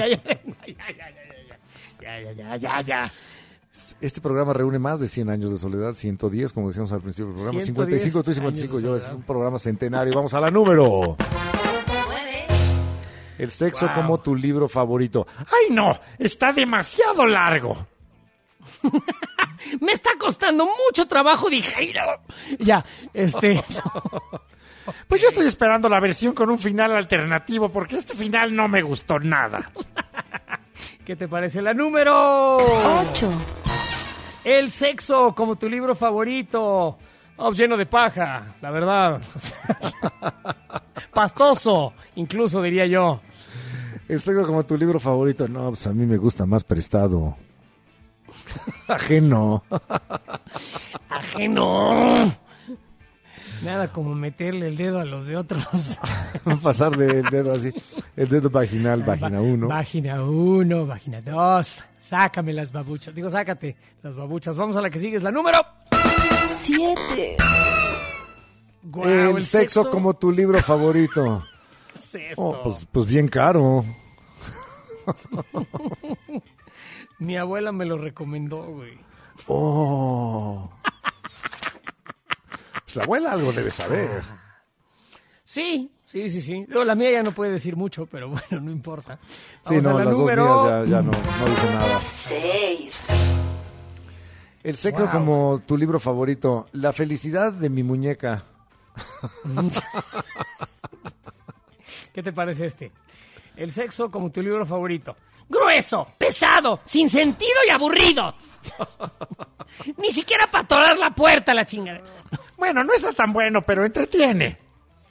S1: Ya.
S2: Este programa reúne más de 100 años de soledad, 110, como decíamos al principio del programa. 55, tú y 55, yo, es un programa centenario. Vamos a la número 9. El sexo como tu libro favorito. ¡Ay, no! ¡Está demasiado largo!
S1: Me está costando mucho trabajo digerirlo. Ya,
S2: Pues yo estoy esperando la versión con un final alternativo, porque este final no me gustó nada.
S1: ¿Qué te parece la número
S3: 8?
S1: El sexo como tu libro favorito. Lleno de paja, la verdad. Pastoso, incluso diría yo.
S2: El sexo como tu libro favorito. No, pues a mí me gusta más prestado. Ajeno.
S1: Nada como meterle el dedo a los de otros.
S2: Pasarle el dedo así. El dedo vaginal, página 1.
S1: Página 1, página 2. Sácame las babuchas. Digo, sácate las babuchas. Vamos a la que sigue, es la número
S3: 7.
S1: Guau,
S2: el sexo como tu libro favorito.
S1: ¿Qué es esto?
S2: Pues bien caro.
S1: Mi abuela me lo recomendó, güey.
S2: Oh. Pues la abuela algo debe saber.
S1: Sí. Digo, la mía ya no puede decir mucho, pero bueno, no importa.
S2: Sí,
S1: Vamos a la
S2: las
S1: número...
S2: dos mías ya no dice nada.
S3: 6.
S2: El sexo como tu libro favorito. La felicidad de mi muñeca.
S1: ¿Qué te parece este? El sexo como tu libro favorito. Grueso, pesado, sin sentido y aburrido. Ni siquiera para torar la puerta, la chingada.
S2: Bueno, no está tan bueno, pero entretiene.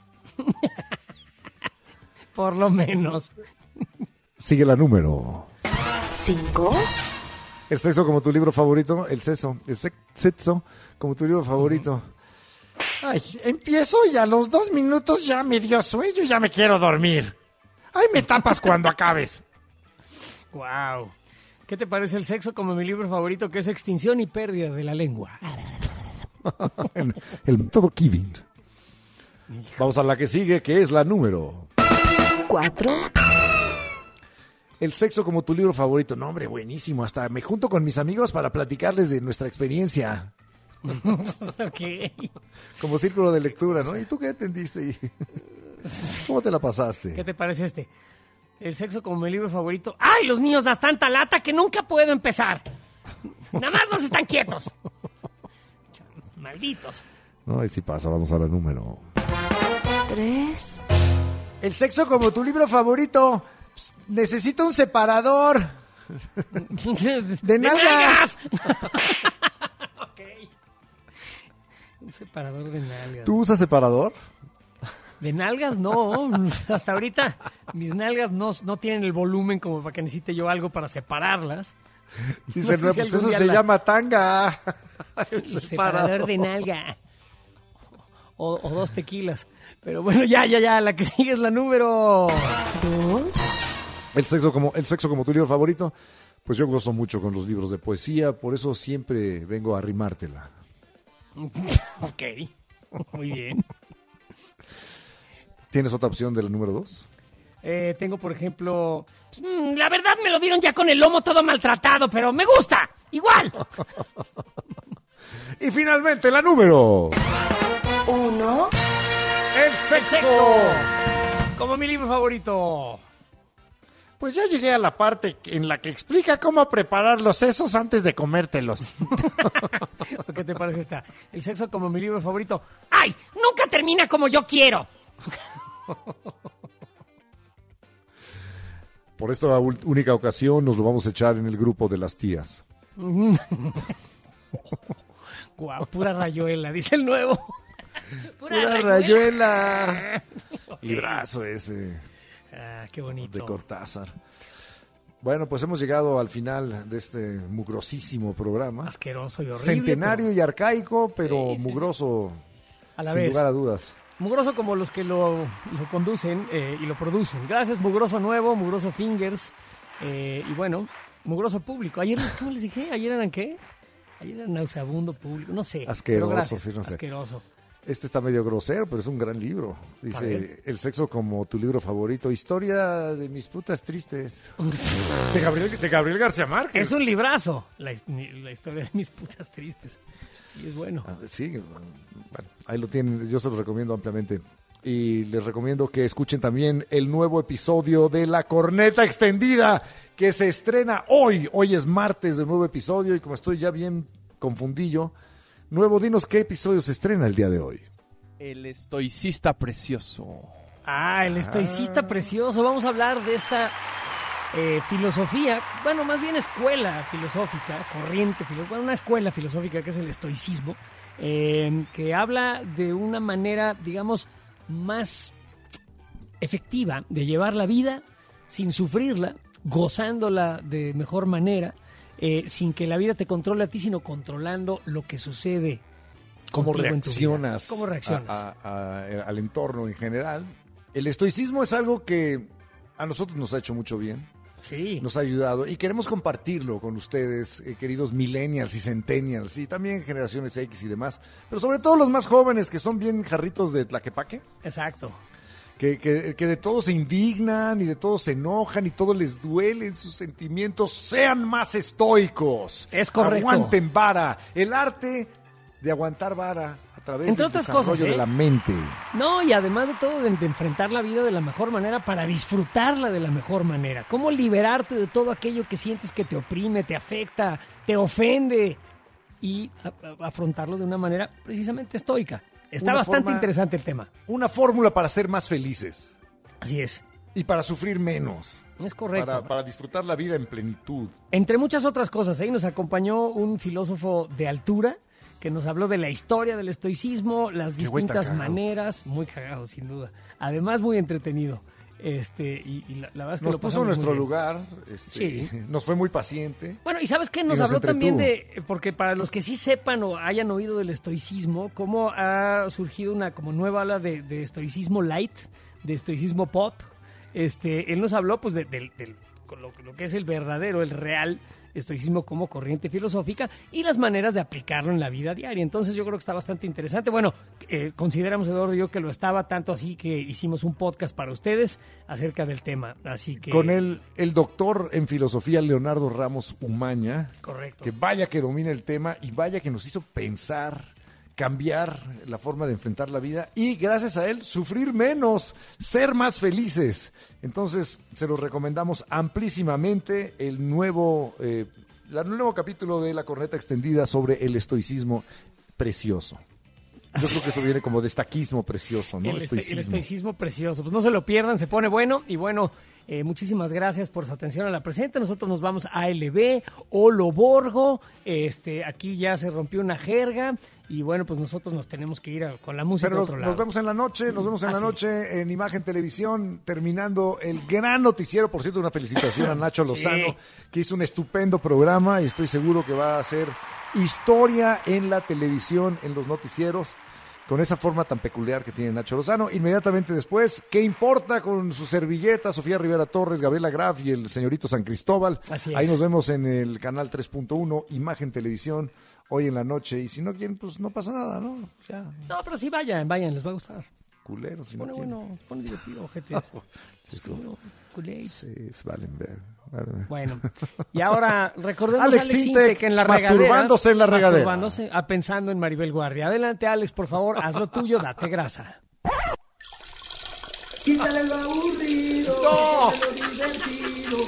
S1: Por lo menos.
S2: Sigue la número
S3: 5.
S2: El sexo como tu libro favorito. El sexo como tu libro favorito. Ay, empiezo y a los 2 minutos ya me dio sueño y ya me quiero dormir. Ay, me tapas cuando acabes.
S1: Wow. ¿Qué te parece el sexo como mi libro favorito, que es Extinción y Pérdida de la Lengua?
S2: El método Kivin. Vamos a la que sigue, que es la número
S3: 4.
S2: El sexo como tu libro favorito. No, hombre, buenísimo. Hasta me junto con mis amigos para platicarles de nuestra experiencia.
S1: Ok.
S2: Como círculo de lectura, ¿no? ¿Y tú qué entendiste? ¿Cómo te la pasaste?
S1: ¿Qué te parece este? El sexo como mi libro favorito. ¡Ay, los niños das tanta lata que nunca puedo empezar! Nada más nos están quietos. Malditos.
S2: No, y si pasa, vamos a la número
S3: 3.
S2: El sexo como tu libro favorito. Psst, necesito un separador. ¡De nalgas!
S1: Okay. Un separador de nalgas.
S2: ¿Tú usas separador?
S1: De nalgas no, hasta ahorita mis nalgas no tienen el volumen como para que necesite yo algo para separarlas.
S2: Dice, no, pues eso se llama tanga.
S1: El separador de nalga. O 2 tequilas. Pero bueno, ya, la que sigue es la número
S3: 2.
S2: El sexo como tu libro favorito. Pues yo gozo mucho con los libros de poesía, por eso siempre vengo a arrimártela.
S1: Ok, muy bien.
S2: ¿Tienes otra opción de la número 2?
S1: Tengo, por ejemplo... la verdad me lo dieron ya con el lomo todo maltratado, pero me gusta, igual.
S2: Y finalmente la número
S3: 1.
S2: El sexo.
S1: Como mi libro favorito.
S2: Pues ya llegué a la parte en la que explica cómo preparar los sesos antes de comértelos.
S1: ¿Qué te parece esta? El sexo como mi libro favorito. ¡Ay! Nunca termina como yo quiero.
S2: Por esta única ocasión nos lo vamos a echar en el grupo de las tías.
S1: Guau, pura rayuela, dice el nuevo.
S2: Pura rayuela. Librazo ese.
S1: Ah, qué bonito.
S2: De Cortázar. Bueno, pues hemos llegado al final de este mugrosísimo programa.
S1: Asqueroso y horrible.
S2: Centenario y arcaico, pero
S1: sí,
S2: mugroso
S1: a la
S2: sin
S1: vez.
S2: lugar a dudas.
S1: Mugroso como los que lo conducen y lo producen. Gracias, Mugroso Nuevo, Mugroso Fingers. Y bueno, Mugroso Público. Ayer, ¿cómo les dije? ¿Ayer eran qué? Ayer eran nauseabundo público. No sé.
S2: Asqueroso,
S1: gracias,
S2: sí, no sé.
S1: Asqueroso.
S2: Este está medio grosero, pero es un gran libro. Dice, El sexo como tu libro favorito. Historia de mis putas tristes. de Gabriel García Márquez.
S1: Es un librazo, la historia de mis putas tristes. Sí, es bueno.
S2: Sí, bueno, ahí lo tienen. Yo se lo recomiendo ampliamente. Y les recomiendo que escuchen también el nuevo episodio de La Corneta Extendida, que se estrena hoy. Hoy es martes de nuevo episodio y como estoy ya bien confundillo... Nuevo, dinos qué episodio se estrena el día de hoy.
S7: El estoicista precioso.
S1: El estoicista precioso. Vamos a hablar de esta filosofía, bueno, más bien escuela filosófica, corriente, una escuela filosófica que es el estoicismo, que habla de una manera, digamos, más efectiva de llevar la vida sin sufrirla, gozándola de mejor manera, sin que la vida te controle a ti, sino controlando lo que sucede
S2: ¿Cómo
S1: contigo en tu vida.
S2: reaccionas?
S1: ¿Cómo reaccionas?
S2: Al entorno en general. El estoicismo es algo que a nosotros nos ha hecho mucho bien.
S1: Sí.
S2: Nos ha ayudado y queremos compartirlo con ustedes, queridos millennials y centennials y también generaciones X y demás, pero sobre todo los más jóvenes que son bien jarritos de tlaquepaque.
S1: Exacto.
S2: Que de todo se indignan y de todo se enojan y todo les duele en sus sentimientos. Sean más estoicos.
S1: Es correcto.
S2: Aguanten vara. El arte de aguantar vara a través
S1: Entre
S2: del
S1: otras
S2: desarrollo
S1: cosas,
S2: de la mente.
S1: No, y además de todo, de enfrentar la vida de la mejor manera para disfrutarla de la mejor manera. Cómo liberarte de todo aquello que sientes que te oprime, te afecta, te ofende y afrontarlo de una manera precisamente estoica. Está bastante interesante el tema.
S2: Una fórmula para ser más felices.
S1: Así es.
S2: Y para sufrir menos.
S1: Es correcto.
S2: Para disfrutar la vida en plenitud.
S1: Entre muchas otras cosas, nos acompañó un filósofo de altura que nos habló de la historia del estoicismo, las distintas maneras, muy cagado sin duda, además muy entretenido. Y la verdad es que
S2: nos
S1: lo
S2: puso en nuestro
S1: muy bien.
S2: lugar,
S1: Sí.
S2: Nos fue muy paciente.
S1: Bueno, y ¿sabes qué? Nos habló también porque para los que sí sepan o hayan oído del estoicismo, cómo ha surgido una como nueva ola de estoicismo light, de estoicismo pop. Él nos habló pues de lo que es el verdadero, el real estoicismo como corriente filosófica y las maneras de aplicarlo en la vida diaria. Entonces yo creo que está bastante interesante. Bueno, consideramos, Eduardo y yo, que lo estaba tanto así que hicimos un podcast para ustedes acerca del tema. Así que
S2: con el doctor en filosofía Leonardo Ramos Umaña.
S1: Correcto.
S2: Que vaya que domina el tema y vaya que nos hizo pensar, cambiar la forma de enfrentar la vida y gracias a él sufrir menos, ser más felices. Entonces se los recomendamos amplísimamente el nuevo capítulo de La Corneta Extendida sobre el estoicismo precioso. Yo creo que eso viene como de estaquismo precioso, ¿no?
S1: El estoicismo precioso. Pues no se lo pierdan, se pone bueno. Y bueno, muchísimas gracias por su atención a la presente. Nosotros nos vamos a ALB, Oloborgo. Aquí ya se rompió una jerga. Y bueno, pues nosotros nos tenemos que ir con la música a otro lado.
S2: Nos vemos en la noche, en Imagen Televisión, terminando el gran noticiero. Por cierto, una felicitación a Nacho Lozano, que hizo un estupendo programa y estoy seguro que va a hacer historia en la televisión, en los noticieros, con esa forma tan peculiar que tiene Nacho Lozano. Inmediatamente después, ¿qué importa? Con su servilleta, Sofía Rivera Torres, Gabriela Graf y el señorito San Cristóbal.
S1: Así es.
S2: Ahí nos vemos en el canal 3.1, Imagen Televisión, hoy en la noche. Y si no quieren, pues no pasa nada, ¿no? Ya.
S1: No, pero sí vayan, les va a gustar.
S2: Culeros, si no
S1: quieren. Bueno, pone divertido, ojete.
S2: Sí, valen ver.
S1: Bueno, y ahora recordemos a Alex
S2: Intec
S1: en la regadera.
S2: Masturbándose en la regadera.
S1: Masturbándose, pensando en Maribel Guardia. Adelante, Alex, por favor, haz lo tuyo, date grasa.
S16: Quítale lo aburrido,
S2: ¡No!
S16: quítale lo divertido.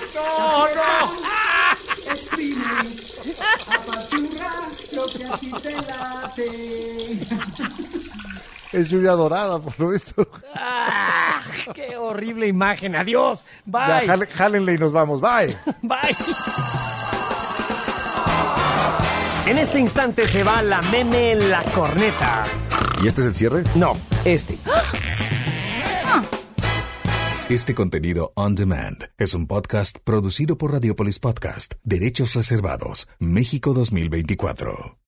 S2: ¡No!
S16: Exprime, apachurra lo que a ti te late.
S2: Es lluvia dorada, por lo visto.
S1: ¡Ah! ¡Qué horrible imagen! ¡Adiós! ¡Bye!
S2: Ya, jálenle y nos vamos. ¡Bye!
S1: ¡Bye! En este instante se va la meme La Corneta.
S9: ¿Y este es el cierre?
S1: No, este.
S8: Este contenido on demand es un podcast producido por Radiopolis Podcast. Derechos reservados. México 2024.